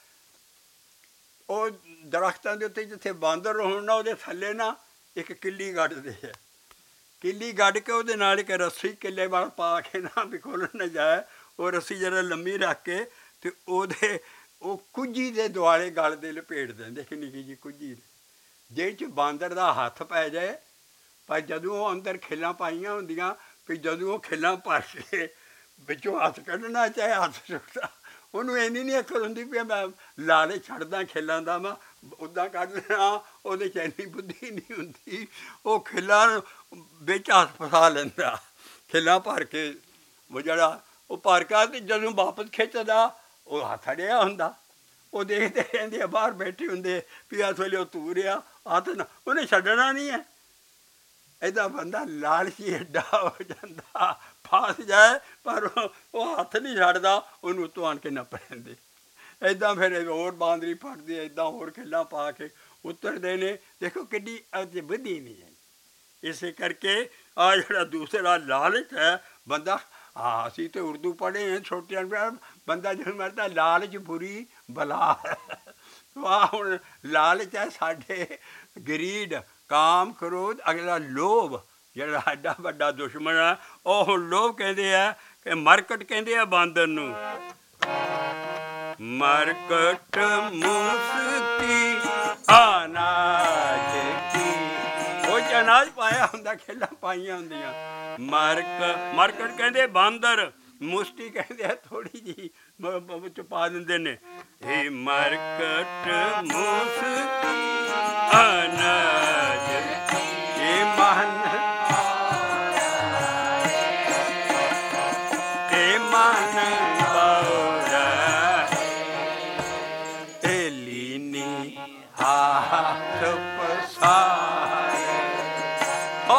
ਉਹ ਦਰਖਤਾਂ ਦੇ ਉੱਤੇ ਜਿੱਥੇ ਬਾਂਦਰ ਹੋਣ ਨਾ, ਉਹਦੇ ਥੱਲੇ ਨਾ ਇੱਕ ਕਿੱਲੀ ਗੱਡਦੇ ਹੈ। ਕਿੱਲੀ ਗੱਡ ਕੇ ਉਹਦੇ ਨਾਲ ਇੱਕ ਰੱਸੀ ਕਿੱਲੇ ਵਾਲ ਪਾ ਕੇ ਨਾ, ਵੀ ਖੋਲ੍ਹਣ ਨਾ ਜਾਏ, ਉਹ ਰੱਸੀ ਜਿਹੜਾ ਲੰਮੀ ਰੱਖ ਕੇ ਤੇ ਉਹਦੇ ਉਹ ਕੁੱਜੀ ਦੇ ਦੁਆਲੇ ਗਲ ਦੇ ਲਪੇਟ ਦਿੰਦੇ, ਕਿ ਨਿੱਕੀ ਜਿਹੀ ਕੁੱਜੀ ਜਿਹਦੇ 'ਚ ਬਾਂਦਰ ਦਾ ਹੱਥ ਪੈ ਜਾਏ। ਪਰ ਜਦੋਂ ਉਹ ਅੰਦਰ ਖਿੱਲਾਂ ਪਾਈਆਂ ਹੁੰਦੀਆਂ, ਵੀ ਜਦੋਂ ਉਹ ਖਿੱਲਾਂ ਭਰ ਕੇ ਵਿੱਚੋਂ ਹੱਥ ਕੱਢਣਾ ਚਾਹੇ ਹੱਥ ਸੁੱਟਦਾ, ਉਹਨੂੰ ਇੰਨੀ ਨਹੀਂ ਅਕਲ ਹੁੰਦੀ ਵੀ ਮੈਂ ਲਾਲੇ ਛੱਡਦਾ ਖਿੱਲਾਂ ਦਾ, ਮੈਂ ਉੱਦਾਂ ਕੱਢ ਲੈਣਾ। ਉਹਦੇ 'ਚ ਇੰਨੀ ਬੁੱਧੀ ਨਹੀਂ ਹੁੰਦੀ। ਉਹ ਖਿੱਲਾਂ ਵਿੱਚ ਹੱਥ ਫਸਾ ਲੈਂਦਾ, ਖਿੱਲਾਂ ਭਰ ਕੇ। ਉਹ ਜਿਹੜਾ ਉਹ ਭਰ ਕੇ ਅਤੇ ਜਦੋਂ ਵਾਪਸ ਖਿੱਚਦਾ, ਉਹ ਹੱਥ ਅੜਿਆ ਹੁੰਦਾ। ਉਹ ਦੇਖਦੇ ਰਹਿੰਦੇ ਆ, ਬਾਹਰ ਬੈਠੇ ਹੁੰਦੇ ਵੀ ਇਸ ਵੇਲੇ ਉਹ ਤੂਰਿਆ ਹੱਥ ਨਾ, ਉਹਨੇ ਛੱਡਣਾ ਨਹੀਂ ਹੈ। ਇੱਦਾਂ ਬੰਦਾ ਲਾਲਚੀ ਐਡਾ ਹੋ ਜਾਂਦਾ, ਫਸ ਜਾਏ ਪਰ ਉਹ ਹੱਥ ਨਹੀਂ ਛੱਡਦਾ, ਉਹਨੂੰ ਉੱਤੋਂ ਆਣ ਕੇ ਨੱਪ ਲੈਂਦੇ। ਇੱਦਾਂ ਫਿਰ ਹੋਰ ਬਾਂਦਰੀ ਫੜਦੀ, ਇੱਦਾਂ ਹੋਰ ਖਿੱਲਾਂ ਪਾ ਕੇ ਉਤਰਦੇ ਨੇ। ਦੇਖੋ ਕਿੱਡੀ ਅੱਜ ਬੁੱਧੀ ਨਹੀਂ ਹੈ। ਇਸੇ ਕਰਕੇ ਆ ਜਿਹੜਾ ਦੂਸਰਾ ਲਾਲਚ ਹੈ, ਬੰਦਾ ਹਾਂ ਅਸੀਂ ਤਾਂ ਉਰਦੂ ਪੜ੍ਹੇ ਹਾਂ ਛੋਟਿਆਂ ਨੂੰ, ਬੰਦਾ ਜਦੋਂ ਮਰਦਾ ਲਾਲਚ ਬੁਰੀ ਬਲਾ ਹੈ। ਆਹ ਹੁਣ ਲਾਲਚ ਹੈ ਸਾਡੇ, ਗਰੀਡ, ਕਾਮ, ਕ੍ਰੋਧ, ਅਗਲਾ ਲੋਭ ਜਿਹੜਾ ਸਾਡਾ ਵੱਡਾ ਦੁਸ਼ਮਣ ਹੈ। ਉਹ ਹੁਣ ਲੋਭ ਕਹਿੰਦੇ ਆ ਕਿ ਮਰਕਟ ਕਹਿੰਦੇ ਆ ਬਾਂਦਰ ਨੂੰ। ਮਰਕਟ ਮੁਸਕੀ ਅਨਾਜ ਕੀ, ਉਹ 'ਚ ਅਨਾਜ ਪਾਇਆ ਹੁੰਦਾ, ਖੇਲਾਂ ਪਾਈਆਂ ਹੁੰਦੀਆਂ। ਮਰਕ ਮਰਕਟ ਕਹਿੰਦੇ ਬਾਂਦਰ, ਮੁਸ਼ਟੀ ਕਹਿੰਦੇ ਆ ਥੋੜ੍ਹੀ ਜਿਹੀ ਵਿੱਚ ਪਾ ਦਿੰਦੇ ਨੇ। ਇਹ ਮਰਕਟ ਮੁਸਕੀ ਅਨਾਜ ਇਹ ਮਨ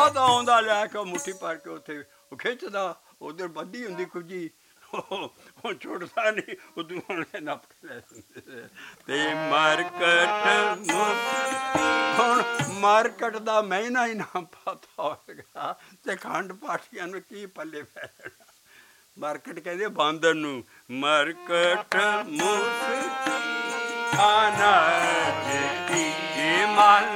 ਤਾਂ ਆਉਂਦਾ ਲੈ ਕੇ ਮੁੱਠੀ ਭਰ ਕੇ ਉੱਥੇ ਉਹ ਖਿੱਚਦਾ, ਉਧਰ ਬੱਧੀ ਹੁੰਦੀ ਕੁੱਜੀ, ਉਹ ਛੁੱਟਦਾ ਨਹੀਂ, ਉਦੋਂ ਉਹਨੇ ਨੱਪ ਕੇ ਲੈ ਜਾਂਦੇ। ਤੇ ਮਾਰਕਟ ਹੁਣ ਮਾਰਕਟ ਦਾ ਮਹੀਨਾ ਹੀ ਨਾ ਪਤਾ ਹੋਵੇਗਾ ਤੇ ਖੰਡ ਪਾਠੀਆਂ ਨੂੰ ਕੀ ਪੱਲੇ ਪੈ ਜਾਣਾ। ਮਾਰਕਟ ਕਹਿੰਦੇ ਬਾਂਦਰ ਨੂੰ, ਮਾਰਕਟ ਮੁਸ ਖਾਨਾ ਜੀ ਮਨ।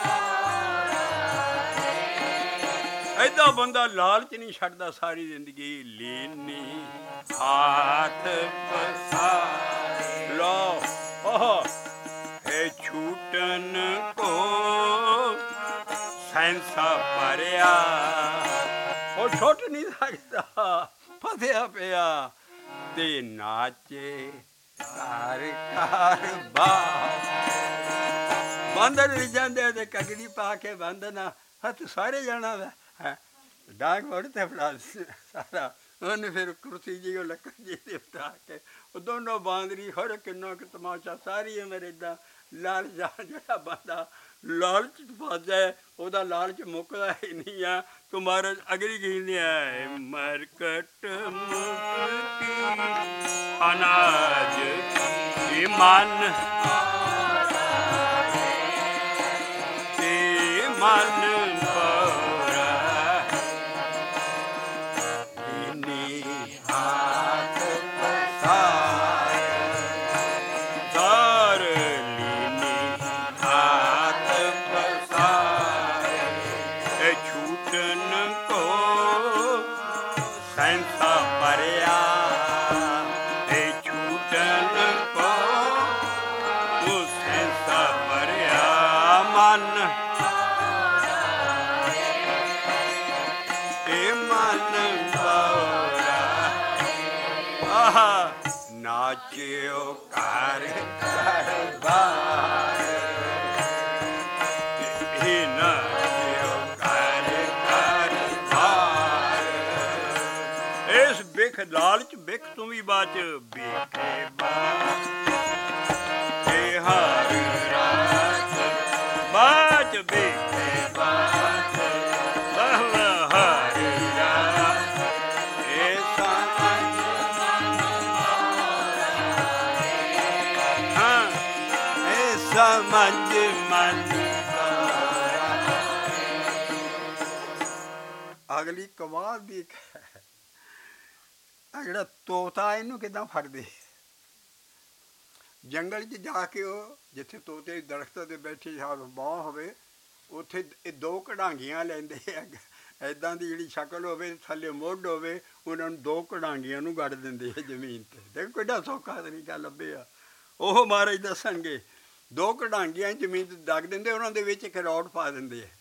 ਏਦਾਂ ਬੰਦਾ ਲਾਲਚ ਨਹੀਂ ਛੱਡਦਾ ਸਾਰੀ ਜ਼ਿੰਦਗੀ। ਲੀਨੀ ਹਾਥ ਪਸਾਰ ਲੋ ਹੈ ਛੂਟਨ ਕੋ ਸੈਂਸਾ ਭਰਿਆ। ਉਹ ਛੁੱਟ ਨਹੀਂ ਸਕਦਾ, ਫਸਿਆ ਪਿਆ। ਤੇ ਨਾਚੇ ਘਰ ਘਰ ਬਾਰ। ਬਾਂਦਰ ਵੀ ਜਾਂਦੇ ਤੇ ਕਗੜੀ ਪਾ ਕੇ ਬੰਦਨਾ ਹੱਥ ਸਾਰੇ ਜਾਣਾ ਵਾ ਡਾਕ ਵੜ ਤੇ ਫੜਾ ਸਾਰਾ। ਉਹਨੇ ਫਿਰ ਕੁਰਸੀ ਜੀ ਉਹ ਲੱਕੜ ਜੀ ਤੇ ਫਟਾ ਕੇ ਉਹ ਦੋਨੋਂ ਬਾਂਦਰੀ ਖੜ ਕਿੰਨਾ ਕੁ ਤਮਾਸ਼ਾ। ਸਾਰੀ ਉਮਰ ਏਦਾਂ ਲਾਲਚ ਜਿਹੜਾ ਬੰਦਾ ਲਾਲਚ ਫਸ ਜਾਏ ਉਹਦਾ ਲਾਲਚ ਮੁੱਕਦਾ ਹੀ ਨਹੀਂ ਆ। ਤੂੰ ਮਹਾਰਾਜ ਅਗਲੀ ਕਹਿੰਦੇ ਆ ਮਰਕਟ ਮੁਕਤੀ ਅਨਾਜ ਮਨ ਤੇ ਮਨ ਨਾਚਿਓ ਘਰ ਘਰ ਬਾਰ। ਇਹ ਨਾਚਿਓ ਘਰ ਘਰ ਬਾਰ। ਇਸ ਬਿਖ ਲਾਲਚ ਬਿਖ ਤੂੰ ਵੀ ਬਾਚ ਬਿਖੇ ਬਾਚ ਇਹ ਹਰ ਰਾਤ ਬਾਚ ਬਿਖੇ ਬਾਚ ਬਹਵਾ ਹਰ ਰਾਤ। ਇਹ ਸਮਝ ਮਨ। ਅਗਲੀ ਕਮਾਲ ਦੀ ਆ ਜਿਹੜਾ ਤੋਤਾ ਇਹਨੂੰ ਕਿੱਦਾਂ ਫੜਦੇ। ਜੰਗਲ 'ਚ ਜਾ ਕੇ ਉਹ ਜਿੱਥੇ ਤੋਤੇ ਦਰਖਤ 'ਤੇ ਬੈਠੇ ਬਾਂਹ ਹੋਵੇ ਉੱਥੇ ਇਹ ਦੋ ਕਢਾਂਗੀਆਂ ਲੈਂਦੇ ਆ। ਇੱਦਾਂ ਦੀ ਜਿਹੜੀ ਸ਼ਕਲ ਹੋਵੇ ਥੱਲੇ ਮੁੱਢ ਹੋਵੇ ਉਹਨਾਂ ਨੂੰ ਦੋ ਕਢਾਂਗੀਆਂ ਨੂੰ ਗੱਡ ਦਿੰਦੇ ਆ ਜ਼ਮੀਨ 'ਤੇ। ਦੇਖੋ ਕਿੱਡਾ ਸੌਖਾ ਤਰੀਕਾ ਲੱਭਿਆ। ਉਹ ਮਹਾਰਾਜ ਦੱਸਣਗੇ। ਦੋ ਕਢਾਂਗੀਆਂ ਜ਼ਮੀਨ 'ਤੇ ਦੱਗ ਦਿੰਦੇ, ਉਹਨਾਂ ਦੇ ਵਿੱਚ ਇੱਕ ਰੌਡ ਪਾ ਦਿੰਦੇ ਆ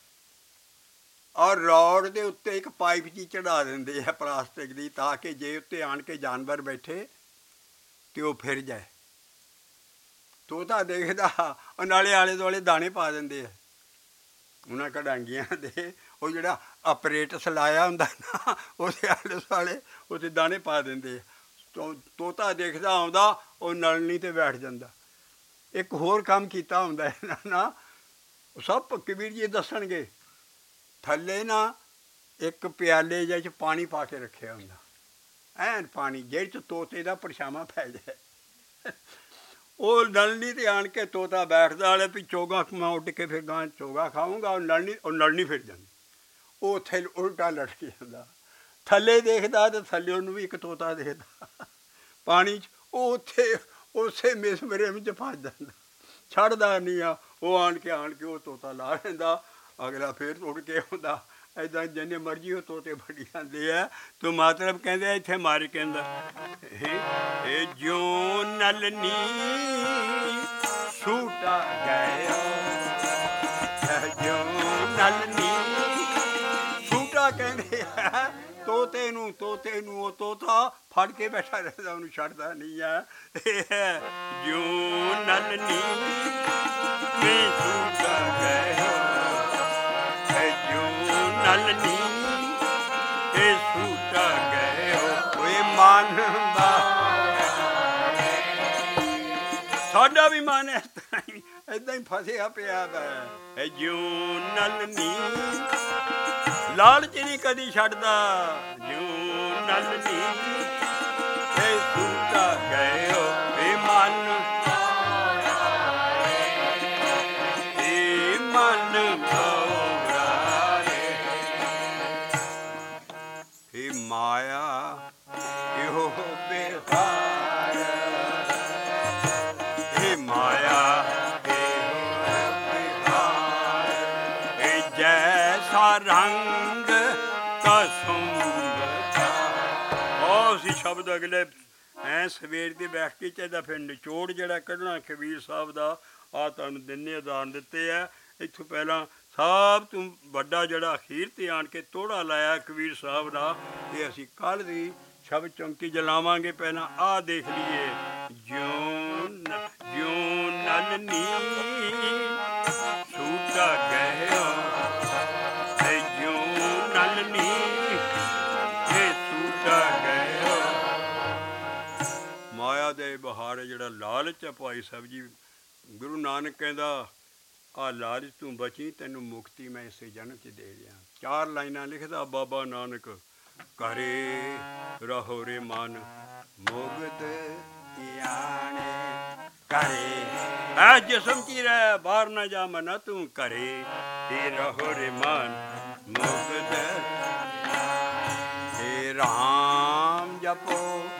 ਔਰ ਰੌਡ ਦੇ ਉੱਤੇ ਇੱਕ ਪਾਈਪ ਜੀ ਚੜ੍ਹਾ ਦਿੰਦੇ ਆ ਪਲਾਸਟਿਕ ਦੀ, ਤਾਂ ਕਿ ਜੇ ਉੱਤੇ ਆਣ ਕੇ ਜਾਨਵਰ ਬੈਠੇ ਤੇ ਉਹ ਫਿਰ ਜਾਏ। ਤੋਤਾ ਦੇਖਦਾ ਉਹ ਨਾਲੇ ਆਲੇ ਦੁਆਲੇ ਦਾਣੇ ਪਾ ਦਿੰਦੇ ਆ ਉਹਨਾਂ ਕਢਾਂਗੀਆਂ ਦੇ। ਉਹ ਜਿਹੜਾ ਆਪਰੇਟਸ ਲਾਇਆ ਹੁੰਦਾ ਨਾ ਉਹਦੇ ਆਲੇ ਦੁਆਲੇ ਉੱਥੇ ਦਾਣੇ ਪਾ ਦਿੰਦੇ ਆ। ਤੋ ਤੋਤਾ ਦੇਖਦਾ ਆਉਂਦਾ ਉਹ ਨਲਣੀ 'ਤੇ ਬੈਠ ਜਾਂਦਾ। ਇੱਕ ਹੋਰ ਕੰਮ ਕੀਤਾ ਹੁੰਦਾ ਇਹਨਾਂ ਨਾ, ਸਭ ਕਬੀਰ ਜੀ ਦੱਸਣਗੇ। ਥੱਲੇ ਨਾ ਇੱਕ ਪਿਆਲੇ ਜਿਹੇ 'ਚ ਪਾਣੀ ਪਾ ਕੇ ਰੱਖਿਆ ਹੁੰਦਾ, ਐਨ ਪਾਣੀ ਜਿਹਦੇ 'ਚ ਤੋਤੇ ਦਾ ਪਰਛਾਵਾਂ ਪੈ ਜਾਏ। ਉਹ ਨਲਣੀ 'ਤੇ ਆਣ ਕੇ ਤੋਤਾ ਬੈਠਦਾ ਵਾਲੇ ਵੀ ਚੋਗਾ ਮੈਂ ਉੱਡ ਕੇ ਫਿਰ ਗਾਂ ਚੋਗਾ ਖਾਊਂਗਾ। ਉਹ ਨਲਣੀ ਉਹ ਨਲਣੀ ਫਿਰ ਜਾਂਦੀ, ਉਹ ਉੱਥੇ ਉਲਟਾ ਲਟਕ ਜਾਂਦਾ। ਥੱਲੇ ਦੇਖਦਾ ਅਤੇ ਥੱਲੇ ਉਹਨੂੰ ਵੀ ਇੱਕ ਤੋਤਾ ਦੇਖਦਾ ਪਾਣੀ 'ਚ। ਉਹ ਉੱਥੇ ਉਸੇ ਮਿਸਮਰੇ ਵਿੱਚ ਫਸ ਜਾਂਦਾ, ਛੱਡਦਾ ਨਹੀਂ ਆ। ਉਹ ਆਣ ਕੇ ਆਣ ਕੇ ਉਹ ਤੋਤਾ ਲਾ ਲੈਂਦਾ, ਅਗਲਾ ਫਿਰ ਉੱਡ ਕੇ ਆਉਂਦਾ। ਇੱਦਾਂ ਜਿੰਨੇ ਮਰਜ਼ੀ ਉਹ ਤੋਤੇ ਫੜੀ ਜਾਂਦੇ ਆ। ਤੂੰ ਮਤਲਬ ਕਹਿੰਦੇ ਇੱਥੇ ਮਾਰ ਕਹਿੰਦਾ ਇਹ ਜਿਉਂ ਨਲਨੀ ਸੂਟਾ ਗਏ ਜਿਉਂ ਨਲਨੀ ਸੂਟਾ ਕਹਿੰਦੇ ਆ ਤੋਤੇ ਨੂੰ। ਤੋਤੇ ਨੂੰ ਉਹ ਤੋਤਾ ਫੜ ਕੇ ਬੈਠਾ ਰਹਿੰਦਾ, ਉਹਨੂੰ ਛੱਡਦਾ ਨਹੀਂ ਆ। ਜਿਉਂ ਨਲਨੀ ਮੈਂ ਸੂਟਾ ਗਏ ਨਲਨੀ ਇਹ ਸੂਟਾ ਗਏ ਓਏ ਮਨ ਦਾ। ਸਾਡਾ ਵੀ ਮਨ ਇਸ ਤਰ੍ਹਾਂ ਹੀ ਏਦਾਂ ਹੀ ਫਸਿਆ ਪਿਆ ਵਾ। ਜਿਉਂ ਨਲਨੀ ਲਾਲਚ ਨਹੀਂ ਕਦੀ ਛੱਡਦਾ। ਜਿਉ ਨਲ ਨੀ ਇਹ ਸੂਤਾ ਗਇਓ ਇਹ ਮਨ, ਇਹ ਮਨ ਭੌਰਾ ਰੇ। ਇਹ ਮਾਇਆ ਇਹੋ ਬੇਹਾਰ, ਇਹ ਮਾਇਆ ਜੈਸਾ ਰੰਗ ਕਸੁੰਭ ਉਹ ਸੀ ਸ਼ਬਦ ਅਗਲੇ ਐ ਸਵੇਰ ਦੀ ਬੈਠ ਕੇ ਚਾਹੀਦਾ। ਫਿਰ ਨਿਚੋੜ ਜਿਹੜਾ ਕੱਢਣਾ ਕਬੀਰ ਸਾਹਿਬ ਦਾ ਆ ਤੁਹਾਨੂੰ ਦਿਨੇ ਉਦਾਹਰਨ ਦਿੱਤੇ ਆ। ਇੱਥੋਂ ਪਹਿਲਾਂ ਸਭ ਤੋਂ ਵੱਡਾ ਜਿਹੜਾ ਅਖੀਰ ਤੇ ਆਣ ਕੇ ਤੋੜਾ ਲਾਇਆ ਕਬੀਰ ਸਾਹਿਬ ਦਾ, ਇਹ ਅਸੀਂ ਕੱਲ੍ਹ ਦੀ ਸ਼ਬਦ ਚੌਂਕੀ ਜਲਾਵਾਂਗੇ। ਪਹਿਲਾਂ ਆਹ ਦੇਖ ਲਈਏ। ਜਿਉਂ ਜਿਉਂ ਨਲ ਨੀ ਸੂਟਾ ਗਹਿਓ, ਮਾਇਆ ਦੇ ਬਹਾਰ ਜਿਹੜਾ ਲਾਲਚ ਹੈ ਭਾਈ ਸਾਹਿਬ ਜੀ, ਗੁਰੂ ਨਾਨਕ ਕਹਿੰਦਾ ਆਹ ਲਾਲਚ ਤੂੰ ਬਚੀ, ਤੈਨੂੰ ਮੁਕਤੀ ਮੈਂ ਇਸੇ ਜਨਮ 'ਚ ਦੇ ਦਿਆਂ। ਚਾਰ ਲਾਈਨਾਂ ਲਿਖਦਾ ਬਾਬਾ ਨਾਨਕ। ਘਰੇ ਰਹੋ ਰੇ ਮਨ ਮੁਗਤ ਧਿਆਣੇ, ਘਰੇ ਐ ਜਿਸਮ 'ਚ ਹੀ ਰਹਿ, ਬਾਹਰ ਨਾ ਜਾ ਮਨਾ ਤੂੰ। ਘਰੇ ਹੀ ਰਹੋ ਰੇ ਮਨ ਮੁਗਤ हे ਰਾਮ ਜਪੋ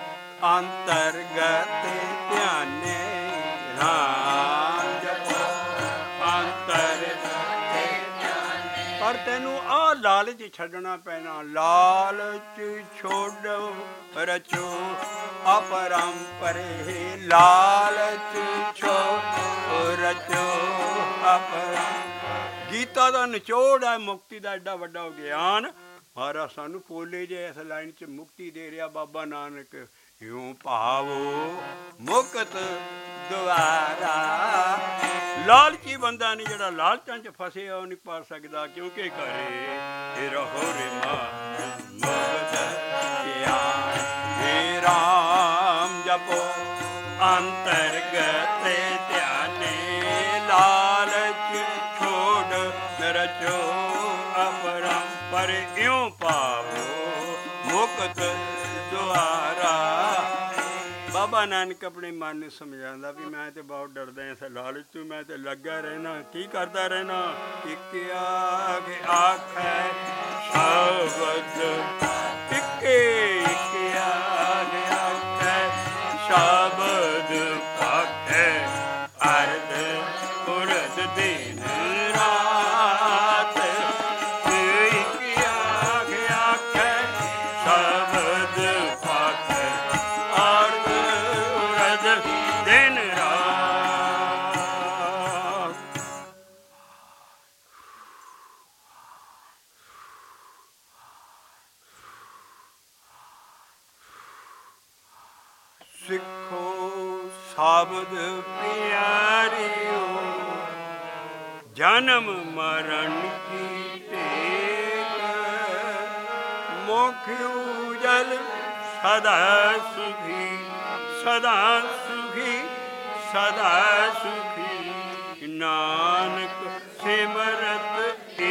ਅੰਤਰਗਤ ਧਿਆਨੇ, ਰਾਮ ਜਪੋ ਅੰਤਰਗਤ ਧਿਆਨੇ। ਪਰ ਤੈਨੂੰ ਆਹ ਲਾਲਚ ਛੱਡਣਾ ਪੈਣਾ। ਲਾਲਚ ਛੋੜੋ ਰਚੋ ਅਪਰੰਪਰੇ, ਲਾਲਚ ਛੋੜੋ ਰਚੋ ਅਪਰੰਪਰੇ। ਗੀਤਾ ਦਾ ਨਿਚੋੜ ਹੈ ਮੁਕਤੀ ਦਾ ਐਡਾ ਵੱਡਾ ਗਿਆਨ। ਮਹਾਰਾਜ ਸਾਨੂੰ ਪੋਲੇ ਜੇ ਇਸ ਲਾਈਨ 'ਚ ਮੁਕਤੀ ਦੇ ਰਿਹਾ ਬਾਬਾ ਨਾਨਕ। ਇਉਂ ਭਾਵੋ ਮੁਕਤ ਦੁਆਰਾ। ਲਾਲਚੀ ਬੰਦਾ ਨਹੀਂ, ਜਿਹੜਾ ਲਾਲਚਾਂ 'ਚ ਫਸਿਆ ਉਹ ਨਹੀਂ ਪਾ ਸਕਦਾ। ਕਿਉਂਕਿ ਘਰੇ ਰਹੋ ਰੇ ਮਨ ਮੁਗਤ ਧਿਆਨ, ਹੇ ਰਾਮ ਜਪੋ ਅੰਤਰਗਤ ਧਿਆਨੇ, ਲਾਲਚ ਛੋੜ ਰਚੋ ਅਪਰੰਪਰ। ਇਉਂ ਭਾਵੋ ਮੁਕਤ ਦੁਆਰਾ। ਬਾਬਾ ਨਾਨਕ ਆਪਣੇ ਮਨ ਨੂੰ ਸਮਝਾਉਂਦਾ ਵੀ ਮੈਂ ਤੇ ਬਹੁਤ ਡਰਦਾ ਇਸ ਲਾਲਚ ਤੋਂ, ਮੈਂ ਤੇ ਲੱਗਾ ਰਹਿਣਾ। ਕੀ ਕਰਦਾ ਰਹਿਣਾ? ਇੱਕ ਆਖ ਆਖੈ ਸ਼ਬਦ, ਇੱਕੇ ਇੱਕ ਆਖ ਆਖੈ ਸ਼ਬਦ ਆਖੈ, ਅਰਧ ਉਰਧ ਦਿਨ ਰਾਤ। ਇੱਕ ਆਖ ਆਖੈ ਸ਼ਬਦ ਆਖੈ, ਅਰਧ ਉਰਧ ਦਿਨ ਰਾਤ। ਸਿੱਖੋ ਸ਼ਬਦ ਪਿਆਰਿਓ, ਜਨਮ ਮਰਨ ਕੀ ਟੇਕ, ਮੁਖ ਉਜਲ ਸਦਾ ਸੁਖੀ, ਸਦਾ ਸੁਖੀ, ਸਦਾ ਸੁਖੀ। ਨਾਨਕ ਸਿਮਰਤ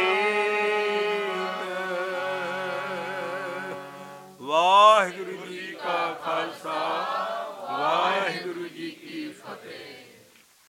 ਏਕ। ਵਾਹਿਗੁਰੂ ਜੀ ਕਾ ਖਾਲਸਾ,